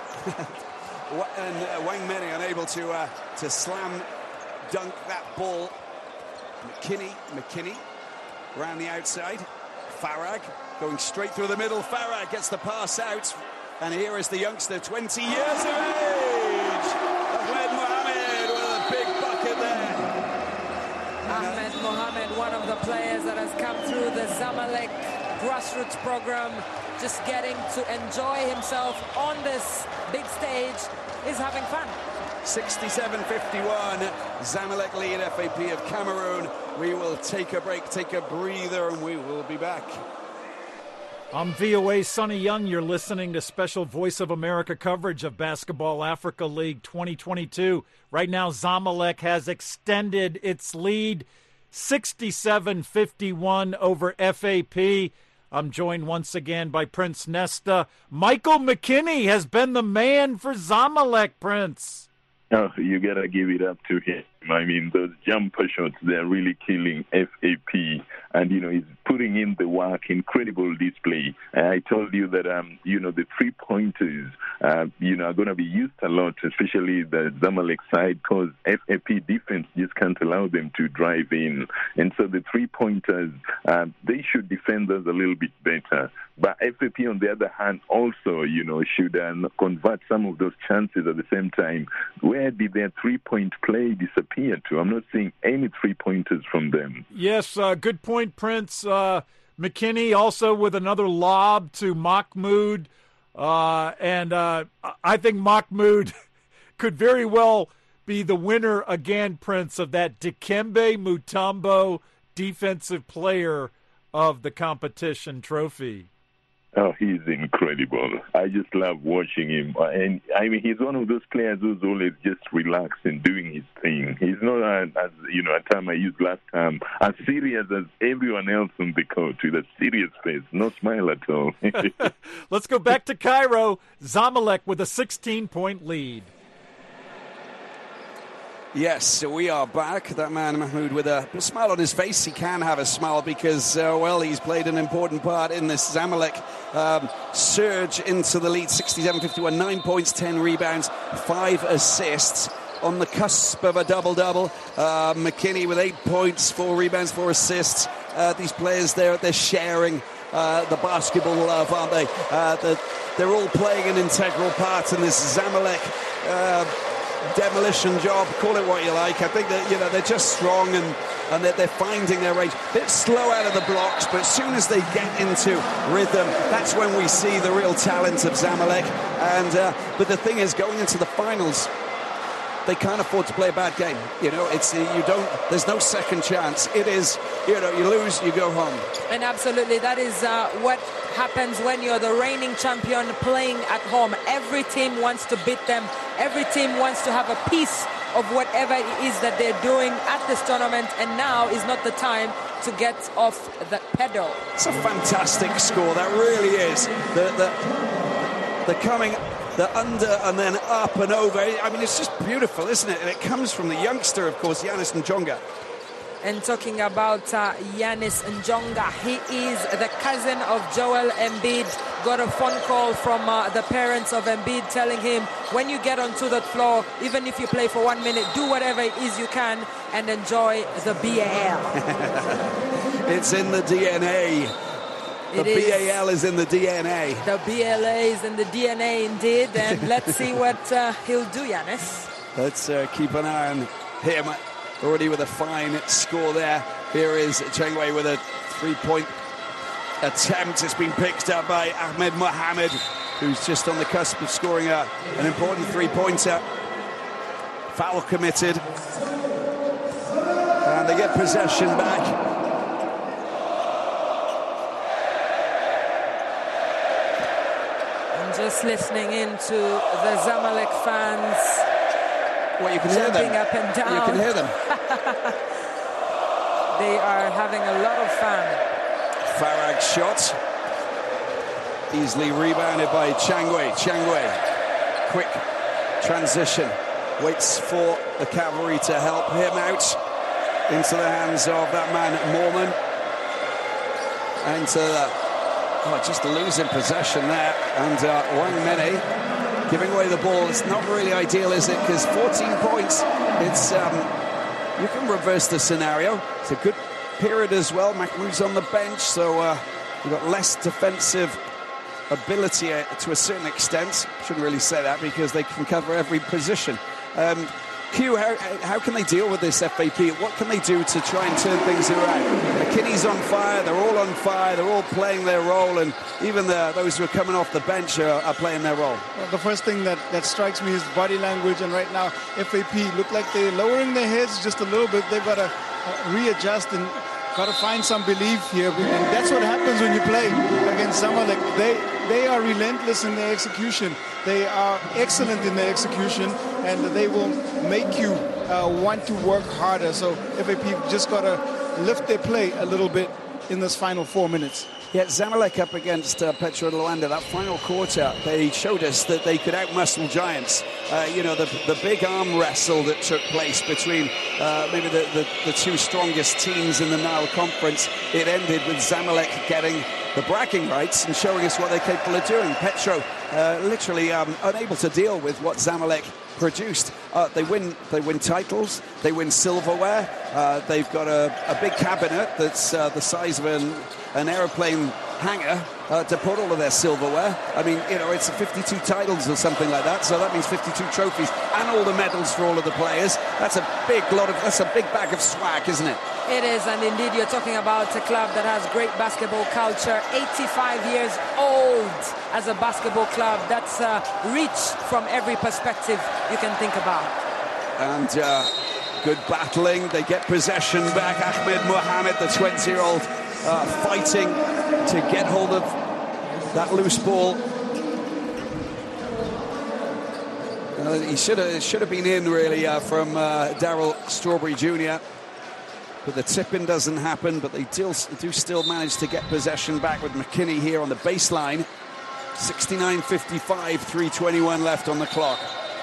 And Wang Mene unable to slam dunk that ball. McKinney around the outside. Farag going straight through the middle. Farag gets the pass out. And here is the youngster, 20 years of age. Ahmed Mohamed with a big bucket there. Ahmed Mohamed, one of the players that has come through the Zamalek grassroots program, just getting to enjoy himself on this big stage, is having fun. 67-51, Zamalek lead FAP of Cameroon. We will take a break, take a breather, and we will be back. I'm VOA Sonny Young. You're listening to special Voice of America coverage of Basketball Africa League 2022. Right now, Zamalek has extended its lead 67-51 over FAP. I'm joined once again by Prince Nesta. Michael McKinney has been the man for Zamalek, Prince. Oh, you got to give it up to him. I mean, those jumper shots, they're really killing FAP. And, he's putting in the work, incredible display. I told you that, the three-pointers, are going to be used a lot, especially the Zamalek side, because FAP defense just can't allow them to drive in. And so the three-pointers, they should defend us a little bit better. But FAP, on the other hand, also, should convert some of those chances at the same time. Where did their three-point play disappear to? I'm not seeing any three-pointers from them. Yes, good point, Prince. McKinney also with another lob to Mahmoud. And I think Mahmoud could very well be the winner again, Prince, of that Dikembe Mutombo Defensive Player of the Competition trophy. Oh, he's incredible. I just love watching him. And, I mean, he's one of those players who's always just relaxed and doing his thing. He's not, as you know, a term I used last time, as serious as everyone else on the court, with a serious face, no smile at all. Let's go back to Cairo. Zamalek with a 16-point lead. Yes, so we are back. That man, Mahmoud, with a smile on his face. He can have a smile because, well, he's played an important part in this Zamalek surge into the lead. 67-51, 9 points, 10 rebounds, 5 assists. On the cusp of a double-double. McKinney with 8 points, 4 rebounds, 4 assists. These players, they're sharing the basketball love, aren't they? They're all playing an integral part in this Zamalek demolition job, call it what you like. I think that, you know, they're just strong and they're finding their range. A bit slow out of the blocks, but as soon as they get into rhythm, that's when we see the real talent of Zamalek. And but the thing is, going into the finals, they can't afford to play a bad game. You know, there's no second chance. It is, you know, you lose, you go home. And absolutely, that is what happens when you're the reigning champion playing at home. Every team wants to beat them. Every team wants to have a piece of whatever it is that they're doing at this tournament, and now is not the time to get off the pedal. It's a fantastic score, that really is. The coming, the under and then up and over. I mean, it's just beautiful, isn't it? And it comes from the youngster, of course, Giannis Njonga. And talking about Giannis Njonga, he is the cousin of Joel Embiid. Got a phone call from the parents of Embiid telling him, when you get onto that floor, even if you play for 1 minute, do whatever it is you can and enjoy the BAL. It's in the DNA. The BAL is in the DNA. The BLA is in the DNA indeed. And let's see what he'll do, Giannis. Let's keep an eye on him. Already with a fine score there. Here is Chengwei with a 3-point attempt. It's been picked up by Ahmed Mohamed, who's just on the cusp of scoring an important 3-pointer. Foul committed. And they get possession back. And just listening in to the Zamalek fans. Well, you can hear them. Jumping up and down. You can hear them. They are having a lot of fun. Farag shot. Easily rebounded by Changwei. Changwei. Quick transition. Waits for the cavalry to help him out. Into the hands of that man, Mormon. And just losing possession there. And Wang Mene giving away the ball. It's not really ideal, is it? Because 14 points, it's you can reverse the scenario. It's a good period as well. Mahmoud's on the bench, so you've got less defensive ability to a certain extent. Shouldn't really say that because they can cover every position. Q, how can they deal with this FAP? What can they do to try and turn things around? McKinney's on fire, they're all on fire, they're all playing their role, and even those who are coming off the bench are playing their role. Well, the first thing that strikes me is body language, and right now FAP look like they're lowering their heads just a little bit. They've got to readjust and got to find some belief here, and that's what happens when you play against Zamalek. They are relentless in their execution. They are excellent in their execution, and they will make you want to work harder. So FAP just got to lift their play a little bit in this final 4 minutes. Yeah, Zamalek up against Petro Luanda, that final quarter, they showed us that they could outmuscle giants. The big arm wrestle that took place between maybe the two strongest teams in the Nile Conference, it ended with Zamalek getting the bragging rights and showing us what they're capable of doing. Petro literally unable to deal with what Zamalek produced. They win titles, they win silverware, they've got a big cabinet that's the size of an aeroplane hangar to put all of their silverware. I mean, it's 52 titles or something like that, so that means 52 trophies and all the medals for all of the players. That's a big bag of swag, isn't it? It is, and indeed you're talking about a club that has great basketball culture, 85 years old as a basketball club. That's rich from every perspective you can think about. And good battling, they get possession back. Ahmed Mohamed, the 20-year-old, fighting to get hold of that loose ball. He should have been in, really, from Darryl Strawberry Jr. But the tip-in doesn't happen, but they do still manage to get possession back with McKinney here on the baseline. 69:55, 3:21 left on the clock.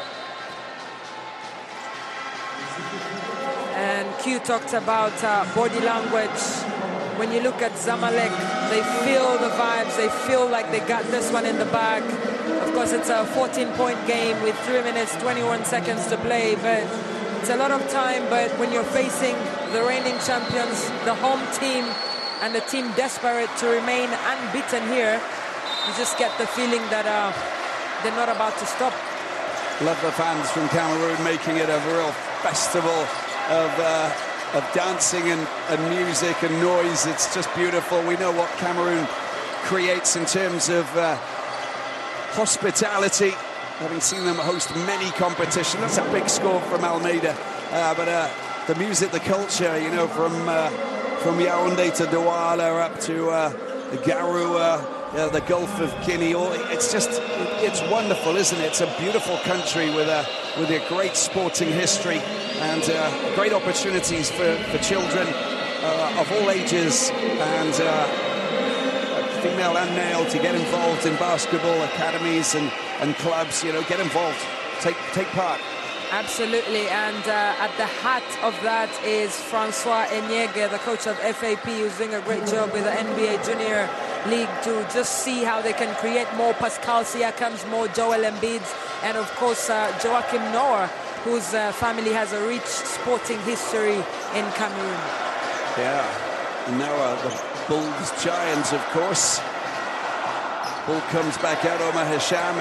And Q talked about body language. When you look at Zamalek, they feel the vibes. They feel like they got this one in the bag. Of course, it's a 14-point game with 3 minutes, 21 seconds to play. But it's a lot of time. But when you're facing the reigning champions, the home team, and the team desperate to remain unbeaten here, you just get the feeling that they're not about to stop. Love the fans from Cameroon making it a real festival of dancing and music and noise. It's just beautiful. We know what Cameroon creates in terms of hospitality, having seen them host many competitions. That's a big score from Almeida. But the music, the culture, you know, from Yaoundé to Douala up to Garou, the Gulf of Guinea. It's wonderful, isn't it? It's a beautiful country with a great sporting history and great opportunities for children of all ages and female and male to get involved in basketball academies and clubs. You know, get involved, take part. Absolutely, and at the heart of that is Francois Enyege, the coach of FAP, who's doing a great job with the NBA Junior League to just see how they can create more Pascal Siakams, more Joel Embiids, and of course Joachim Noah, whose family has a rich sporting history in Cameroon. Yeah, Noah, the Bulls giant, of course. Ball comes back out, Omar Hisham.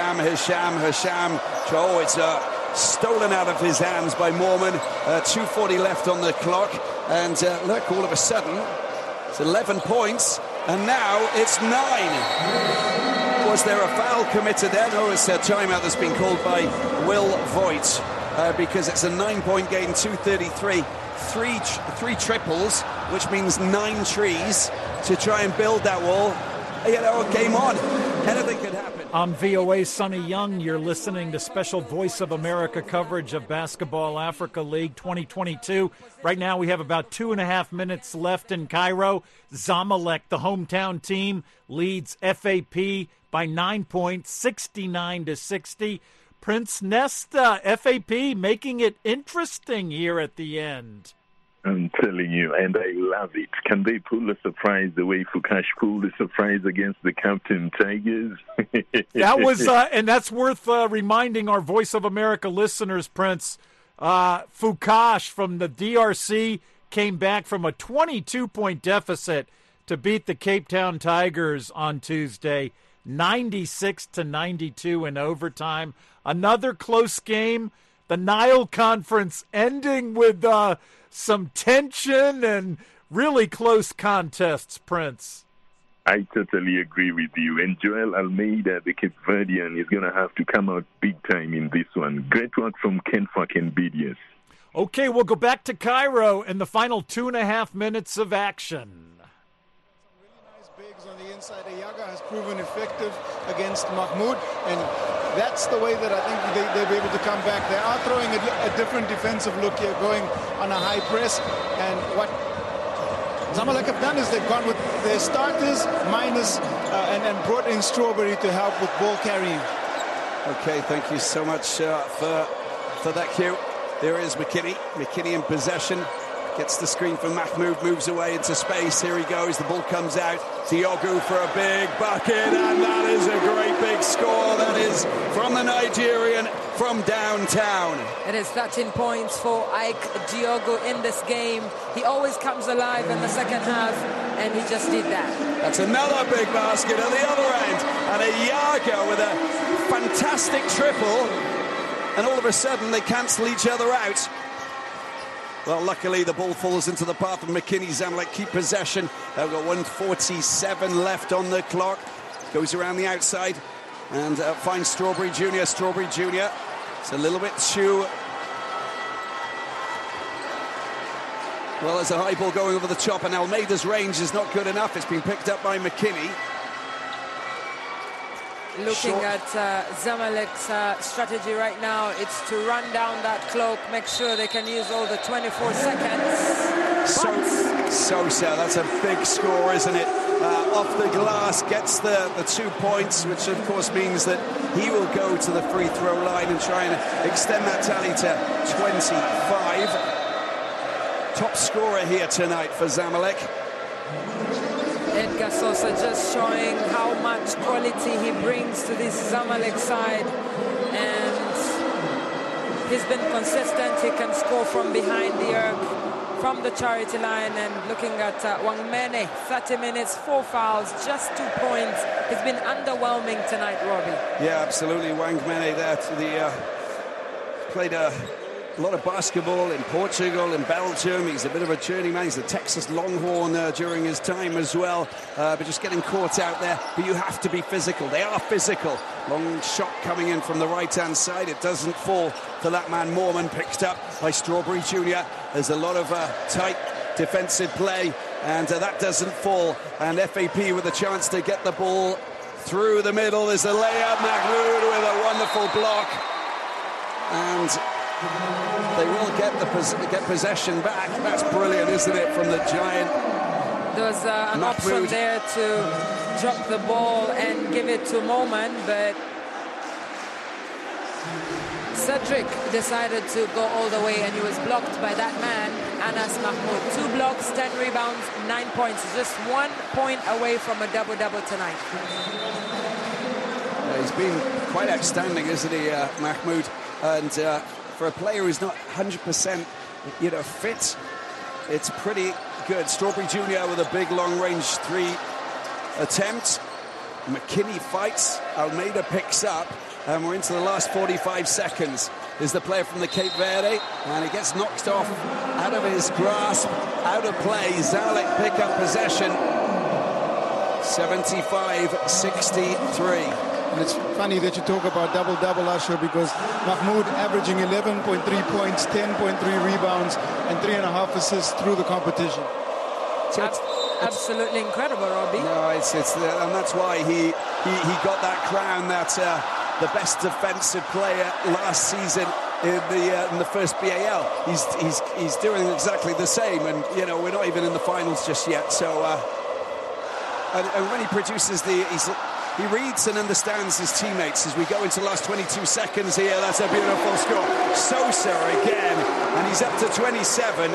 Oh, it's stolen out of his hands by Mormon. 2:40 left on the clock. And look, all of a sudden, it's 11 points. And now it's 9. Was there a foul committed there? No, it's a timeout that's been called by Will Voigt. Because it's a 9-point game, 2:33. Three triples, which means 9 trees to try and build that wall. You know, game on. Anything could happen. I'm VOA Sonny Young. You're listening to special Voice of America coverage of Basketball Africa League 2022. Right now we have about 2.5 minutes left in Cairo. Zamalek, the hometown team, leads FAP by 9 points, 69-60. Prince Nesta, FAP making it interesting here at the end. I'm telling you, and I love it. Can they pull a surprise the way Fukash pulled a surprise against the Captain Tigers? That was, and that's worth reminding our Voice of America listeners, Prince. Fukash from the DRC came back from a 22-point deficit to beat the Cape Town Tigers on Tuesday, 96-92 in overtime. Another close game. The Nile Conference ending with some tension and really close contests, Prince. I totally agree with you. And Joel Almeida, the Cape Verdean, is going to have to come out big time in this one. Great work from Ken Fakenbidius. Okay, we'll go back to Cairo in the final 2.5 minutes of action. On the inside, Ayaga has proven effective against Mahmoud, and that's the way that I think they'll be able to come back. They are throwing a different defensive look here, going on a high press, and what Zamalek have done is they've gone with their starters minus and brought in Strawberry to help with ball carrying. Okay, thank you so much for that cue. There is McKinney in possession. Gets the screen from Mahmoud, moves away into space. Here he goes. The ball comes out. Diogu for a big bucket, and that is a great big score. That is from the Nigerian from downtown. It is 13 points for Ike Diogu in this game. He always comes alive in the second half, and he just did that. That's another big basket at the other end. And Ayaga with a fantastic triple. And all of a sudden, they cancel each other out. Well, luckily, the ball falls into the path of McKinney. Zamalek keep possession. They've got 1:47 left on the clock. Goes around the outside and finds Strawberry Jr. It's a little bit too... Well, there's a high ball going over the top, and Almeida's range is not good enough. It's been picked up by McKinney. Looking at Zamalek's strategy right now, it's to run down that cloak, make sure they can use all the 24 seconds. Sosa, that's a big score, isn't it? Off the glass, gets the 2 points, which of course means that he will go to the free throw line and try and extend that tally to 25. Top scorer here tonight for Zamalek. Edgar Sosa just showing how much quality he brings to this Zamalek side, and he's been consistent. He can score from behind the arc, from the charity line. And looking at Wangmene, 30 minutes, 4 fouls, just 2 points. He's been underwhelming tonight, Robbie. Yeah, absolutely. Wangmene there, played a lot of basketball in Portugal, in Belgium. He's a bit of a journeyman. He's a Texas Longhorn during his time as well. But just getting caught out there. But you have to be physical. They are physical. Long shot coming in from the right-hand side. It doesn't fall for that man. Mormon picked up by Strawberry Jr. There's a lot of tight defensive play, and that doesn't fall. And FAP with a chance to get the ball through the middle. There's a layup. Mahmoud with a wonderful block. And they will get possession back. That's brilliant, isn't it, from the giant? There was an option there to drop the ball and give it to Moman, but Cedric decided to go all the way, and he was blocked by that man, Anas Mahmoud. 2 blocks, 10 rebounds, 9 points. Just 1 point away from a double-double tonight. He's been quite outstanding, isn't he, Mahmoud? And for a player who's not 100%, fit, it's pretty good. Strawberry Jr. with a big long-range 3 attempt. McKinney fights. Almeida picks up. And we're into the last 45 seconds. There's the player from the Cape Verde, and he gets knocked off out of his grasp, out of play. Zamalek pick up possession. 75-63. And it's funny that you talk about double-double, Asher, because Mahmoud averaging 11.3 points, 10.3 rebounds, and 3.5 assists through the competition. Absolutely incredible, Robbie. No, and that's why he got that crown, that the best defensive player last season in the first BAL. He's doing exactly the same, and we're not even in the finals just yet. So, and when he produces he reads and understands his teammates as we go into the last 22 seconds here. That's a beautiful score. Sosa again, and he's up to 27.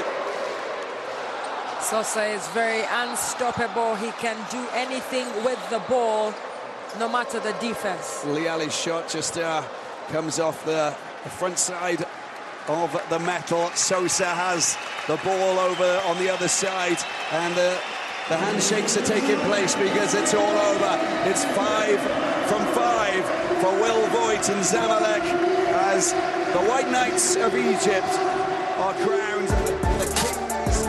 Sosa is very unstoppable. He can do anything with the ball, no matter the defense. Liali's shot just comes off the front side of the metal. Sosa has the ball over on the other side, and the handshakes are taking place because it's all over. It's 5 from 5 for Will Voigt and Zamalek as the White Knights of Egypt are crowned the kings.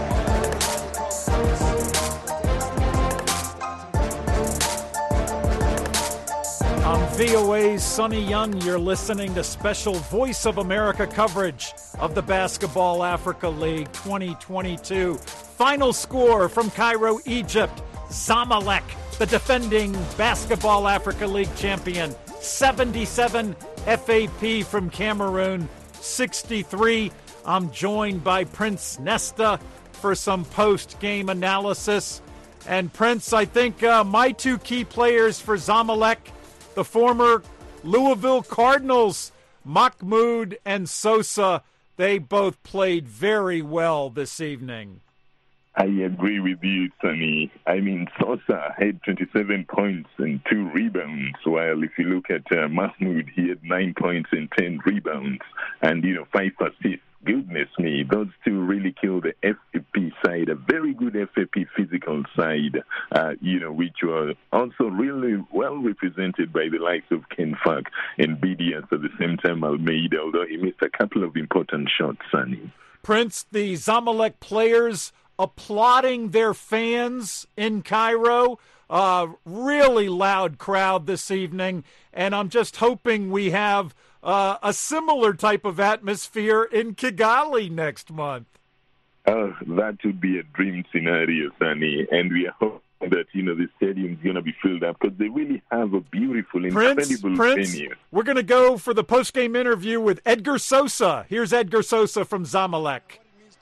On VOA's Sonny Young, you're listening to special Voice of America coverage of the Basketball Africa League 2022. Final score from Cairo, Egypt. Zamalek, the defending Basketball Africa League champion, 77. FAP from Cameroon, 63. I'm joined by Prince Nesta for some post-game analysis. And Prince, I think my 2 key players for Zamalek, the former Louisville Cardinals, Mahmoud and Sosa, they both played very well this evening. I agree with you, Sonny. I mean, Sosa had 27 points and 2 rebounds, while if you look at Mahmoud, he had 9 points and 10 rebounds and, 5 assists. Goodness me, those 2 really killed the FAP side, a very good FAP physical side, which were also really well represented by the likes of Ken Falk and BDS at the same time Almeida, although he missed a couple of important shots, Sonny. Prince, the Zamalek players applauding their fans in Cairo. Really loud crowd this evening, and I'm just hoping we have a similar type of atmosphere in Kigali next month. That would be a dream scenario, Sonny, and we are hoping that the stadium is going to be filled up because they really have a beautiful, incredible venue. We're going to go for the post-game interview with Edgar Sosa. Here's Edgar Sosa from Zamalek.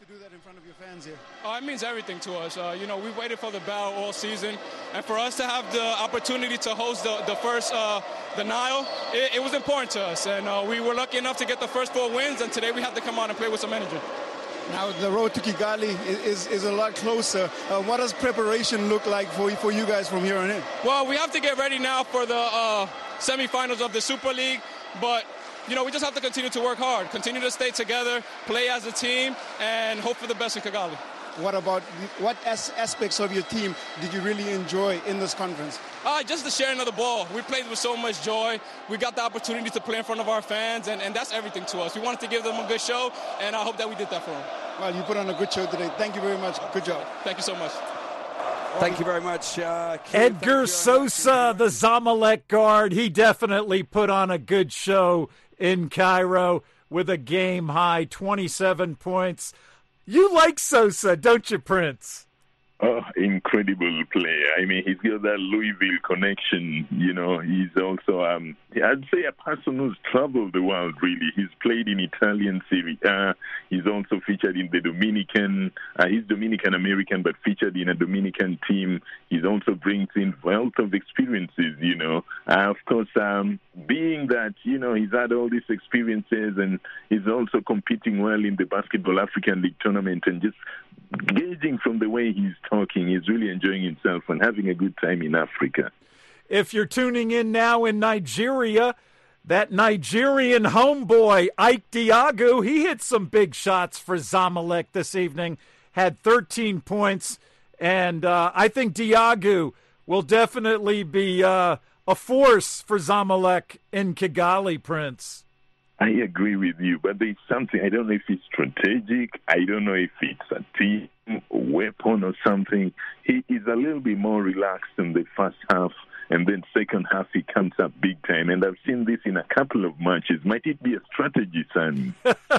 It means everything to us. We've waited for the bell all season, and for us to have the opportunity to host the first, the Nile, it was important to us, and we were lucky enough to get the first 4 wins, and today we have to come out and play with some energy. Now the road to Kigali is a lot closer. What does preparation look like for you guys from here on in? Well, we have to get ready now for the semifinals of the Super League, but we just have to continue to work hard, continue to stay together, play as a team, and hope for the best in Kigali. What aspects of your team did you really enjoy in this conference? Just the sharing of the ball. We played with so much joy. We got the opportunity to play in front of our fans, and that's everything to us. We wanted to give them a good show, and I hope that we did that for them. Well, you put on a good show today. Thank you very much. Good job. Thank you so much. Thank you very much, Edgar Sosa, the Zamalek guard. He definitely put on a good show in Cairo with a game-high 27 points. You like Sosa, don't you, Prince? Oh, incredible player. I mean, he's got that Louisville connection. He's also, I'd say, a person who's traveled the world, really. He's played in Italian Serie A. He's also featured in the Dominican. He's Dominican-American, but featured in a Dominican team. He also brings in wealth of experiences, Of course, being that, he's had all these experiences and he's also competing well in the Basketball African League tournament, and just gauging from the way he's talking, he's really enjoying himself and having a good time in Africa. If you're tuning in now in Nigeria, that Nigerian homeboy, Ike Diagu, he hit some big shots for Zamalek this evening, had 13 points, and I think Diagu will definitely be a force for Zamalek in Kigali, Prince. I agree with you, but there's something, I don't know if it's strategic, I don't know if it's a team, weapon or something. He is a little bit more relaxed in the first half, and then second half he comes up big time. And I've seen this in a couple of matches. Might it be a strategy, son?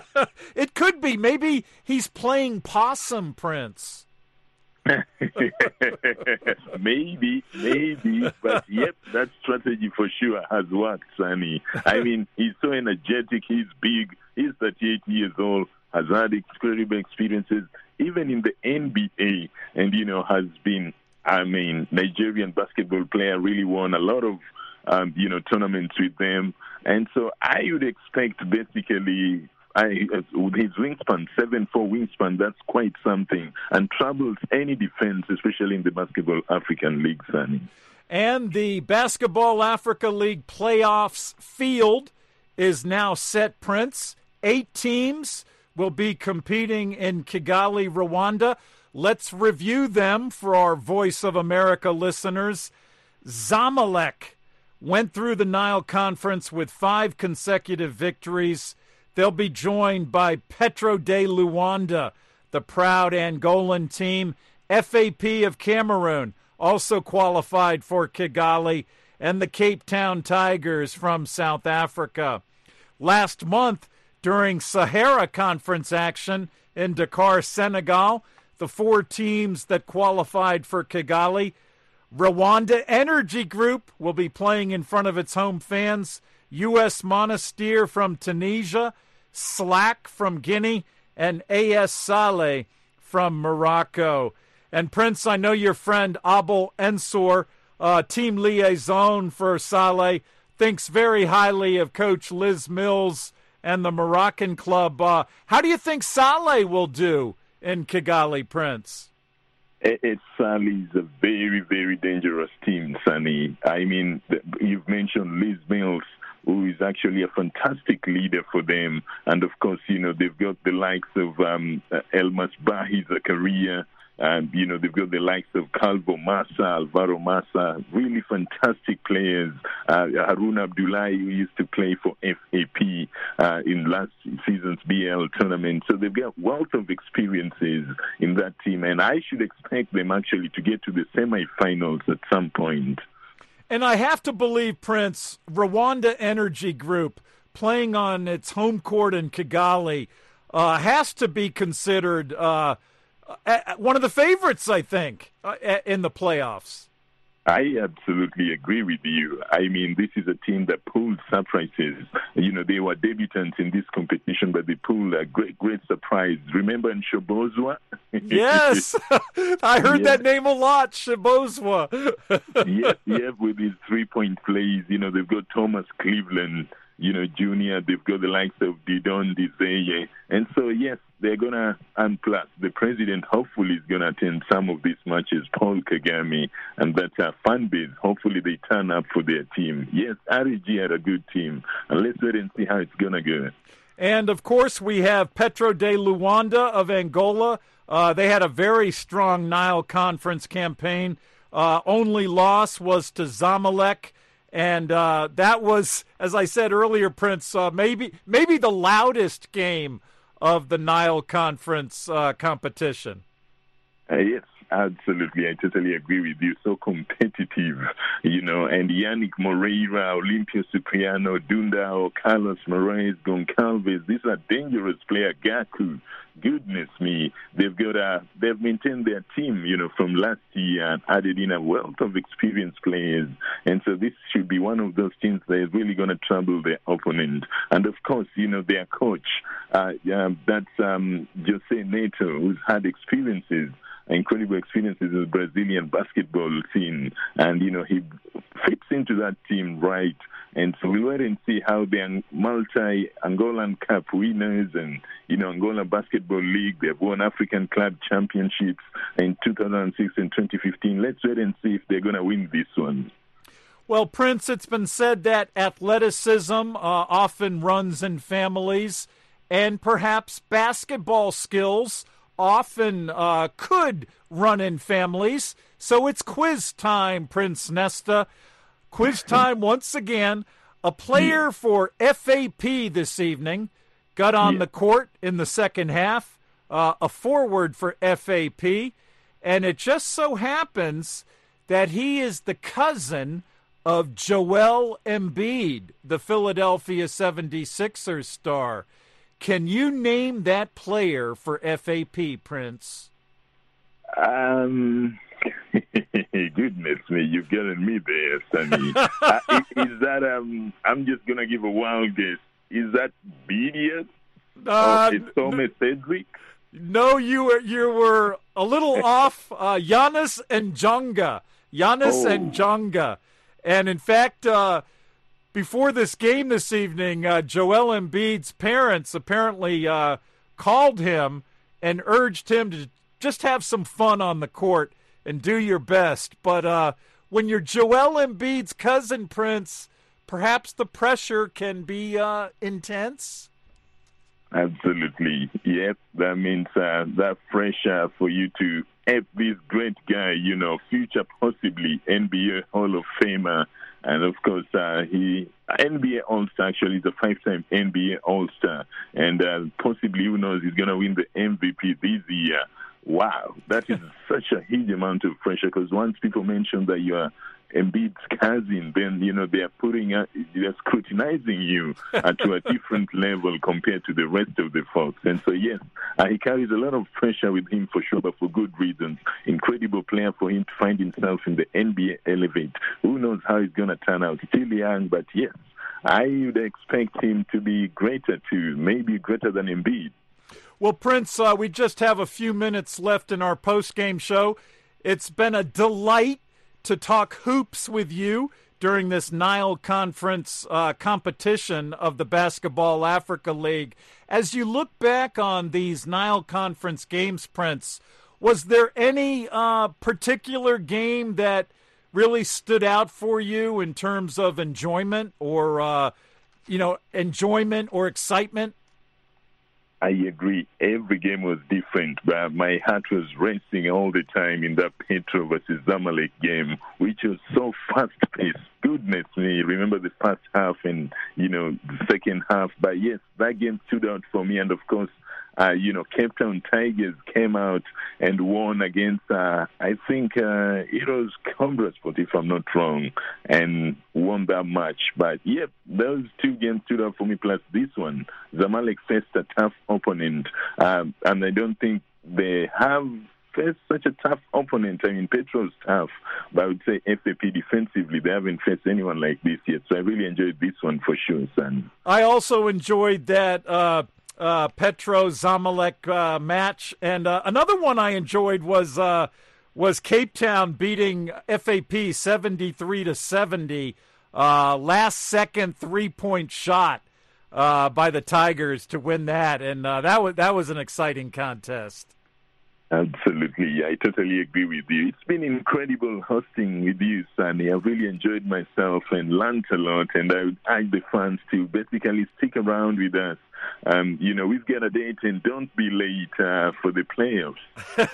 It could be. Maybe he's playing possum, Prince. maybe, but yep, that strategy for sure has worked, Sonny. I mean, he's so energetic, he's big, he's 38 years old, has had incredible experiences, even in the NBA, and, has been, Nigerian basketball player, really won a lot of, tournaments with them. And so I would expect basically, with his wingspan, 7'4" wingspan, that's quite something, and troubles any defense, especially in the Basketball African League, Sonny. And the Basketball Africa League playoffs field is now set, Prince. 8 teams will be competing in Kigali, Rwanda. Let's review them for our Voice of America listeners. Zamalek went through the Nile Conference with 5 consecutive victories. They'll be joined by Petro de Luanda, the proud Angolan team. FAP of Cameroon also qualified for Kigali, and the Cape Town Tigers from South Africa. Last month, during Sahara Conference action in Dakar, Senegal, the 4 teams that qualified for Kigali, Rwanda Energy Group will be playing in front of its home fans. U.S. Monastir from Tunisia, SLAC from Guinea, and AS Saleh from Morocco. And Prince, I know your friend Abel Ensor, team liaison for Saleh, thinks very highly of Coach Liz Mills and the Moroccan club. How do you think Saleh will do in Kigali, Prince? Saleh is a very, very dangerous team, Sonny. I mean, you've mentioned Liz Mills, who is actually a fantastic leader for them. And, of course, they've got the likes of Elmas Bahi Zakaria, and, they've got the likes of Calvo Massa, Alvaro Massa, really fantastic players. Harun Abdullahi, who used to play for FAP in last season's BL tournament. So they've got wealth of experiences in that team, and I should expect them actually to get to the semifinals at some point. And I have to believe, Prince, Rwanda Energy Group, playing on its home court in Kigali, has to be considered one of the favorites, I think, in the playoffs. I absolutely agree with you. I mean, this is a team that pulled surprises. You know, they were debutants in this competition, but they pulled a great surprise. Remember Nshobozwa? Yes, I heard that name a lot, Shibozwa. yes, with his 3-point plays. You know, they've got Thomas Cleveland, Junior. They've got the likes of Didon Dizeye. And so, yes, they're going to, and plus, the president hopefully is going to attend some of these matches, Paul Kagame, and that fan base, hopefully they turn up for their team. Yes, REG had a good team, and let's wait and see how it's going to go. And, of course, we have Petro de Luanda of Angola. They had a very strong Nile Conference campaign. Only loss was to Zamalek. And that was, as I said earlier, Prince, maybe the loudest game of the Nile Conference competition. Yes, absolutely. I totally agree with you. So competitive, and Yannick Moreira, Olympio Cipriano, Dundao, Carlos Moraes, Goncalves, these are dangerous players. Gaku, goodness me, they've maintained their team, from last year and added in a wealth of experienced players. And so this should be one of those teams that is really going to trouble their opponent. And of course, their coach, that's Jose Neto, who's had incredible experiences in the Brazilian basketball scene. And, he fits into that team right. And so we'll wait and see how the multi-Angolan Cup winners and, Angola Basketball League, they've won African Club Championships in 2006 and 2015. Let's wait and see if they're going to win this one. Well, Prince, it's been said that athleticism often runs in families, and perhaps basketball skills often could run in families. So it's quiz time, Prince Nesta. Quiz time once again. A player for FAP this evening got on the court in the second half, a forward for FAP, and it just so happens that he is the cousin of Joel Embiid, the Philadelphia 76ers star. Can you name that player for FAP, Prince? Goodness me, you've gotten me there, Sonny. Is that, I'm just going to give a wild guess. Is that BDS? It's Thomas Cedric? No, you were a little off. Giannis Njonga. Njonga. And in fact, before this game this evening, Joel Embiid's parents apparently called him and urged him to just have some fun on the court and do your best. But when you're Joel Embiid's cousin, Prince, perhaps the pressure can be intense? Absolutely. Yep, that means that pressure for you to help this great guy, future possibly NBA Hall of Famer. And, of course, he NBA All-Star, actually, is a 5-time NBA All-Star. And possibly, who knows, he's going to win the MVP this year. Wow, that is such a huge amount of pressure, because once people mention that you are Embiid's cousin, then, they're scrutinizing you to a different level compared to the rest of the folks. And so, yes, he carries a lot of pressure with him for sure, but for good reasons. Incredible player for him to find himself in the NBA Elevate. Who knows how he's going to turn out? Still young, but yes, I would expect him to be greater too, maybe greater than Embiid. Well, Prince, we just have a few minutes left in our post-game show. It's been a delight to talk hoops with you during this Nile Conference competition of the Basketball Africa League. As you look back on these Nile Conference games, Prince, was there any particular game that really stood out for you in terms of enjoyment or excitement? I agree. Every game was different, but my heart was racing all the time in that Petro versus Zamalek game, which was so fast-paced. Goodness me, remember the first half and, the second half. But yes, that game stood out for me. And of course, Cape Town Tigers came out and won against, I think it was Combrasport, if I'm not wrong, and won that match. But, yep, those two games stood out for me, plus this one. Zamalek faced a tough opponent, and I don't think they have faced such a tough opponent. I mean, Petro's tough, but I would say FAP defensively, they haven't faced anyone like this yet. So I really enjoyed this one for sure, son. I also enjoyed that Petro-Zamalek match. And another one I enjoyed was Cape Town beating FAP 73-70. Last-second three-point shot by the Tigers to win that, and that was an exciting contest. Absolutely, I totally agree with you. It's been incredible hosting with you, Sonny. I've really enjoyed myself and learned a lot, and I would urge the fans to basically stick around with us. We've got a date, and don't be late for the playoffs.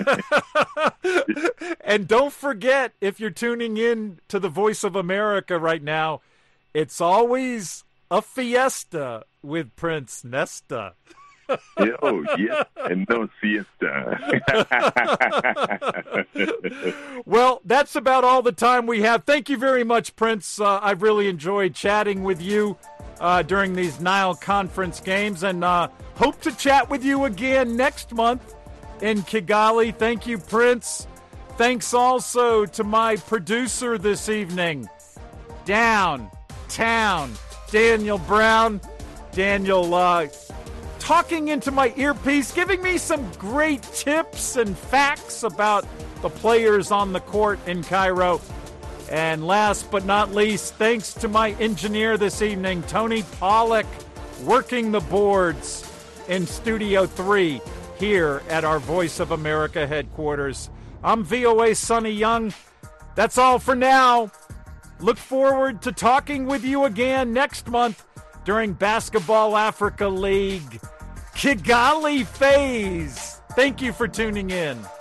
And don't forget, if you're tuning in to the Voice of America right now, it's always a fiesta with Prince Nesta. Oh, yes, and no siesta. Well, that's about all the time we have. Thank you very much, Prince. I've really enjoyed chatting with you during these Nile Conference games, and hope to chat with you again next month in Kigali. Thank you, Prince. Thanks also to my producer this evening, Downtown Daniel Brown. Daniel, talking into my earpiece, giving me some great tips and facts about the players on the court in Cairo. And last but not least, thanks to my engineer this evening, Tony Pollock, working the boards in Studio 3 here at our Voice of America headquarters. I'm VOA Sonny Young. That's all for now. Look forward to talking with you again next month during Basketball Africa League Kigali phase. Thank you for tuning in.